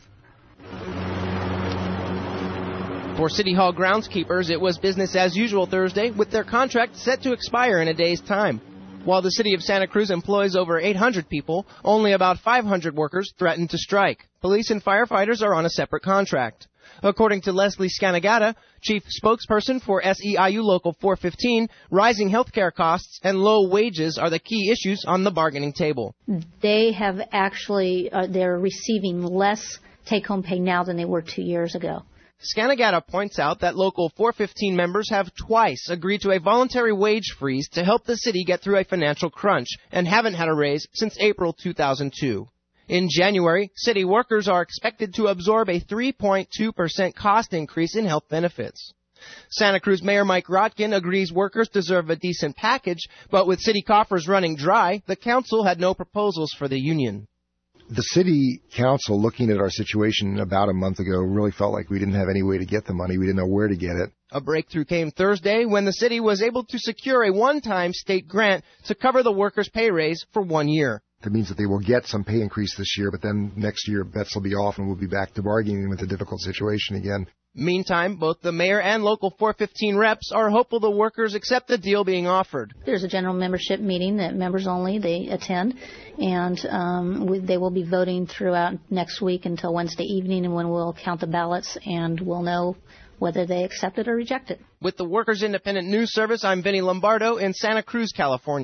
For City Hall groundskeepers, it was business as usual Thursday, with their contract set to expire in a day's time. While the city of Santa Cruz employs over 800 people, only about 500 workers threatened to strike. Police and firefighters are on a separate contract. According to Leslie Scanagata, chief spokesperson for SEIU Local 415, rising healthcare costs and low wages are the key issues on the bargaining table. They have actually, they're receiving less take-home pay now than they were 2 years ago. Scanagata points out that Local 415 members have twice agreed to a voluntary wage freeze to help the city get through a financial crunch and haven't had a raise since April 2002. In January, city workers are expected to absorb a 3.2% cost increase in health benefits. Santa Cruz Mayor Mike Rotkin agrees workers deserve a decent package, but with city coffers running dry, the council had no proposals for the union. The city council, looking at our situation about a month ago, really felt like we didn't have any way to get the money. We didn't know where to get it. A breakthrough came Thursday when the city was able to secure a one-time state grant to cover the workers' pay raise for 1 year. That means that they will get some pay increase this year, but then next year bets will be off and we'll be back to bargaining with a difficult situation again. Meantime, both the mayor and Local 415 reps are hopeful the workers accept the deal being offered. There's a general membership meeting that members only, they attend, and they will be voting throughout next week until Wednesday evening, and when we'll count the ballots and we'll know whether they accept it or reject it. With the Workers Independent News Service, I'm Vinny Lombardo in Santa Cruz, California.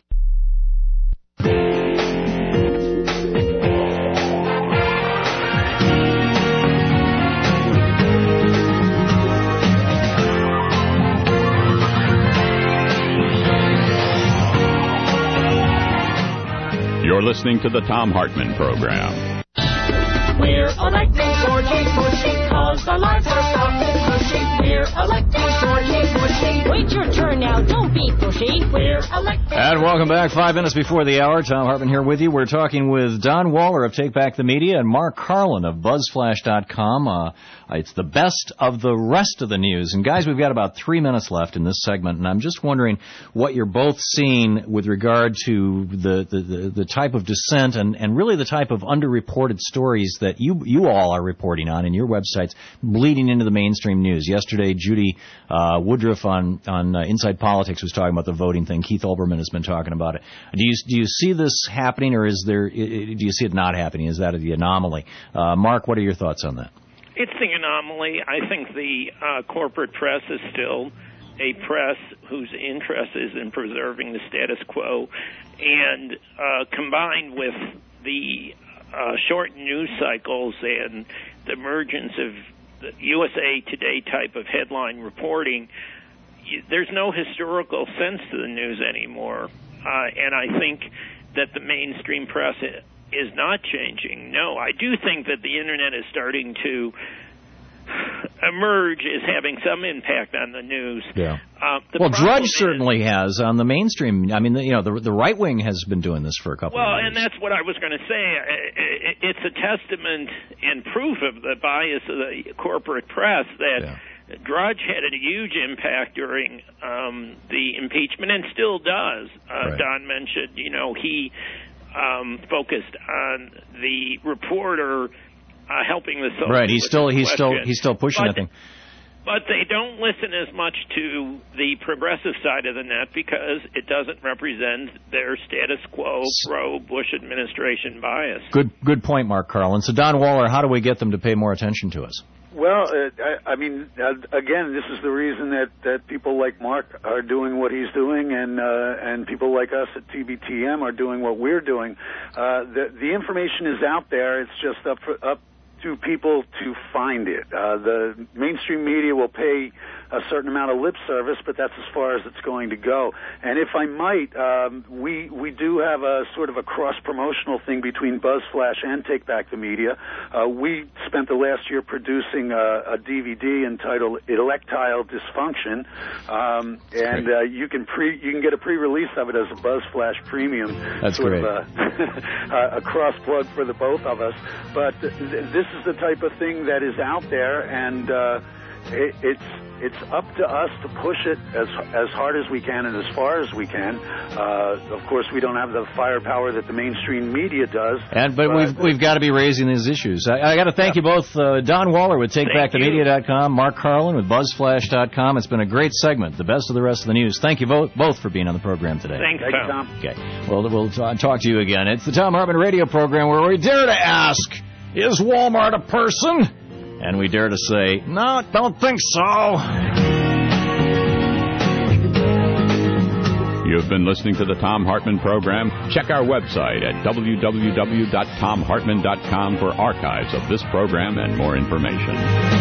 You're listening to the Thom Hartmann Program. We're electing Georgie Bushy, cause our lives are soft and cushy. We're electing Georgie Bushy. Wait your turn now, don't be pushy. We're electing... And welcome back, 5 minutes before the hour. Thom Hartmann here with you. We're talking with Don Waller of Take Back the Media and Mark Carlin of BuzzFlash.com. It's the best of the rest of the news. And guys, we've got about 3 minutes left in this segment, and I'm just wondering what you're both seeing with regard to the type of dissent and really the type of underreported stories that you all are reporting on in your websites, bleeding into the mainstream news. Yesterday, Judy Woodruff on Inside Politics was talking about the voting thing. Keith Olbermann has been talking about it. Do you see this happening, or do you see it not happening? Is that the anomaly? Mark, what are your thoughts on that? It's the anomaly. I think the corporate press is still a press whose interest is in preserving the status quo, and combined with the short news cycles and the emergence of the USA Today type of headline reporting, there's no historical sense to the news anymore. And I think that the mainstream press is not changing. No, I do think that the Internet is starting to emerge as having some impact on the news. Yeah. Well, Drudge certainly has on the mainstream. I mean, the right wing has been doing this for a couple of years. Well, and that's what I was going to say. It's a testament and proof of the bias of the corporate press that Drudge had a huge impact during the impeachment and still does. Right. Don mentioned, he focused on the reporter helping the social. Right, he's still pushing that thing. But they don't listen as much to the progressive side of the net because it doesn't represent their status quo pro-Bush administration bias. Good point, Mark Carlin. So, Don Waller, how do we get them to pay more attention to us? Well, I mean, again, this is the reason that people like Mark are doing what he's doing, and people like us at TBTM are doing what we're doing. The information is out there. It's just up do people to find it? The mainstream media will pay a certain amount of lip service, but that's as far as it's going to go. And if I might, we do have a sort of a cross-promotional thing between BuzzFlash and Take Back the Media. We spent the last year producing a DVD entitled Electile Dysfunction, and you can get a pre-release of it as a BuzzFlash Premium. That's sort great. of a cross-plug for the both of us. But this is the type of thing that is out there, and it's up to us to push it as hard as we can and as far as we can. Of course, we don't have the firepower that the mainstream media does. But we've got to be raising these issues. I got to thank you both, Don Waller with TakeBackTheMedia.com, Mark Carlin with BuzzFlash.com. It's been a great segment, the best of the rest of the news. Thank you both for being on the program today. Thanks, Tom. Okay. Well, we'll talk to you again. It's the Tom Hartman radio program where we dare to ask, is Walmart a person? And we dare to say, no, don't think so. You've been listening to the Tom Hartman program. Check our website at www.tomhartman.com for archives of this program and more information.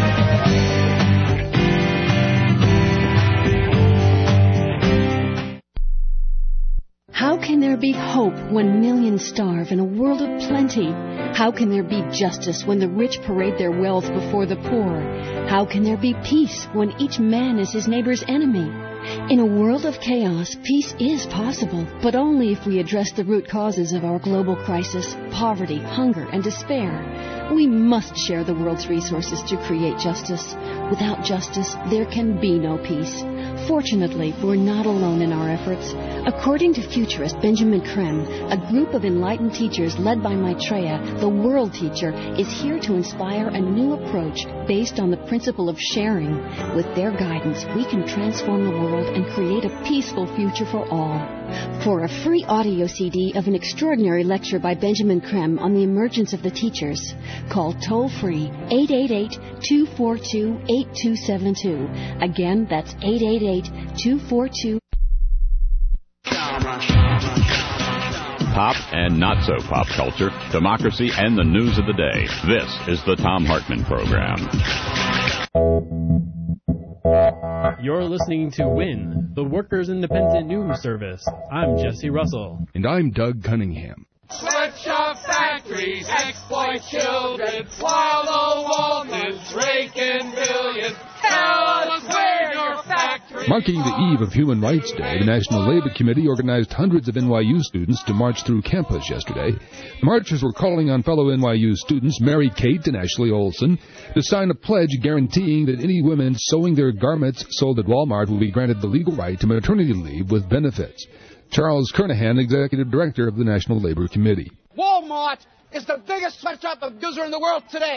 How can there be hope when millions starve in a world of plenty? How can there be justice when the rich parade their wealth before the poor? How can there be peace when each man is his neighbor's enemy? In a world of chaos, peace is possible, but only if we address the root causes of our global crisis, poverty, hunger, and despair. We must share the world's resources to create justice. Without justice, there can be no peace. Fortunately, we're not alone in our efforts. According to futurist Benjamin Creme, a group of enlightened teachers led by Maitreya, the world teacher, is here to inspire a new approach based on the principle of sharing. With their guidance, we can transform the world and create a peaceful future for all. For a free audio CD of an extraordinary lecture by Benjamin Creme on the emergence of the teachers, call toll-free 888-242-8272. Again, that's 888-242. Pop and not so pop culture, democracy, and the news of the day. This is the Tom Hartman program. You're listening to WIN, the Workers' Independent News Service. I'm Jesse Russell. And I'm Doug Cunningham. Sweatshop factories exploit children while the Waltons rake in billions. Tell us where your factory. Marking the eve of Human Rights Day, the National Labor Committee organized hundreds of NYU students to march through campus yesterday. The marchers were calling on fellow NYU students Mary Kate and Ashley Olsen to sign a pledge guaranteeing that any women sewing their garments sold at Walmart will be granted the legal right to maternity leave with benefits. Charles Kernahan, Executive Director of the National Labor Committee. Walmart is the biggest sweatshop abuser in the world today.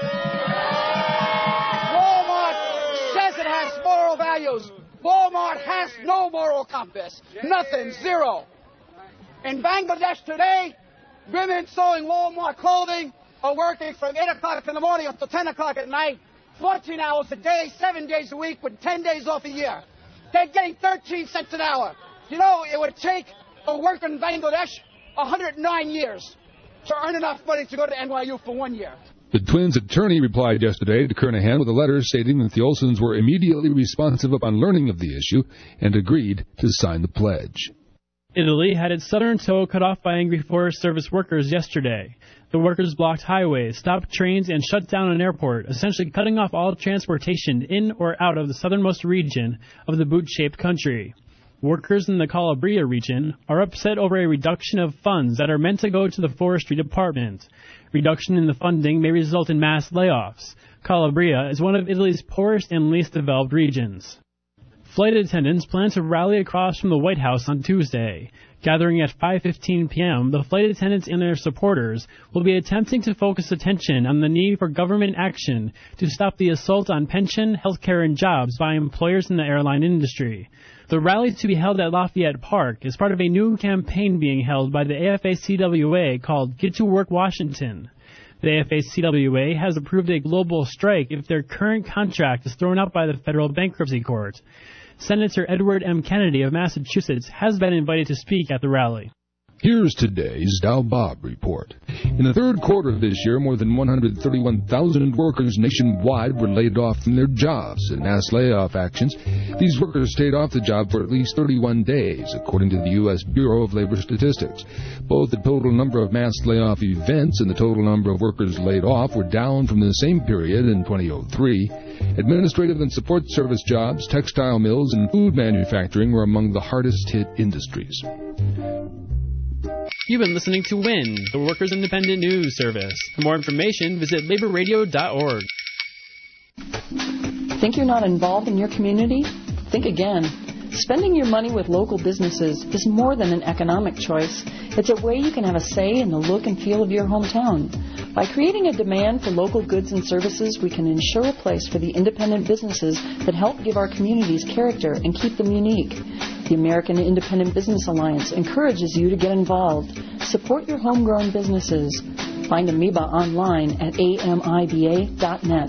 Walmart says it has moral values. Walmart has no moral compass. Nothing. Zero. In Bangladesh today, women sewing Walmart clothing are working from 8 o'clock in the morning up to 10 o'clock at night, 14 hours a day, 7 days a week with 10 days off a year. They're getting 13 cents an hour. You know, it would take a worker in Bangladesh 109 years to earn enough money to go to NYU for 1 year. The twins' attorney replied yesterday to Kernahan with a letter stating that the Olsens were immediately responsive upon learning of the issue and agreed to sign the pledge. Italy had its southern toe cut off by angry Forest Service workers yesterday. The workers blocked highways, stopped trains, and shut down an airport, essentially cutting off all transportation in or out of the southernmost region of the boot-shaped country. Workers in the Calabria region are upset over a reduction of funds that are meant to go to the forestry department. Reduction in the funding may result in mass layoffs. Calabria is one of Italy's poorest and least developed regions. Flight attendants plan to rally across from the White House on Tuesday. Gathering at 5:15 p.m., the flight attendants and their supporters will be attempting to focus attention on the need for government action to stop the assault on pension, healthcare, and jobs by employers in the airline industry. The rally to be held at Lafayette Park is part of a new campaign being held by the AFA-CWA called Get to Work Washington. The AFA-CWA has approved a global strike if their current contract is thrown out by the federal bankruptcy court. Senator Edward M. Kennedy of Massachusetts has been invited to speak at the rally. Here's today's Dow Bob report. In the third quarter of this year, more than 131,000 workers nationwide were laid off from their jobs. In mass layoff actions, these workers stayed off the job for at least 31 days, according to the U.S. Bureau of Labor Statistics. Both the total number of mass layoff events and the total number of workers laid off were down from the same period in 2003. Administrative and support service jobs, textile mills, and food manufacturing were among the hardest hit industries. You've been listening to WIN, the Workers' Independent News Service. For more information, visit laborradio.org. Think you're not involved in your community? Think again. Spending your money with local businesses is more than an economic choice. It's a way you can have a say in the look and feel of your hometown. By creating a demand for local goods and services, we can ensure a place for the independent businesses that help give our communities character and keep them unique. The American Independent Business Alliance encourages you to get involved. Support your homegrown businesses. Find Amoeba online at amiba.net.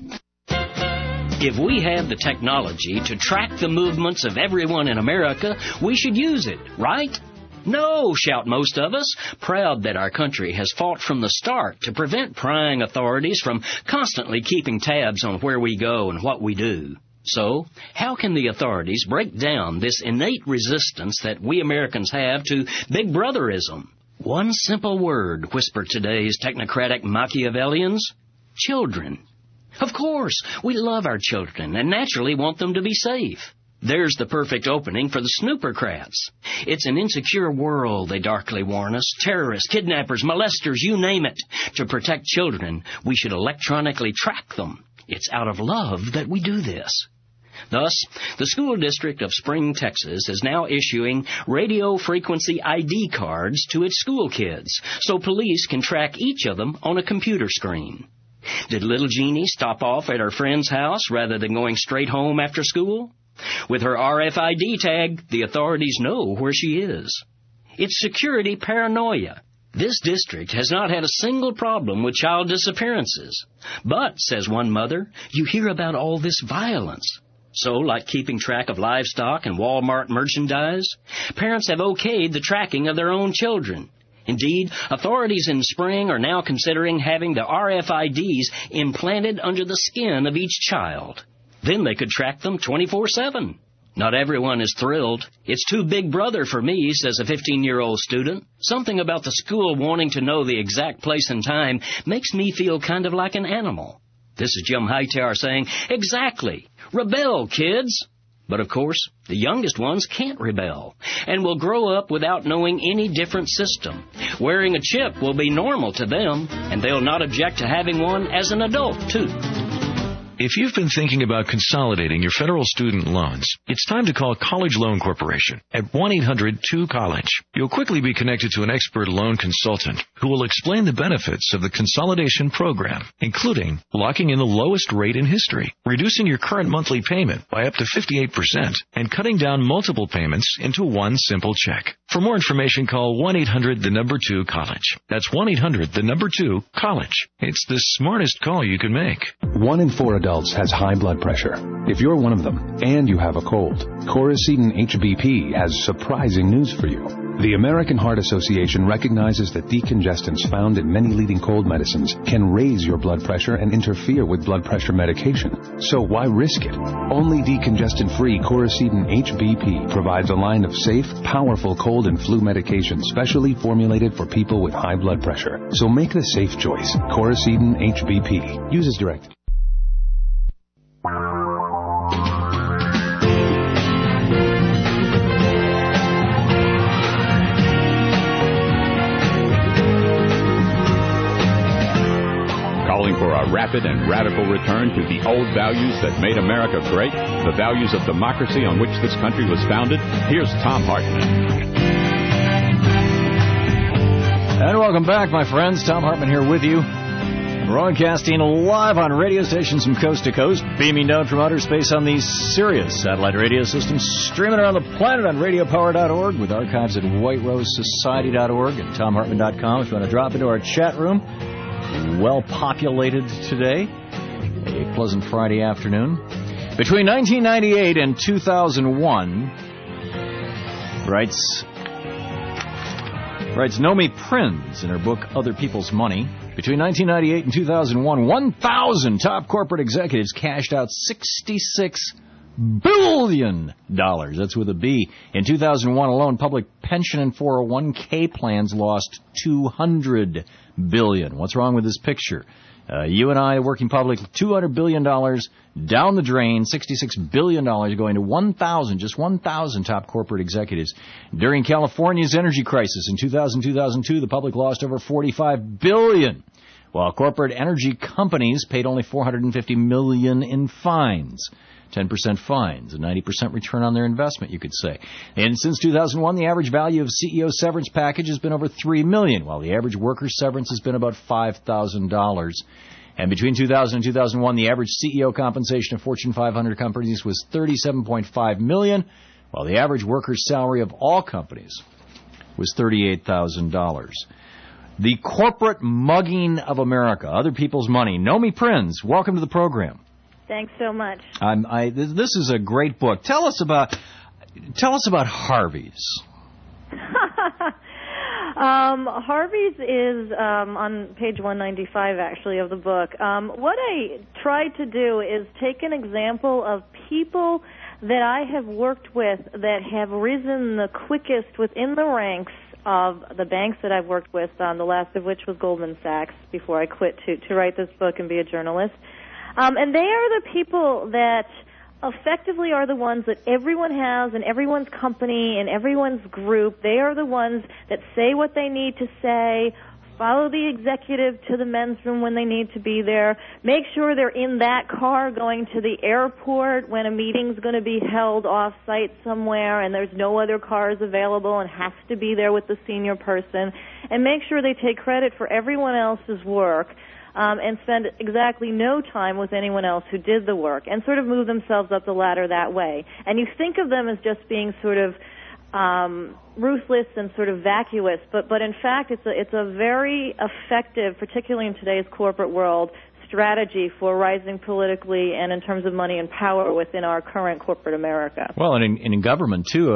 If we have the technology to track the movements of everyone in America, we should use it, right? No, shout most of us, proud that our country has fought from the start to prevent prying authorities from constantly keeping tabs on where we go and what we do. So, how can the authorities break down this innate resistance that we Americans have to Big Brotherism? One simple word, whisper today's technocratic Machiavellians: children. Of course, we love our children and naturally want them to be safe. There's the perfect opening for the snoopercrats. It's an insecure world, they darkly warn us. Terrorists, kidnappers, molesters, you name it. To protect children, we should electronically track them. It's out of love that we do this. Thus, the school district of Spring, Texas is now issuing radio frequency ID cards to its school kids so police can track each of them on a computer screen. Did little Jeannie stop off at her friend's house rather than going straight home after school? With her RFID tag, the authorities know where she is. It's security paranoia. This district has not had a single problem with child disappearances. But, says one mother, you hear about all this violence. So, like keeping track of livestock and Walmart merchandise, parents have okayed the tracking of their own children. Indeed, authorities in Spring are now considering having the RFIDs implanted under the skin of each child. Then they could track them 24/7. Not everyone is thrilled. It's too Big Brother for me, says a 15-year-old student. Something about the school wanting to know the exact place and time makes me feel kind of like an animal. This is Jim Hightower saying, exactly. Rebel, kids. But, of course, the youngest ones can't rebel and will grow up without knowing any different system. Wearing a chip will be normal to them, and they'll not object to having one as an adult, too. If you've been thinking about consolidating your federal student loans, it's time to call College Loan Corporation at 1-800-2-COLLEGE. You'll quickly be connected to an expert loan consultant who will explain the benefits of the consolidation program, including locking in the lowest rate in history, reducing your current monthly payment by up to 58%, and cutting down multiple payments into one simple check. For more information, call 1-800-2-COLLEGE. That's 1-800-2-COLLEGE. It's the smartest call you can make. 1 in 4 adults has high blood pressure. If you're one of them and you have a cold, Coracetin HBP has surprising news for you. The American Heart Association recognizes that decongestants found in many leading cold medicines can raise your blood pressure and interfere with blood pressure medication. So why risk it? Only decongestant-free Coracetin HBP provides a line of safe, powerful cold and flu medication specially formulated for people with high blood pressure. So make the safe choice. Coracetin HBP. Use as directed. Calling for a rapid and radical return to the old values that made America great, the values of democracy on which this country was founded. Here's Thom Hartmann. And welcome back, my friends. Thom Hartmann here with you. Broadcasting live on radio stations from coast to coast, beaming down from outer space on these Sirius satellite radio systems, streaming around the planet on radiopower.org with archives at whiterosesociety.org and ThomHartmann.com if you want to drop into our chat room. Well populated today. A pleasant Friday afternoon. Between 1998 and 2001, writes Writes Nomi Prinz in her book Other People's Money. Between 1998 and 2001, 1,000 top corporate executives cashed out $66 billion. That's with a B. In 2001 alone, public pension and 401k plans lost $200 billion. What's wrong with this picture? You and I, working public, $200 billion down the drain, $66 billion going to 1,000, just 1,000 top corporate executives. During California's energy crisis in 2000-2002, the public lost over $45 billion, while corporate energy companies paid only $450 million in fines. 10% fines, a 90% return on their investment, you could say. And since 2001, the average value of CEO severance package has been over $3 million, while the average worker severance has been about $5,000. And between 2000 and 2001, the average CEO compensation of Fortune 500 companies was $37.5 million, while the average worker's salary of all companies was $38,000. The corporate mugging of America, other people's money. Nomi Prinz, welcome to the program. Thanks so much. This is a great book. Tell us about Harvey's. Harvey's is on page 195, actually, of the book. What I tried to do is take an example of people that I have worked with that have risen the quickest within the ranks of the banks that I've worked with, the last of which was Goldman Sachs, before I quit to write this book and be a journalist. And they are the people that effectively are the ones that everyone has in everyone's company, in everyone's group. They are the ones that say what they need to say, follow the executive to the men's room when they need to be there, make sure they're in that car going to the airport when a meeting's going to be held off-site somewhere and there's no other cars available and has to be there with the senior person, and make sure they take credit for everyone else's work. And spend exactly no time with anyone else who did the work, and sort of move themselves up the ladder that way. And you think of them as just being sort of ruthless and sort of vacuous, but in fact it's a very effective, particularly in today's corporate world, strategy for rising politically and in terms of money and power within our current corporate America. Well, and in government too,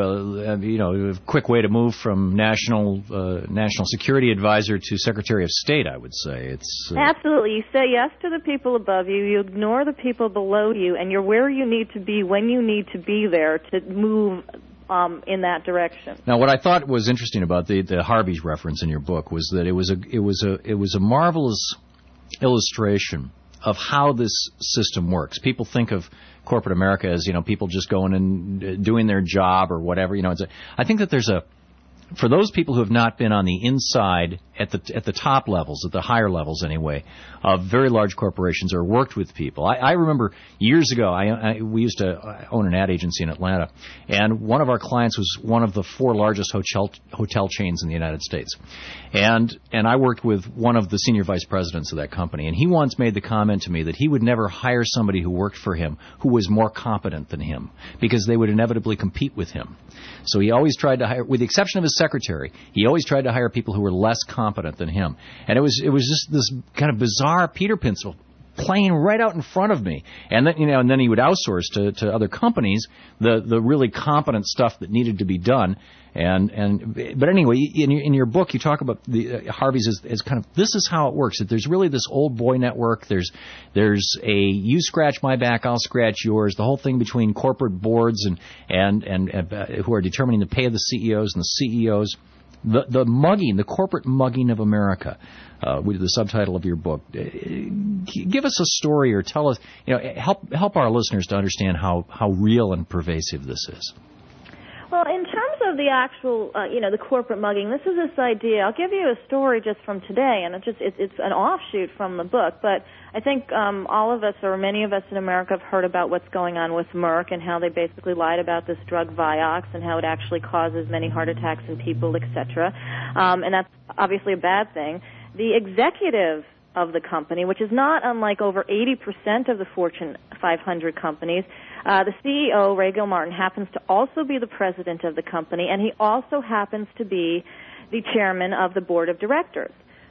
a quick way to move from national security advisor to Secretary of State, I would say. It's absolutely. You say yes to the people above you, you ignore the people below you, and you're where you need to be when you need to be there to move in that direction. Now, what I thought was interesting about the Harvey's reference in your book was that it was a marvelous illustration of how this system works. People think of corporate America as, people just going and doing their job or whatever. I think that for those people who have not been on the inside at the top levels, at the higher levels anyway, of very large corporations or worked with people. I remember years ago, we used to own an ad agency in Atlanta, and one of our clients was one of the 4 largest hotel chains in the United States. And I worked with one of the senior vice presidents of that company, and he once made the comment to me that he would never hire somebody who worked for him who was more competent than him, because they would inevitably compete with him. So he always tried to hire, with the exception of his secretary, he always tried to hire people who were less competent than him. And it was just this kind of bizarre Peter pencil playing right out in front of me. And then, and then he would outsource to other companies the really competent stuff that needed to be done. But anyway, in your book, you talk about the Harvey's as kind of, this is how it works. That there's really this old boy network. There's a you scratch my back, I'll scratch yours. The whole thing between corporate boards and who are determining the pay of the CEOs and the CEOs. The mugging, the corporate mugging of America, with the subtitle of your book. Give us a story, or tell us, help our listeners to understand how real and pervasive this is. Well, in terms of the actual, the corporate mugging, this is this idea. I'll give you a story just from today, and it's an offshoot from the book, but I think all of us, or many of us in America, have heard about what's going on with Merck and how they basically lied about this drug Vioxx and how it actually causes many heart attacks in people, etc. And that's obviously a bad thing. The executive of the company, which is not unlike over 80% of the Fortune 500 companies, the CEO, Ray Gilmartin, happens to also be the president of the company, and he also happens to be the chairman of the board of directors.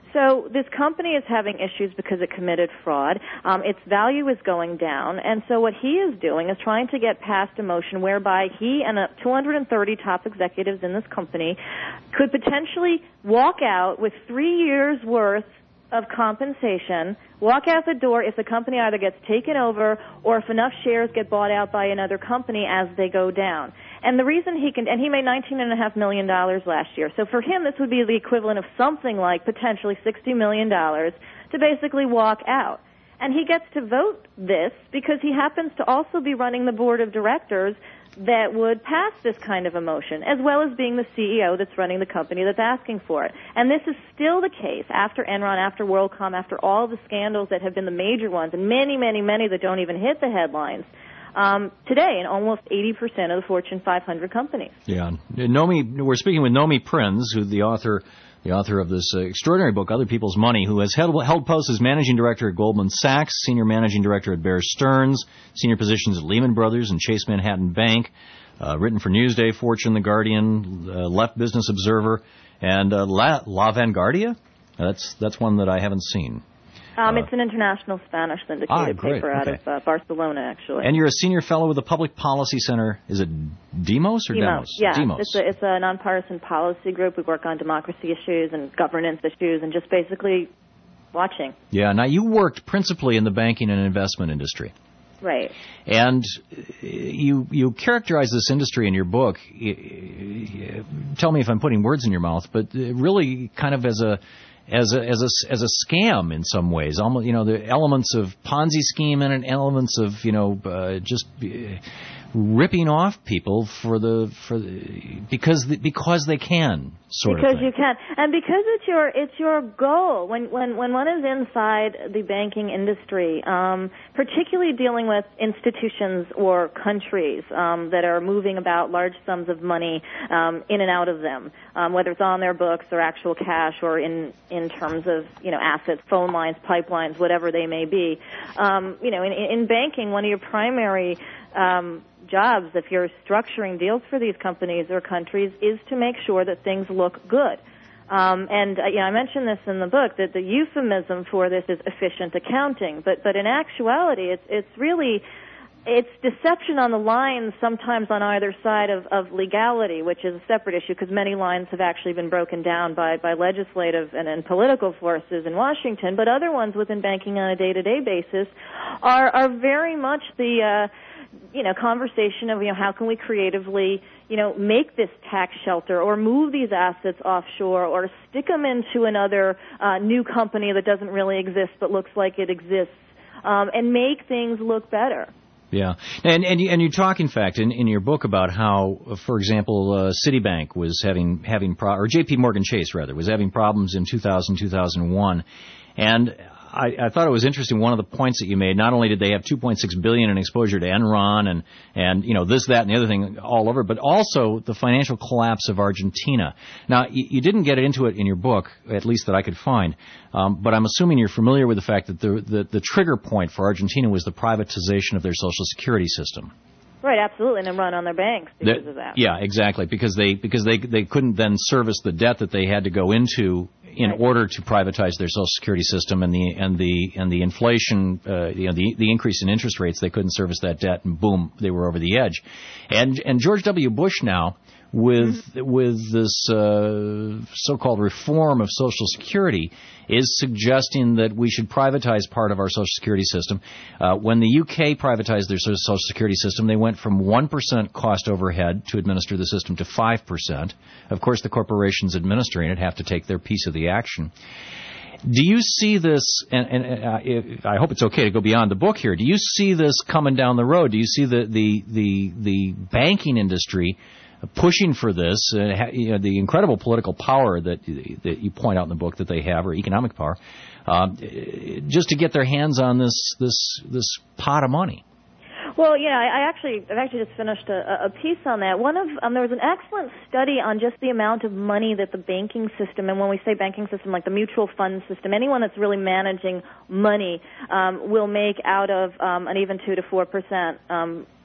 So this company is having issues because it committed fraud. Its value is going down. And so what he is doing is trying to get past a motion whereby he and 230 top executives in this company could potentially walk out with 3 years' worth of compensation, walk out the door if the company either gets taken over or if enough shares get bought out by another company as they go down. And the reason and he made $19.5 million last year. So for him, this would be the equivalent of something like potentially $60 million to basically walk out. And he gets to vote this because he happens to also be running the board of directors that would pass this kind of a motion, as well as being the CEO that's running the company that's asking for it. And this is still the case after Enron, after WorldCom, after all the scandals that have been the major ones, and many, many, many that don't even hit the headlines. Today, in almost 80% of the Fortune 500 companies. Yeah. We're speaking with Nomi Prinz, who the author of this extraordinary book, Other People's Money, who has held posts as managing director at Goldman Sachs, senior managing director at Bear Stearns, senior positions at Lehman Brothers and Chase Manhattan Bank, written for Newsday, Fortune, The Guardian, Left Business Observer, and La Vanguardia. That's one that I haven't seen. It's an international Spanish syndicated paper out of Barcelona, actually. And you're a senior fellow with the Public Policy Center. Is it Demos or Demos? Yeah, Demos. It's a nonpartisan policy group. We work on democracy issues and governance issues and just basically watching. Yeah, now you worked principally in the banking and investment industry. Right. And you characterize this industry in your book, tell me if I'm putting words in your mouth, but really kind of as a scam in some ways. Almost, the elements of Ponzi scheme and elements of, just ripping off people because they can, sort of thing. Because you can, and because it's your goal. When one is inside the banking industry, particularly dealing with institutions or countries that are moving about large sums of money in and out of them, whether it's on their books or actual cash or in terms of assets, phone lines, pipelines, whatever they may be. In banking, one of your primary jobs, if you're structuring deals for these companies or countries, is to make sure that things look good. I mentioned this in the book, that the euphemism for this is efficient accounting, but in actuality, it's deception on the lines, sometimes on either side of legality, which is a separate issue because many lines have actually been broken down by legislative and political forces in Washington, but other ones within banking on a day-to-day basis are very much the conversation of, how can we creatively, make this tax shelter or move these assets offshore or stick them into another new company that doesn't really exist but looks like it exists, and make things look better. Yeah, and you talk, in fact, in your book about how, for example, Citibank was or J.P. Morgan Chase, rather, was having problems in 2001, and I thought it was interesting. One of the points that you made, not only did they have $2.6 billion in exposure to Enron and this, that, and the other thing all over, but also the financial collapse of Argentina. Now, you didn't get into it in your book, at least that I could find, but I'm assuming you're familiar with the fact that the trigger point for Argentina was the privatization of their Social Security system. Right, absolutely, and then run on their banks because of that. Yeah, exactly, because they couldn't then service the debt that they had to go into in order to privatize their Social Security system, and the inflation, the increase in interest rates, they couldn't service that debt, and boom, they were over the edge. And George W. Bush now, with this so-called reform of Social Security, is suggesting that we should privatize part of our Social Security system. When the UK privatized their Social Security system, they went from 1% cost overhead to administer the system to 5%. Of course, the corporations administering it have to take their piece of the action. Do you see this, and I hope it's okay to go beyond the book here, do you see this coming down the road? Do you see the banking industry pushing for this, the incredible political power that you point out in the book that they have, or economic power, just to get their hands on this pot of money? Well, I've actually just finished a piece on that. There was an excellent study on just the amount of money that the banking system, and when we say banking system, like the mutual fund system, anyone that's really managing money will make out of an even 2 to 4%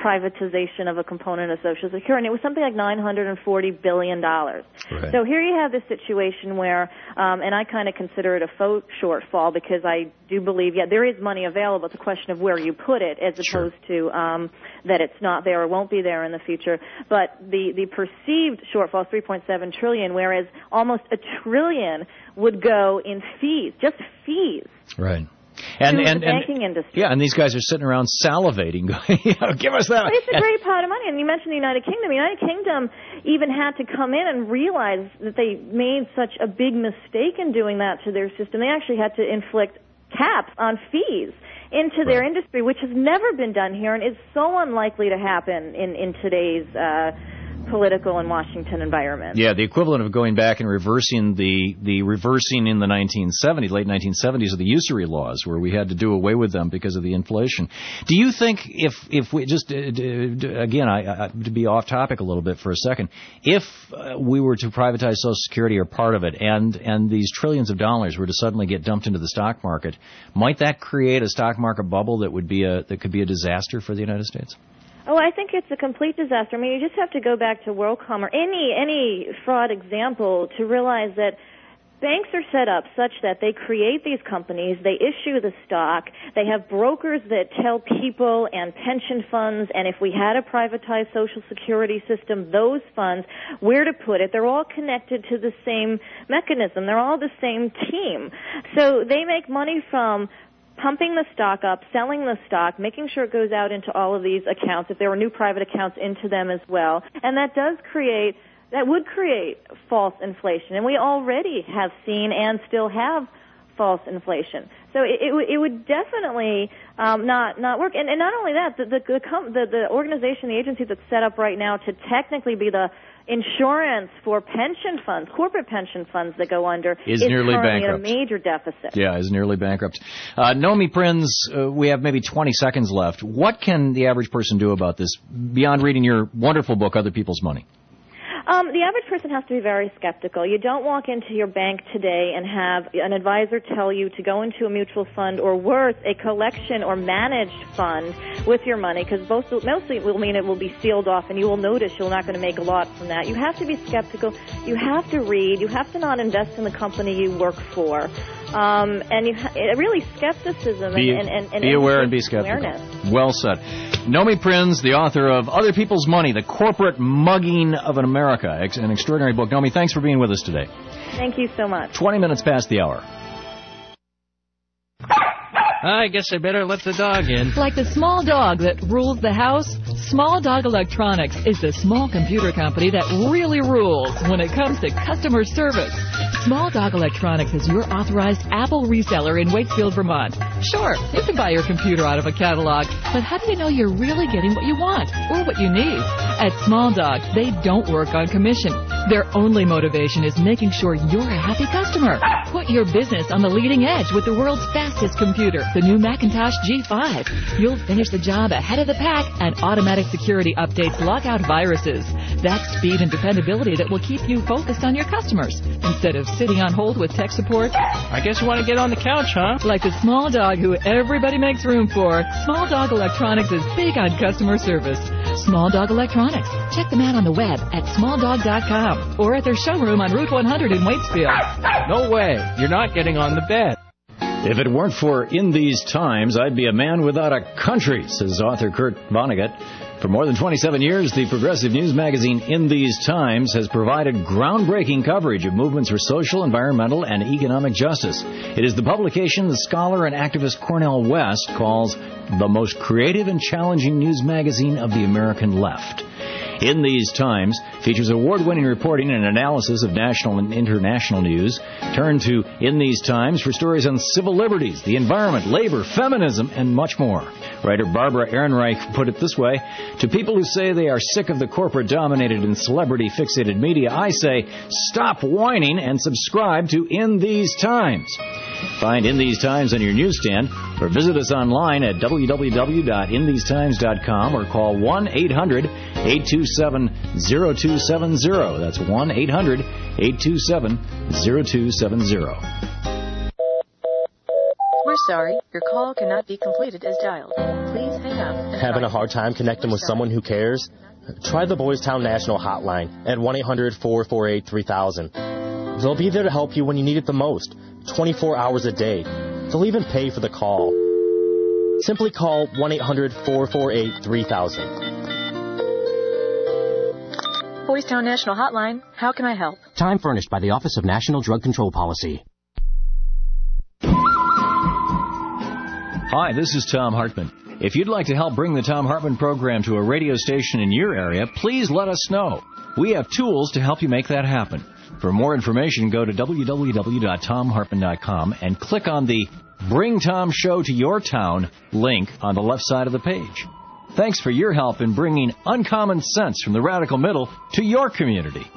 privatization of a component of Social Security, and it was something like $940 billion. Right. So here you have this situation where, and I kind of consider it a faux shortfall because I do believe, there is money available. It's a question of where you put it as opposed to that it's not there or won't be there in the future. But the perceived shortfall is $3.7 trillion, whereas almost $1 trillion would go in fees, just fees. Right. And the banking industry. Yeah, and these guys are sitting around salivating, going, give us that. Well, it's a great pot of money. And you mentioned the United Kingdom. The United Kingdom even had to come in and realize that they made such a big mistake in doing that to their system. They actually had to inflict caps on fees into their industry, which has never been done here and is so unlikely to happen in today's political and Washington environment. Yeah, the equivalent of going back and reversing the reversing in the 1970s, late 1970s of the usury laws, where we had to do away with them because of the inflation. Do you think if we just again, to be off topic a little bit for a second, if we were to privatize Social Security or part of it, and these trillions of dollars were to suddenly get dumped into the stock market, might that create a stock market bubble that could be a disaster for the United States? Oh, I think it's a complete disaster. I mean, you just have to go back to WorldCom or any fraud example to realize that banks are set up such that they create these companies, they issue the stock, they have brokers that tell people and pension funds, and if we had a privatized Social Security system, those funds, where to put it. They're all connected to the same mechanism. They're all the same team. So they make money from pumping the stock up, selling the stock, making sure it goes out into all of these accounts, if there were new private accounts, into them as well. And that would create false inflation. And we already have seen and still have false inflation. So it would definitely not work. And not only that, the organization, the agency that's set up right now to technically be the insurance for pension funds, corporate pension funds that go under, is nearly currently bankrupt. In a major deficit. Yeah, is nearly bankrupt. Nomi Prinz, we have maybe 20 seconds left. What can the average person do about this beyond reading your wonderful book, Other People's Money? The average person has to be very skeptical. You don't walk into your bank today and have an advisor tell you to go into a mutual fund or worse, a collection or managed fund with your money, because mostly it will mean it will be sealed off and you will notice you're not going to make a lot from that. You have to be skeptical. You have to read. You have to not invest in the company you work for. And really skepticism and be aware and be skeptical. Awareness. Well said. Nomi Prinz, the author of Other People's Money, The Corporate Mugging of America, an extraordinary book. Nomi, thanks for being with us today. Thank you so much. 20 minutes past the hour. I guess I better let the dog in. Like the small dog that rules the house, Small Dog Electronics is the small computer company that really rules when it comes to customer service. Small Dog Electronics is your authorized Apple reseller in Wakefield, Vermont. Sure, you can buy your computer out of a catalog, but how do you know you're really getting what you want or what you need? At Small Dog, they don't work on commission. Their only motivation is making sure you're a happy customer. Put your business on the leading edge with the world's fastest computer, the new Macintosh G5. You'll finish the job ahead of the pack, and automatic security updates lock out viruses. That's speed and dependability that will keep you focused on your customers instead of sitting on hold with tech support. I guess you want to get on the couch, huh? Like the small dog who everybody makes room for, Small Dog Electronics is big on customer service. Small Dog Electronics. Check them out on the web at smalldog.com or at their showroom on Route 100 in Waitsfield. No way. You're not getting on the bed. If it weren't for In These Times, I'd be a man without a country, says author Kurt Vonnegut. For more than 27 years, the progressive news magazine In These Times has provided groundbreaking coverage of movements for social, environmental, and economic justice. It is the publication the scholar and activist Cornel West calls the most creative and challenging news magazine of the American left. In These Times features award-winning reporting and analysis of national and international news. Turn to In These Times for stories on civil liberties, the environment, labor, feminism, and much more. Writer Barbara Ehrenreich put it this way: to people who say they are sick of the corporate-dominated and celebrity-fixated media, I say, stop whining and subscribe to In These Times. Find In These Times on your newsstand or visit us online at www.inthesetimes.com or call 1-800-827-0270. That's 1-800-827-0270. We're sorry, your call cannot be completed as dialed. Please hang up Having a hard time connecting with someone who cares? Try the Boys Town National Hotline at 1-800-448-3000. They'll be there to help you when you need it the most, 24 hours a day. They'll even pay for the call. Simply call 1-800-448-3000. Boys Town National Hotline, how can I help? Time furnished by the Office of National Drug Control Policy. Hi, this is Tom Hartman. If you'd like to help bring the Tom Hartman program to a radio station in your area, please let us know. We have tools to help you make that happen. For more information, go to www.tomhartman.com and click on the Bring Tom Show to Your Town link on the left side of the page. Thanks for your help in bringing uncommon sense from the radical middle to your community.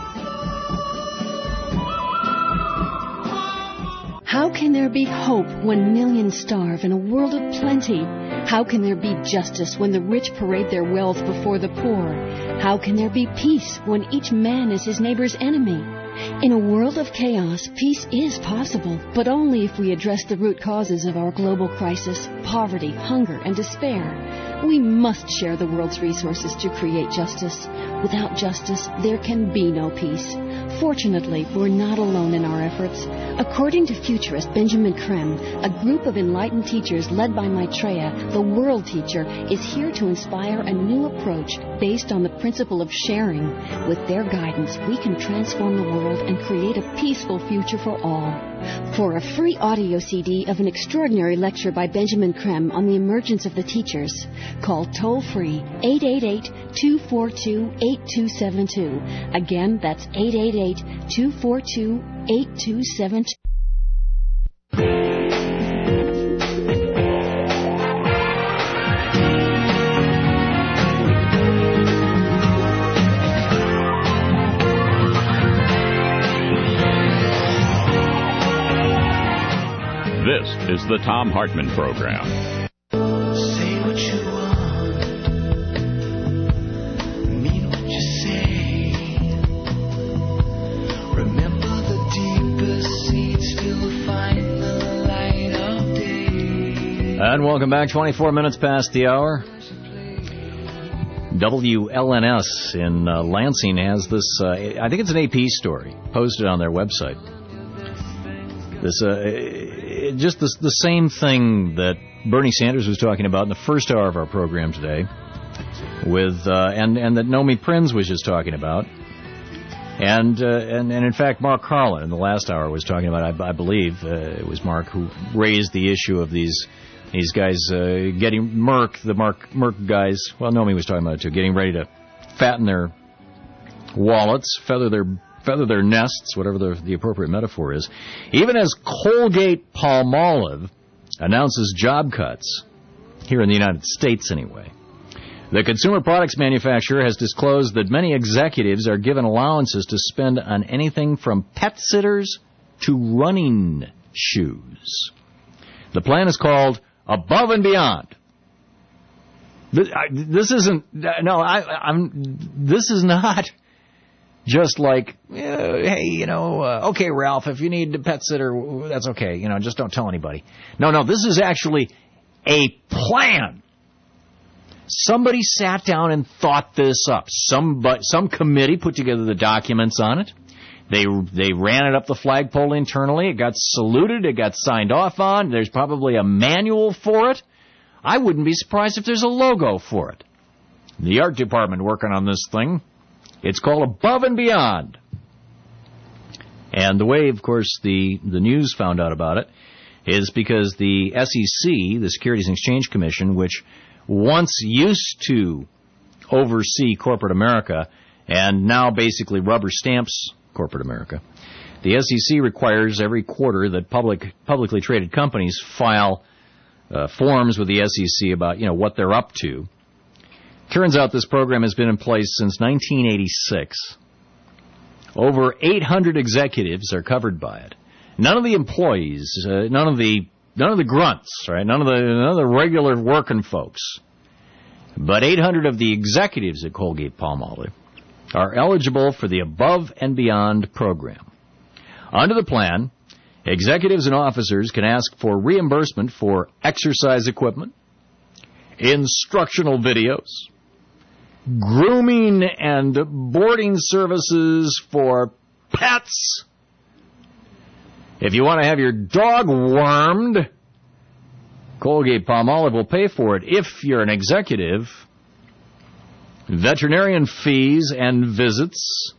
How can there be hope when millions starve in a world of plenty? How can there be justice when the rich parade their wealth before the poor? How can there be peace when each man is his neighbor's enemy? In a world of chaos, peace is possible, but only if we address the root causes of our global crisis, poverty, hunger, and despair. We must share the world's resources to create justice. Without justice, there can be no peace. Fortunately, we're not alone in our efforts. According to futurist Benjamin Creme, a group of enlightened teachers led by Maitreya, the world teacher, is here to inspire a new approach based on the principle of sharing. With their guidance, we can transform the world and create a peaceful future for all. For a free audio CD of an extraordinary lecture by Benjamin Creme on the emergence of the teachers, call toll-free 888-242-8272. Again, that's 888-242-8272. This is the Tom Hartman Program. Say what you want, mean what you say. Remember the deepest seeds still find the light of day. And welcome back. 24 minutes past the hour. WLNS in Lansing has this, I think it's an AP story, posted on their website. This, just the same thing that Bernie Sanders was talking about in the first hour of our program today, with and that Nomi Prinz was just talking about, and in fact Mark Carlin in the last hour was talking about. I believe it was Mark who raised the issue of these guys getting the Merck guys. Well, Nomi was talking about it too, getting ready to fatten their wallets, feather their nests, whatever the appropriate metaphor is, even as Colgate-Palmolive announces job cuts, here in the United States anyway. The consumer products manufacturer has disclosed that many executives are given allowances to spend on anything from pet sitters to running shoes. The plan is called Above and Beyond. This isn't just like, hey, okay, Ralph, if you need a pet sitter, that's okay. Just don't tell anybody. No, this is actually a plan. Somebody sat down and thought this up. Some committee put together the documents on it. They ran it up the flagpole internally. It got saluted. It got signed off on. There's probably a manual for it. I wouldn't be surprised if there's a logo for it. The art department working on this thing. It's called Above and Beyond. And the way, of course, the news found out about it is because the SEC, the Securities and Exchange Commission, which once used to oversee corporate America and now basically rubber stamps corporate America, the SEC requires every quarter that publicly traded companies file forms with the SEC about what they're up to. Turns out this program has been in place since 1986. Over 800 executives are covered by it. None of the employees, none of the grunts, right? None of the regular working folks. But 800 of the executives at Colgate-Palmolive are eligible for the Above and Beyond program. Under the plan, executives and officers can ask for reimbursement for exercise equipment, instructional videos, grooming and boarding services for pets. If you want to have your dog wormed, Colgate-Palmolive will pay for it. If you're an executive, veterinarian fees and visits.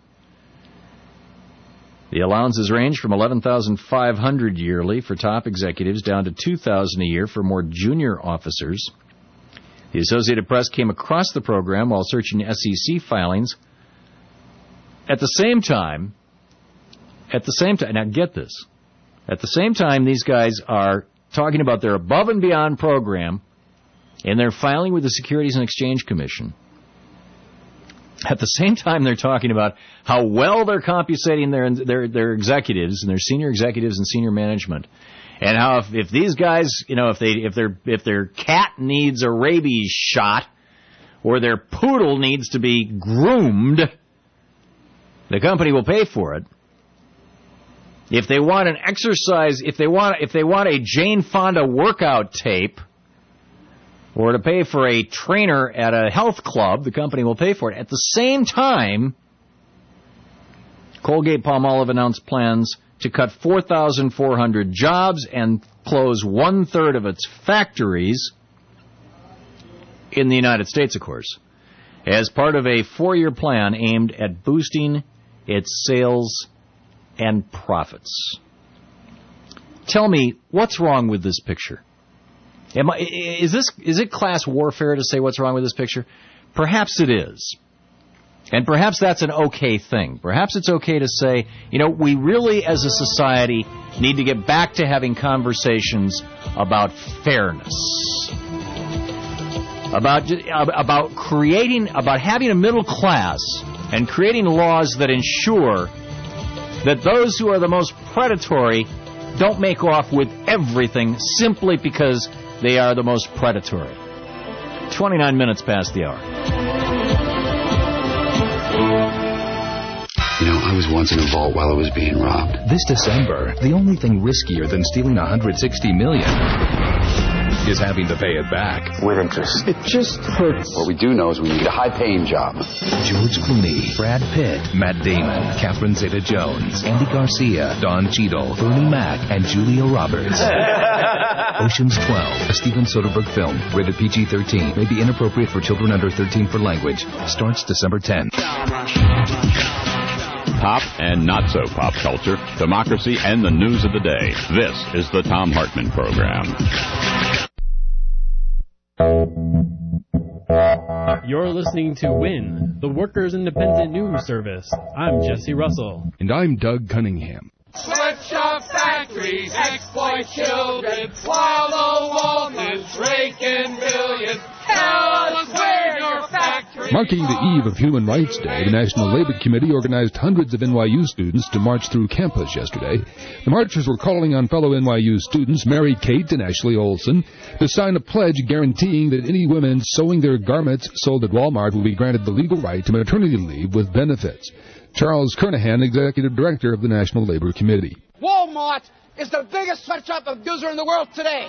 The allowances range from $11,500 yearly for top executives down to $2,000 a year for more junior officers. The Associated Press came across the program while searching SEC filings. At the same time, now get this, at the same time these guys are talking about their above and beyond program and they're filing with the Securities and Exchange Commission. At the same time, they're talking about how well they're compensating their executives and their senior executives and senior management, and how if these guys, if their cat needs a rabies shot or their poodle needs to be groomed, the company will pay for it. If they want an exercise, if they want a Jane Fonda workout tape, or to pay for a trainer at a health club, the company will pay for it. At the same time, Colgate-Palmolive announced plans to cut 4,400 jobs and close one-third of its factories in the United States, of course, as part of a 4-year plan aimed at boosting its sales and profits. Tell me, what's wrong with this picture? Is it class warfare to say what's wrong with this picture? Perhaps it is. And perhaps that's an okay thing. Perhaps it's okay to say, we really as a society need to get back to having conversations about fairness. About having a middle class and creating laws that ensure that those who are the most predatory don't make off with everything simply because they are the most predatory. 29 minutes past the hour. I was once in a vault while I was being robbed. This December, the only thing riskier than stealing $160 million is having to pay it back. With interest. It just hurts. What we do know is we need a high-paying job. George Clooney, Brad Pitt, Matt Damon, Catherine Zeta-Jones, Andy Garcia, Don Cheadle, Bernie Mac, and Julia Roberts. Ocean's 12, a Steven Soderbergh film, rated PG-13, may be inappropriate for children under 13 for language. Starts December 10. Pop and not so pop culture, democracy, and the news of the day. This is the Thom Hartmann Program. You're listening to WIN, the Workers' Independent News Service. I'm Jesse Russell. And I'm Doug Cunningham. Sweatshop factories exploit children while the Waltons rake in millions. Tell us where your factory. Marking the eve of Human Rights Day, the National Labor Committee organized hundreds of NYU students to march through campus yesterday. The marchers were calling on fellow NYU students Mary Kate and Ashley Olsen to sign a pledge guaranteeing that any women sewing their garments sold at Walmart will be granted the legal right to maternity leave with benefits. Charles Kernahan, Executive Director of the National Labor Committee. Walmart is the biggest sweatshop abuser in the world today.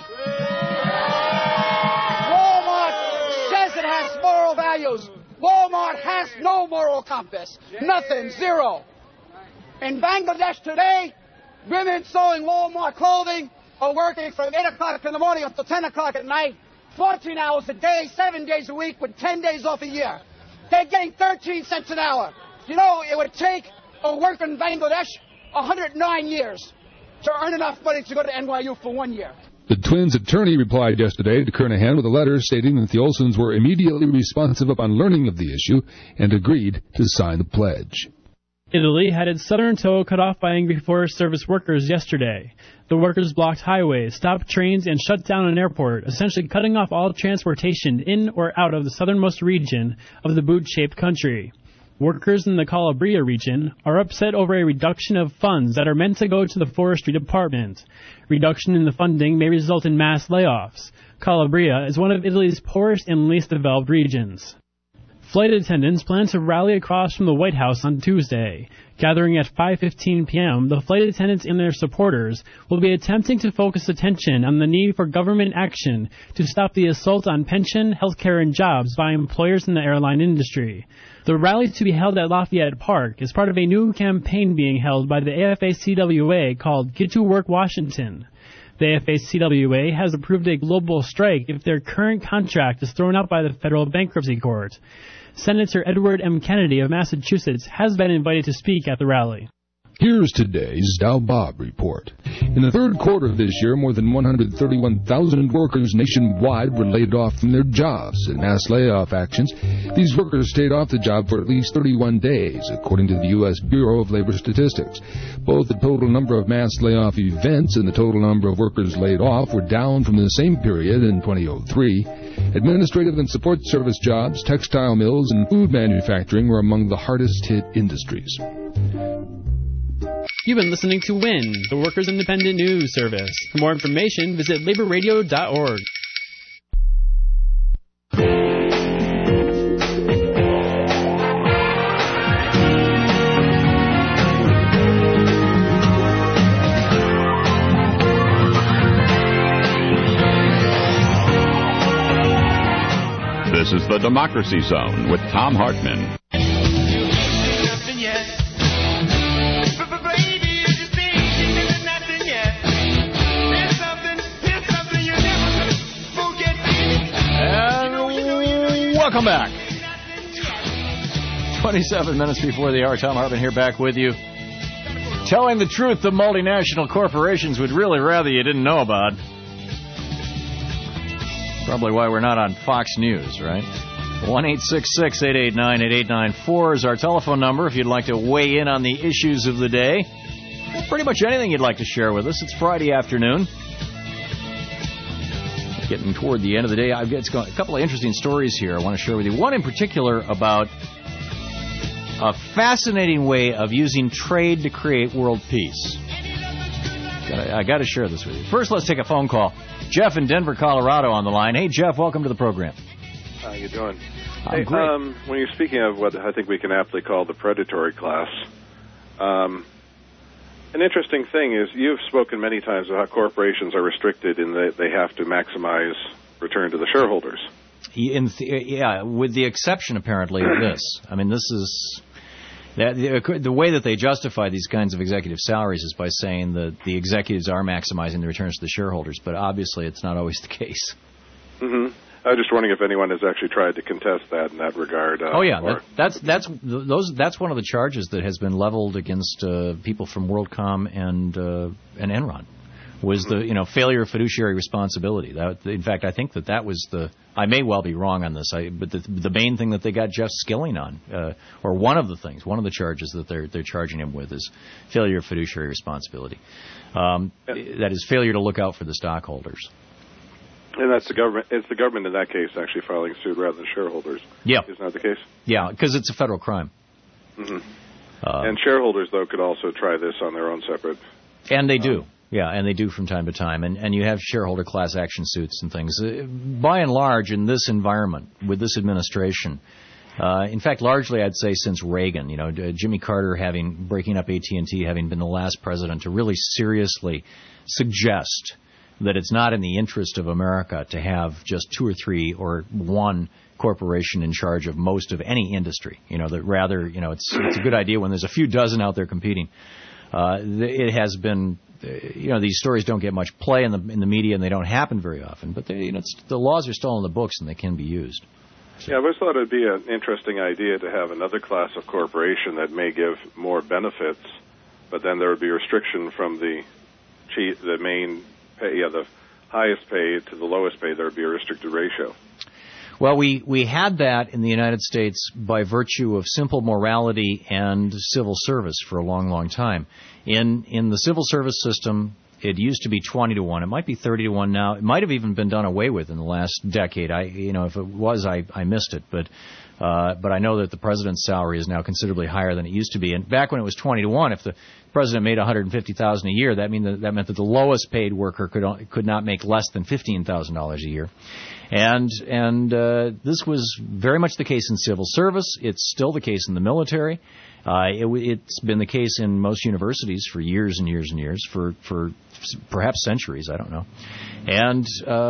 Walmart says it has moral values. Walmart has no moral compass. Nothing. Zero. In Bangladesh today, women sewing Walmart clothing are working from 8 o'clock in the morning up to 10 o'clock at night, 14 hours a day, 7 days a week with 10 days off a year. They're getting 13 cents an hour. It would take a worker in Bangladesh 109 years to earn enough money to go to NYU for 1 year. The twins' attorney replied yesterday to Kernahan with a letter stating that the Olsens were immediately responsive upon learning of the issue and agreed to sign the pledge. Italy had its southern toe cut off by angry Forest Service workers yesterday. The workers blocked highways, stopped trains, and shut down an airport, essentially cutting off all transportation in or out of the southernmost region of the boot-shaped country. Workers in the Calabria region are upset over a reduction of funds that are meant to go to the forestry department. Reduction in the funding may result in mass layoffs. Calabria is one of Italy's poorest and least developed regions. Flight attendants plan to rally across from the White House on Tuesday. Gathering at 5:15 p.m., the flight attendants and their supporters will be attempting to focus attention on the need for government action to stop the assault on pension, healthcare, and jobs by employers in the airline industry. The rally to be held at Lafayette Park is part of a new campaign being held by the AFA-CWA called Get to Work Washington. The AFA-CWA has approved a global strike if their current contract is thrown out by the federal bankruptcy court. Senator Edward M. Kennedy of Massachusetts has been invited to speak at the rally. Here's today's Dow Bob report. In the third quarter of this year, more than 131,000 workers nationwide were laid off from their jobs in mass layoff actions. These workers stayed off the job for at least 31 days, according to the U.S. Bureau of Labor Statistics. Both the total number of mass layoff events and the total number of workers laid off were down from the same period in 2003. Administrative and support service jobs, textile mills, and food manufacturing were among the hardest hit industries. You've been listening to WIN, the Workers' Independent News Service. For more information, visit laborradio.org. This is the Democracy Zone with Tom Hartman. Welcome back. 27 minutes before the hour. Tom Hartman here back with you. Telling the truth the multinational corporations would really rather you didn't know about. Probably why we're not on Fox News, right? 1-866-889-8894 is our telephone number if you'd like to weigh in on the issues of the day. Pretty much anything you'd like to share with us. It's Friday afternoon. Getting toward the end of the day. I've got a couple of interesting stories here I want to share with you. One in particular about a fascinating way of using trade to create world peace. I got to share this with you. First, let's take a phone call. Jeff in Denver, Colorado on the line. Hey, Jeff, welcome to the program. How you doing? Hey, when you're speaking of what I think we can aptly call the predatory class, an interesting thing is you've spoken many times about how corporations are restricted in that they have to maximize return to the shareholders. Yeah, with the exception, apparently, of this. I mean, this is... The way that they justify these kinds of executive salaries is by saying that the executives are maximizing the returns to the shareholders, but obviously it's not always the case. Mm-hmm. I was just wondering if anyone has actually tried to contest that in that regard. That's one of the charges that has been leveled against people from WorldCom and Enron. Was the failure of fiduciary responsibility. In fact, I think that was the. I may well be wrong on this, but the main thing that they got Jeff Skilling on, or one of the charges that they're charging him with is failure of fiduciary responsibility. That is failure to look out for the stockholders. And that's the government. It's the government in that case actually filing suit rather than shareholders. Yeah, isn't that the case? Yeah, because it's a federal crime. Mm-hmm. And shareholders though could also try this on their own separate. And they do. Yeah, and they do from time to time. And you have shareholder class action suits and things. By and large, in this environment, with this administration, in fact, largely I'd say since Reagan, Jimmy Carter breaking up AT&T, having been the last president to really seriously suggest that it's not in the interest of America to have just two or three or one corporation in charge of most of any industry. That rather, it's a good idea when there's a few dozen out there competing. It has been... these stories don't get much play in the media, and they don't happen very often. But the laws are still in the books, and they can be used. Yeah, I always thought it would be an interesting idea to have another class of corporation that may give more benefits, but then there would be restriction from the main pay, the highest pay to the lowest pay. There would be a restricted ratio. Well, we had that in the United States by virtue of simple morality and civil service for a long, long time. In the civil service system, It used to be 20-1. It might be 30-1 now. It might have even been done away with in the last decade. If it was, I missed it. But I know that the president's salary is now considerably higher than it used to be. And back when it was 20-1, if the president made $150,000 a year, that meant that the lowest paid worker could not make less than $15,000 a year. And this was very much the case in civil service. It's still the case in the military. It's been the case in most universities for years and years and years, for perhaps centuries, I don't know. And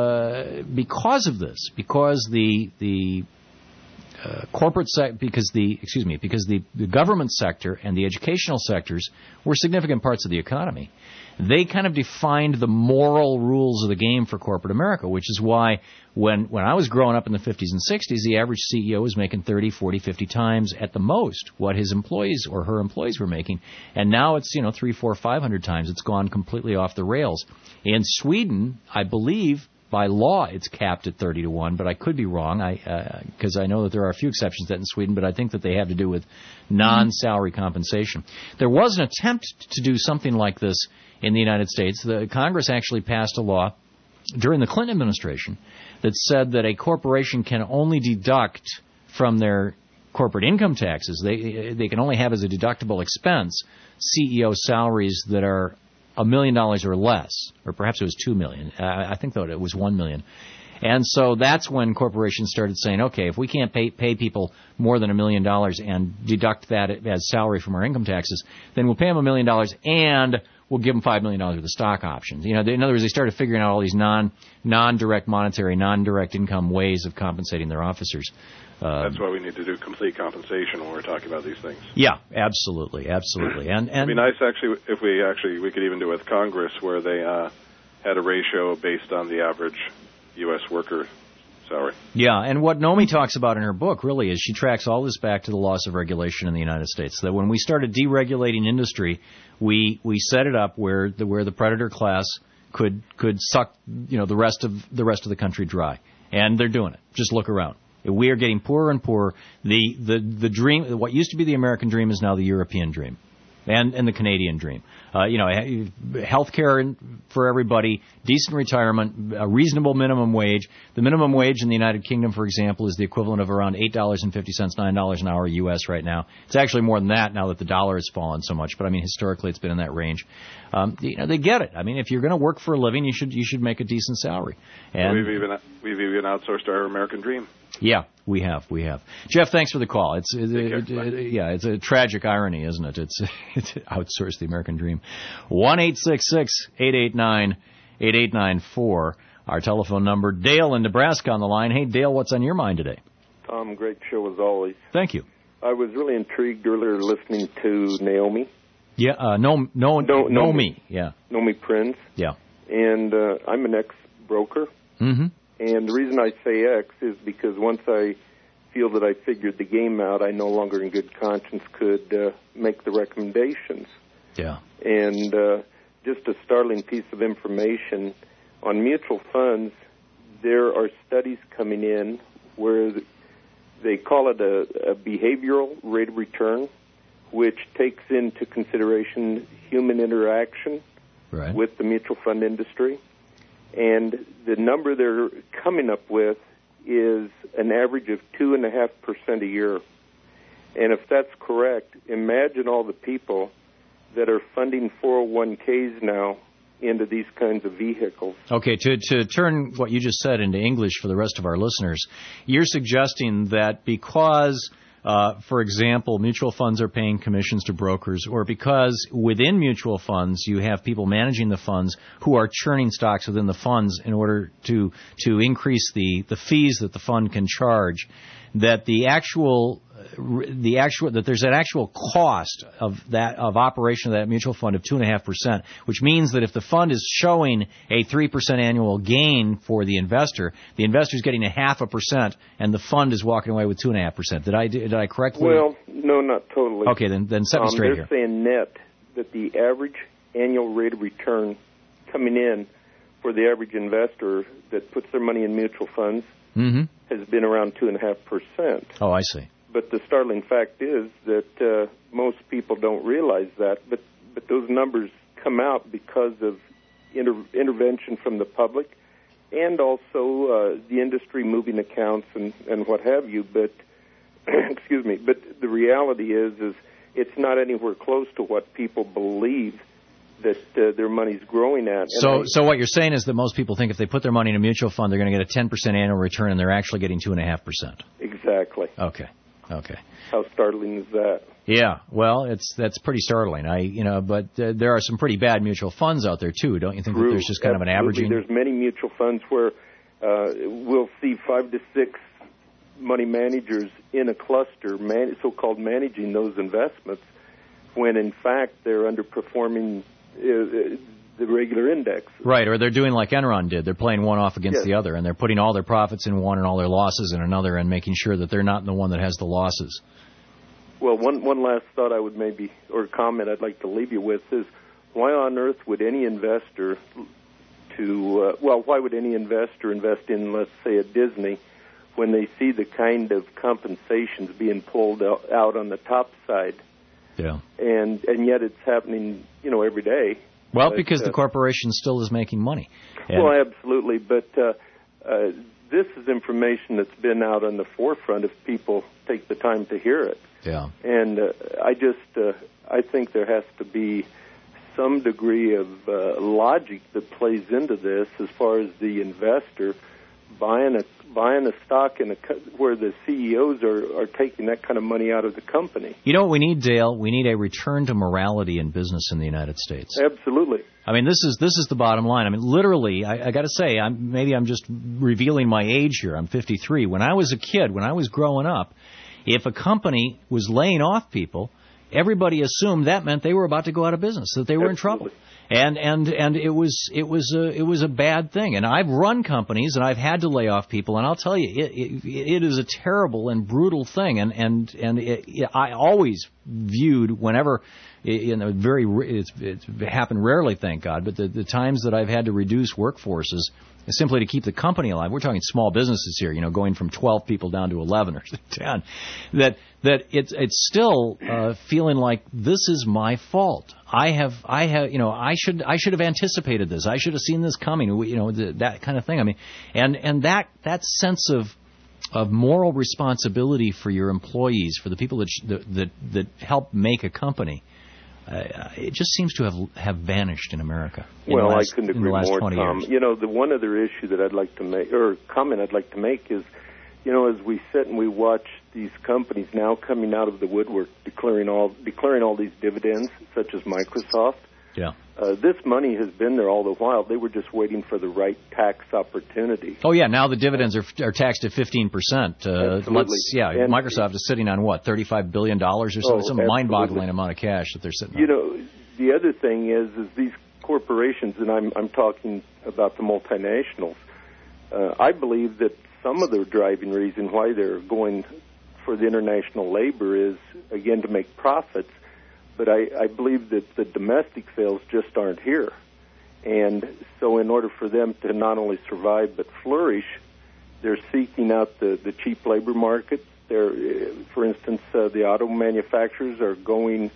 because of this, because the corporate because the government sector and the educational sectors were significant parts of the economy, they kind of defined the moral rules of the game for corporate America, which is why when I was growing up in the 50s and 60s, the average CEO was making 30, 40, 50 times at the most what his employees or her employees were making. And now it's, 300, 400, 500 times. It's gone completely off the rails. In Sweden, I believe, by law, it's capped at 30-1, but I could be wrong because I know that there are a few exceptions to that in Sweden, but I think that they have to do with non-salary compensation. There was an attempt to do something like this in the United States. The Congress actually passed a law during the Clinton administration that said that a corporation can only deduct from their corporate income taxes, they can only have as a deductible expense CEO salaries that are $1 million or less, or perhaps it was $2 million. I think, though, it was $1 million. And so that's when corporations started saying, okay, if we can't pay people more than $1 million and deduct that as salary from our income taxes, then we'll pay them $1 million and we'll give them $5 million worth of stock options. In other words, they started figuring out all these non-direct monetary, non-direct income ways of compensating their officers. That's why we need to do complete compensation when we're talking about these things. Yeah, absolutely. And it'd be nice, actually, if we could even do it with Congress, where they had a ratio based on the average U.S. worker salary. Yeah, and what Nomi talks about in her book really is she tracks all this back to the loss of regulation in the United States. That when we started deregulating industry, we set it up where the predator class could suck the rest of the country dry, and they're doing it. Just look around. We are getting poorer and poorer. The dream, what used to be the American dream, is now the European dream, and the Canadian dream. Health care for everybody, decent retirement, a reasonable minimum wage. The minimum wage in the United Kingdom, for example, is the equivalent of around $8.50, $9 an hour U.S. right now. It's actually more than that now that the dollar has fallen so much. But I mean, historically, it's been in that range. They get it. I mean, if you're going to work for a living, you should make a decent salary. And we've even outsourced our American dream. Yeah, we have. Jeff, thanks for the call. It's a tragic irony, isn't it? It's outsourced the American dream. 1-866-889-8894. Our telephone number. Dale in Nebraska on the line. Hey, Dale, what's on your mind today? Tom, great show as always. Thank you. I was really intrigued earlier listening to Naomi. Yeah, Nomi. Yeah. Nomi Prince. Yeah. And I'm an ex-broker. Mm-hmm. And the reason I say X is because once I feel that I figured the game out, I no longer in good conscience could make the recommendations. Yeah. And just a startling piece of information, on mutual funds, there are studies coming in where they call it a behavioral rate of return, which takes into consideration human interaction with the mutual fund industry. And the number they're coming up with is an average of 2.5% a year. And if that's correct, imagine all the people that are funding 401ks now into these kinds of vehicles. Okay, to turn what you just said into English for the rest of our listeners, you're suggesting that because, for example, mutual funds are paying commissions to brokers, or because within mutual funds you have people managing the funds who are churning stocks within the funds in order to increase the fees that the fund can charge, that that there's an actual cost of operation of that mutual fund of 2.5%, which means that if the fund is showing a 3% annual gain for the investor is getting 0.5%, and the fund is walking away with 2.5%. Did I correctly? Well, no, not totally. Okay, then set me straight here. They're saying net that the average annual rate of return coming in for the average investor that puts their money in mutual funds has been around 2.5%. Oh, I see. But the startling fact is that most people don't realize that. But those numbers come out because of intervention from the public, and also the industry moving accounts and what have you. But excuse me. But the reality is it's not anywhere close to what people believe that their money's growing at. So what you're saying is that most people think if they put their money in a mutual fund, they're going to get a 10% annual return, and they're actually getting 2.5%. Exactly. Okay. How startling is that? Yeah, well, that's pretty startling. But there are some pretty bad mutual funds out there too. Don't you think that there's just kind of an averaging? There's many mutual funds where we'll see 5 to 6 money managers in a cluster, so-called managing those investments, when in fact they're underperforming the regular index. Right, or they're doing like Enron did. They're playing one off against the other, and they're putting all their profits in one and all their losses in another, and making sure that they're not in the one that has the losses. Well, one last thought I would or comment I'd like to leave you with is, why on earth would any investor why would any investor invest in, let's say, a Disney, when they see the kind of compensations being pulled out on the top side? Yeah. And yet it's happening, every day. Well, because the corporation still is making money. Well, absolutely. But this is information that's been out on the forefront if people take the time to hear it. Yeah. And I think there has to be some degree of logic that plays into this as far as the investor buying a stock where the CEOs are taking that kind of money out of the company. You know what we need, Dale? We need a return to morality in business in the United States. Absolutely. I mean, this is the bottom line. I mean, literally, I got to say, maybe I'm just revealing my age here. I'm 53. When I was a kid, when I was growing up, if a company was laying off people, everybody assumed that meant they were about to go out of business, that they were in trouble. And it was a bad thing. And I've run companies and I've had to lay off people, and I'll tell you, it is a terrible and brutal thing. And I always viewed whenever it's happened rarely, thank God, but the times that I've had to reduce workforces simply to keep the company alive. We're talking small businesses here, going from 12 people down to 11 or 10. That it's still feeling like this is my fault. I should have anticipated this. I should have seen this coming. That kind of thing. I mean, and that sense of moral responsibility for your employees, for the people that help make a company. It just seems to have vanished in America. I couldn't agree more, Tom. The one other issue that I'd like to make, or comment I'd like to make is, as we sit and we watch these companies now coming out of the woodwork, declaring all these dividends, such as Microsoft. Yeah. This money has been there all the while. They were just waiting for the right tax opportunity. Oh yeah, now the dividends are taxed at 15%. Absolutely. And Microsoft is sitting on what, $35 billion or so? It's a mind-boggling amount of cash that they're sitting on. The other thing is these corporations, and I'm talking about the multinationals. I believe that some of the driving reason why they're going for the international labor is, again, to make profits. But I believe that the domestic sales just aren't here. And so in order for them to not only survive but flourish, they're seeking out the cheap labor market. For instance, the auto manufacturers are going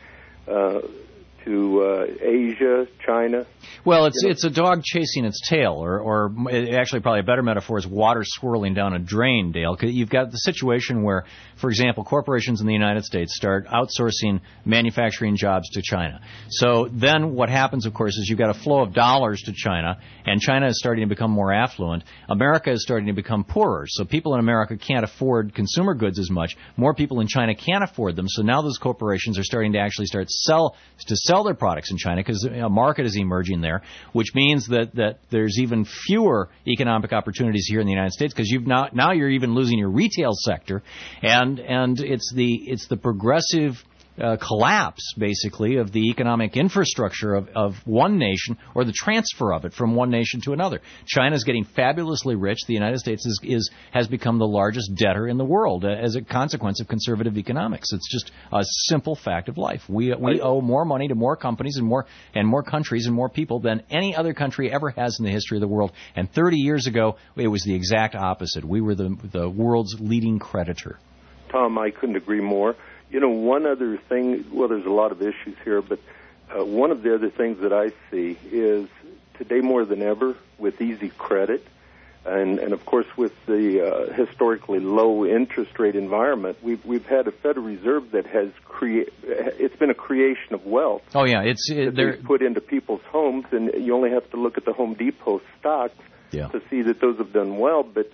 to Asia, China. Well, it's a dog chasing its tail, or actually probably a better metaphor is water swirling down a drain, Dale. You've got the situation where, for example, corporations in the United States start outsourcing manufacturing jobs to China. So then what happens, of course, is you've got a flow of dollars to China, and China is starting to become more affluent. America is starting to become poorer, so people in America can't afford consumer goods as much. More people in China can't afford them, so now those corporations are starting to actually start to sell their products in China because a market is emerging there, which means that there's even fewer economic opportunities here in the United States because now you're even losing your retail sector, and it's the progressive collapse, basically, of the economic infrastructure of one nation, or the transfer of it from one nation to another. China's getting fabulously rich. The United States has become the largest debtor in the world as a consequence of conservative economics. It's just a simple fact of life. We owe more money to more companies and more countries and more people than any other country ever has in the history of the world. And 30 years ago, it was the exact opposite. We were the world's leading creditor. Tom, I couldn't agree more. One other thing, well, there's a lot of issues here, but one of the other things that I see is to today more than ever with easy credit. And of course, with the historically low interest rate environment, we've had a Federal Reserve that has it's been a creation of wealth. Oh yeah, they're put into people's homes, and you only have to look at the Home Depot stocks to see that those have done well. But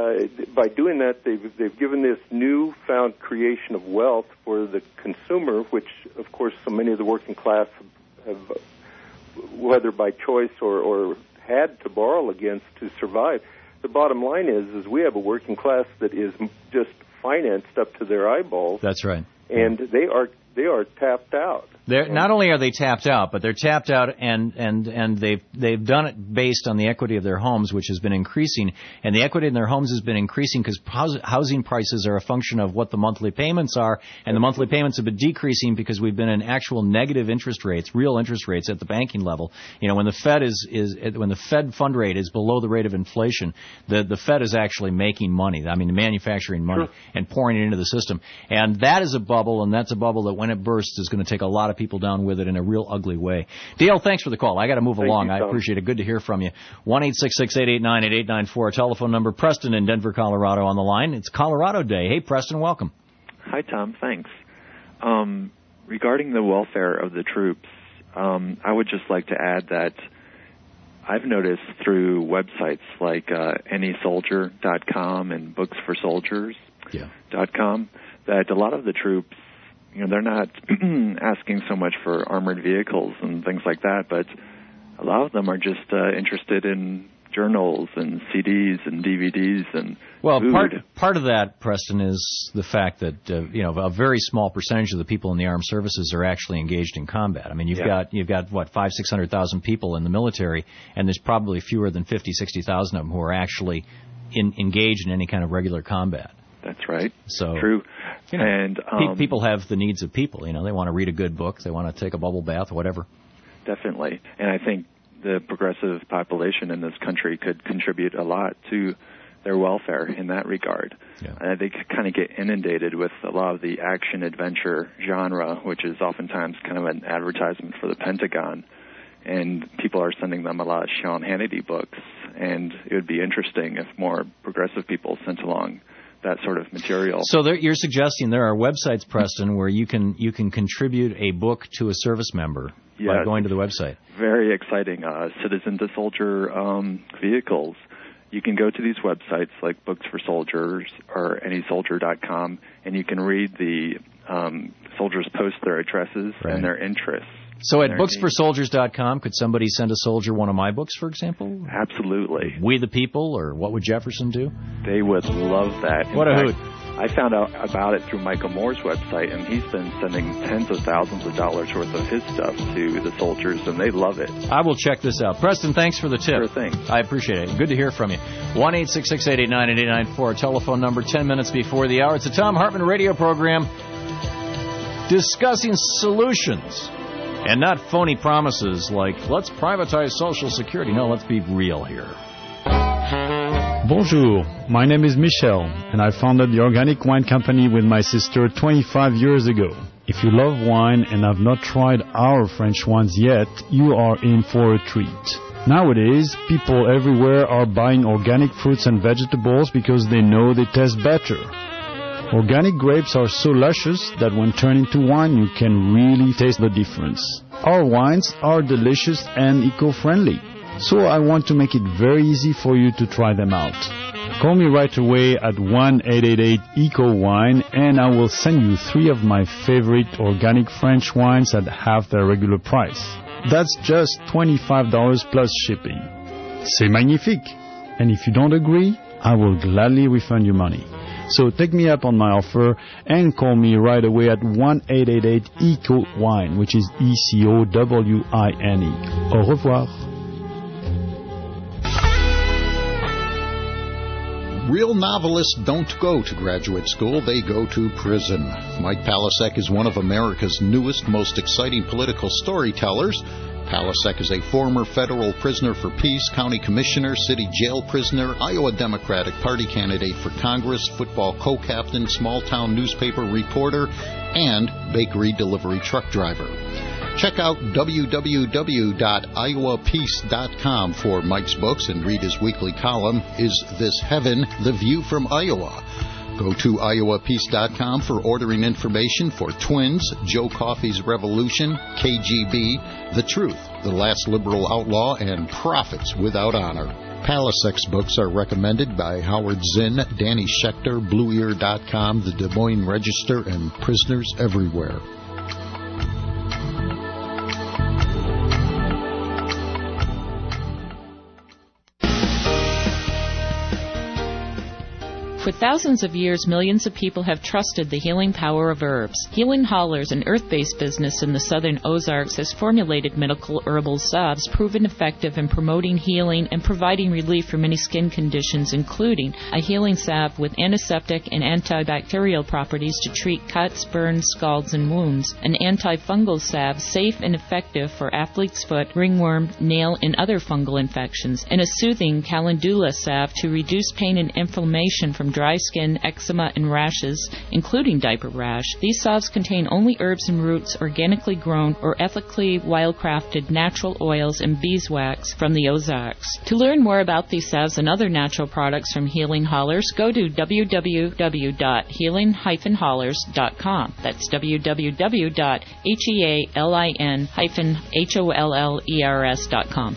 by doing that, they've given this newfound creation of wealth for the consumer, which of course so many of the working class have, whether by choice or had to borrow against to survive. The bottom line is we have a working class that is just financed up to their eyeballs. That's right. And they are tapped out. Not only are they tapped out, but they're tapped out, and they've done it based on the equity of their homes, which has been increasing. And the equity in their homes has been increasing because housing prices are a function of what the monthly payments are, and the monthly payments have been decreasing because we've been in actual negative interest rates, real interest rates at the banking level. You know, when the Fed when the Fed fund rate is below the rate of inflation, the Fed is actually making money. I mean, manufacturing money and pouring it into the system. And that is a bubble, and that's a bubble that when it bursts is going to take a lot of people down with it in a real ugly way. Dale, thanks for the call. I got to move along. I appreciate it. Good to hear from you. 1-866-889-8894, our telephone number. Preston in Denver, Colorado on the line. It's Colorado Day. Hey, Preston, welcome. Hi, Tom. Thanks. Regarding the welfare of the troops, I would just like to add that I've noticed through websites like anysoldier.com and booksforsoldiers.com that a lot of the troops, you know, they're not asking so much for armored vehicles and things like that, but a lot of them are just interested in journals and CDs and DVDs and food. Part of that, Preston, is the fact that a very small percentage of the people in the armed services are actually engaged in combat. I mean, you've got what 500,000-600,000 people in the military, and there's probably fewer than 50,000-60,000 of them who are actually engaged in any kind of regular combat. That's right. So true. You know, and people have the needs of people. You know, they want to read a good book, they want to take a bubble bath, whatever. Definitely, and I think the progressive population in this country could contribute a lot to their welfare in that regard. Yeah. They kind of get inundated with a lot of the action-adventure genre, which is oftentimes kind of an advertisement for the Pentagon, and people are sending them a lot of Sean Hannity books, and it would be interesting if more progressive people sent along that sort of material. So you're suggesting there are websites, Preston, where you can contribute a book to a service member by going to the website. Very exciting. Citizen to Soldier vehicles. You can go to these websites like Books for Soldiers or anysoldier.com, and you can read the soldiers post their addresses and their interests. So at booksforsoldiers.com, could somebody send a soldier one of my books, for example? Absolutely. We the People, or What Would Jefferson Do? They would love that. What a hoot. I found out about it through Michael Moore's website, and he's been sending tens of thousands of dollars worth of his stuff to the soldiers, and they love it. I will check this out. Preston, thanks for the tip. Sure thing. I appreciate it. Good to hear from you. 1-866-889-8894, our telephone number, 10 minutes before the hour. It's a Thom Hartmann radio program discussing solutions. And not phony promises like, let's privatize Social Security. No, let's be real here. Bonjour, my name is Michel, and I founded the Organic Wine Company with my sister 25 years ago. If you love wine and have not tried our French wines yet, you are in for a treat. Nowadays, people everywhere are buying organic fruits and vegetables because they know they taste better. Organic grapes are so luscious that when turned into wine, you can really taste the difference. Our wines are delicious and eco-friendly, so I want to make it very easy for you to try them out. Call me right away at 1-888-ECO-WINE, and I will send you 3 of my favorite organic French wines at half their regular price. That's just $25 plus shipping. C'est magnifique! And if you don't agree, I will gladly refund your money. So take me up on my offer and call me right away at 1-888-ECO-WINE, which is ECOWINE. Au revoir. Real novelists don't go to graduate school, they go to prison. Mike Palasek is one of America's newest, most exciting political storytellers. Palasek is a former federal prisoner for peace, county commissioner, city jail prisoner, Iowa Democratic Party candidate for Congress, football co-captain, small-town newspaper reporter, and bakery delivery truck driver. Check out www.iowapeace.com for Mike's books and read his weekly column, Is This Heaven? The View from Iowa. Go to iowapeace.com for ordering information for Twins, Joe Coffey's Revolution, KGB, The Truth, The Last Liberal Outlaw, and Prophets Without Honor. Palisek's books are recommended by Howard Zinn, Danny Schechter, BlueEar.com, The Des Moines Register, and Prisoners Everywhere. For thousands of years, millions of people have trusted the healing power of herbs. Healing Hollers, an earth-based business in the southern Ozarks, has formulated medical herbal salves proven effective in promoting healing and providing relief for many skin conditions, including a healing salve with antiseptic and antibacterial properties to treat cuts, burns, scalds, and wounds, an antifungal salve safe and effective for athlete's foot, ringworm, nail, and other fungal infections, and a soothing calendula salve to reduce pain and inflammation from dry skin, eczema, and rashes, including diaper rash. These salves contain only herbs and roots organically grown or ethically wildcrafted natural oils and beeswax from the Ozarks. To learn more about these salves and other natural products from Healing Hollers, go to www.healing-hollers.com. That's www.healin-hollers.com.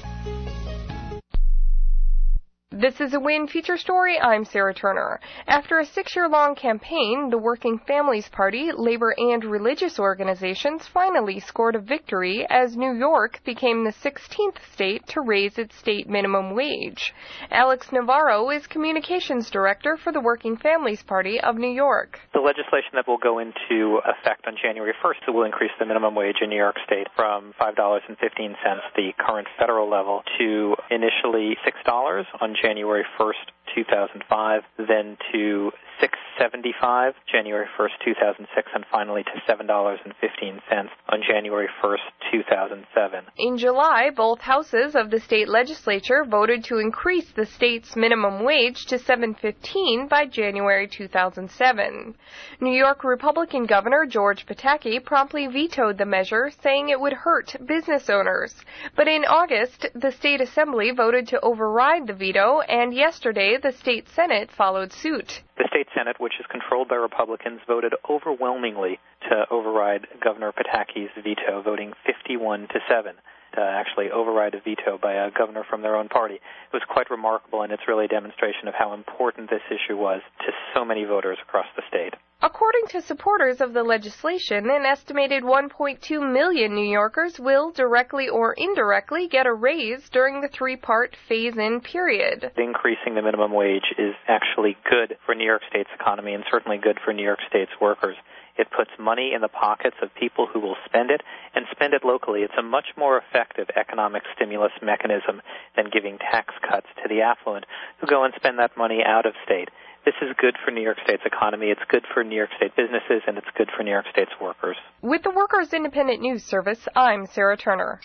This is a WIN feature story. I'm Sarah Turner. After a 6-year-long campaign, the Working Families Party, labor and religious organizations finally scored a victory as New York became the 16th state to raise its state minimum wage. Alex Navarro is Communications Director for the Working Families Party of New York. The legislation that will go into effect on January 1st will increase the minimum wage in New York State from $5.15, the current federal level, to initially $6 on January 1st, 2005, then to $6.75 January 1st, 2006, and finally to $7.15 on January 1st, 2007. In July, both houses of the state legislature voted to increase the state's minimum wage to $7.15 by January 2007. New York Republican Governor George Pataki promptly vetoed the measure, saying it would hurt business owners. But in August, the state assembly voted to override the veto, and yesterday the state Senate followed suit. The state Senate, which is controlled by Republicans, voted overwhelmingly to override Governor Pataki's veto, voting 51-7 to actually override a veto by a governor from their own party. It was quite remarkable, and it's really a demonstration of how important this issue was to so many voters across the state. According to supporters of the legislation, an estimated 1.2 million New Yorkers will, directly or indirectly, get a raise during the 3-part phase-in period. Increasing the minimum wage is actually good for New York State's economy and certainly good for New York State's workers. It puts money in the pockets of people who will spend it and spend it locally. It's a much more effective economic stimulus mechanism than giving tax cuts to the affluent who go and spend that money out of state. This is good for New York State's economy, it's good for New York State businesses, and it's good for New York State's workers. With the Workers' Independent News Service, I'm Sarah Turner.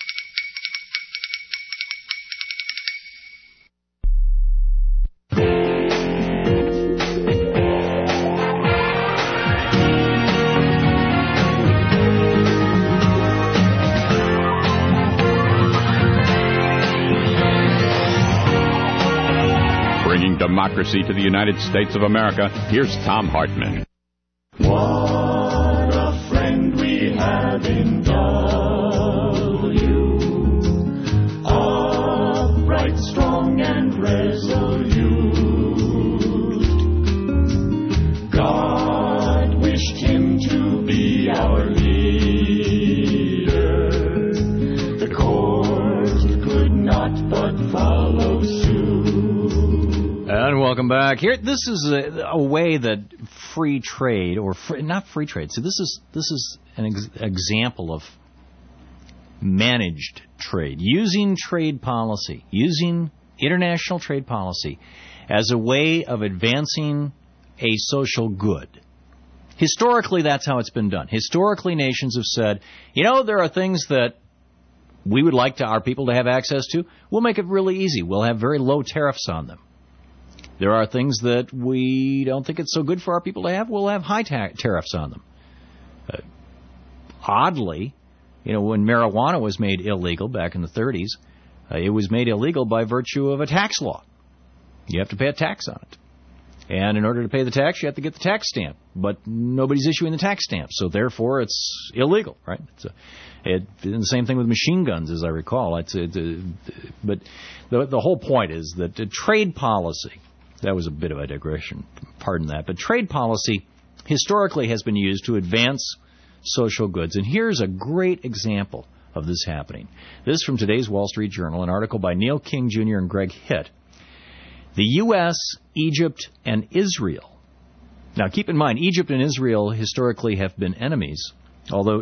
Bringing democracy to the United States of America, here's Tom Hartman. What a friend we have in W. Upright, strong, and resolute. God wished him to be our leader. The court could not but follow suit. And welcome back. Here, this is a way that free trade, or not free trade. So this is an example of managed trade, using trade policy, using international trade policy as a way of advancing a social good. Historically, that's how it's been done. Historically, nations have said, there are things that we would like our people to have access to. We'll make it really easy. We'll have very low tariffs on them. There are things that we don't think it's so good for our people to have. We'll have high tariffs on them. Oddly, when marijuana was made illegal back in the 30s, it was made illegal by virtue of a tax law. You have to pay a tax on it. And in order to pay the tax, you have to get the tax stamp. But nobody's issuing the tax stamp, so therefore it's illegal, right? And the same thing with machine guns, as I recall. But the whole point is that trade policy, that was a bit of a digression, pardon that, but trade policy historically has been used to advance social goods. And here's a great example of this happening. This is from today's Wall Street Journal, an article by Neil King Jr. and Greg Hitt. The U.S., Egypt, and Israel. Now, keep in mind, Egypt and Israel historically have been enemies. Although,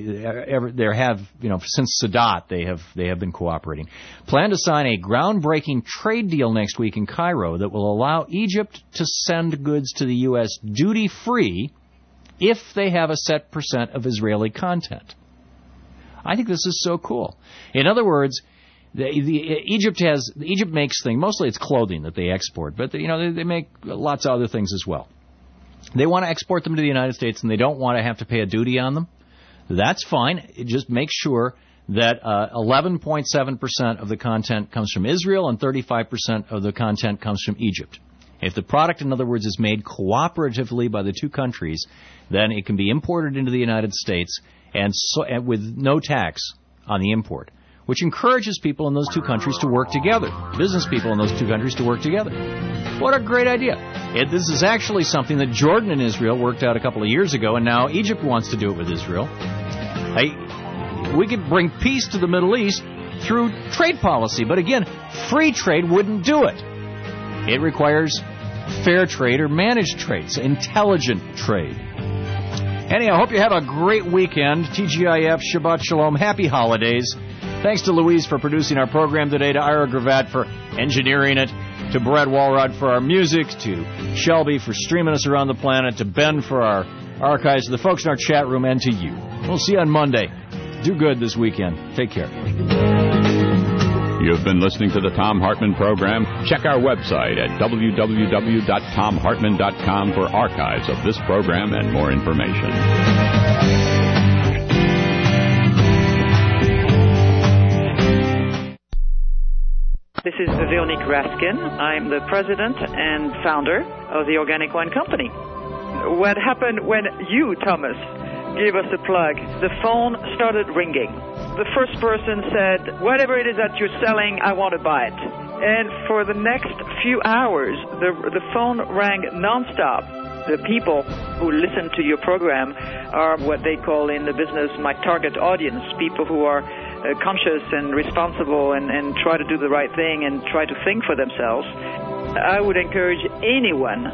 since Sadat, they have been cooperating. Plan to sign a groundbreaking trade deal next week in Cairo that will allow Egypt to send goods to the U.S. duty-free if they have a set % of Israeli content. I think this is so cool. In other words, Egypt makes things, mostly it's clothing that they export, but they make lots of other things as well. They want to export them to the United States, and they don't want to have to pay a duty on them. That's fine. It just makes sure that 11.7% of the content comes from Israel and 35% of the content comes from Egypt. If the product, in other words, is made cooperatively by the two countries, then it can be imported into the United States and with no tax on the import, which encourages people in those two countries to work together, business people in those two countries to work together. What a great idea. This is actually something that Jordan and Israel worked out a couple of years ago, and now Egypt wants to do it with Israel. We could bring peace to the Middle East through trade policy, but again, free trade wouldn't do it. It requires fair trade or managed trade, so intelligent trade. Anyhow, I hope you have a great weekend. TGIF, Shabbat Shalom, happy holidays. Thanks to Louise for producing our program today, to Ira Gravatt for engineering it, to Brad Walrod for our music, to Shelby for streaming us around the planet, to Ben for our archives, to the folks in our chat room, and to you. We'll see you on Monday. Do good this weekend. Take care. You've been listening to the Thom Hartmann Program. Check our website at www.thomhartmann.com for archives of this program and more information. This is Veronique Raskin. I'm the president and founder of the Organic Wine Company. What happened when you, Thomas, gave us a plug? The phone started ringing. The first person said, whatever it is that you're selling, I want to buy it. And for the next few hours, the phone rang nonstop. The people who listen to your program are what they call in the business my target audience, people who are conscious and responsible and try to do the right thing and try to think for themselves. I would encourage anyone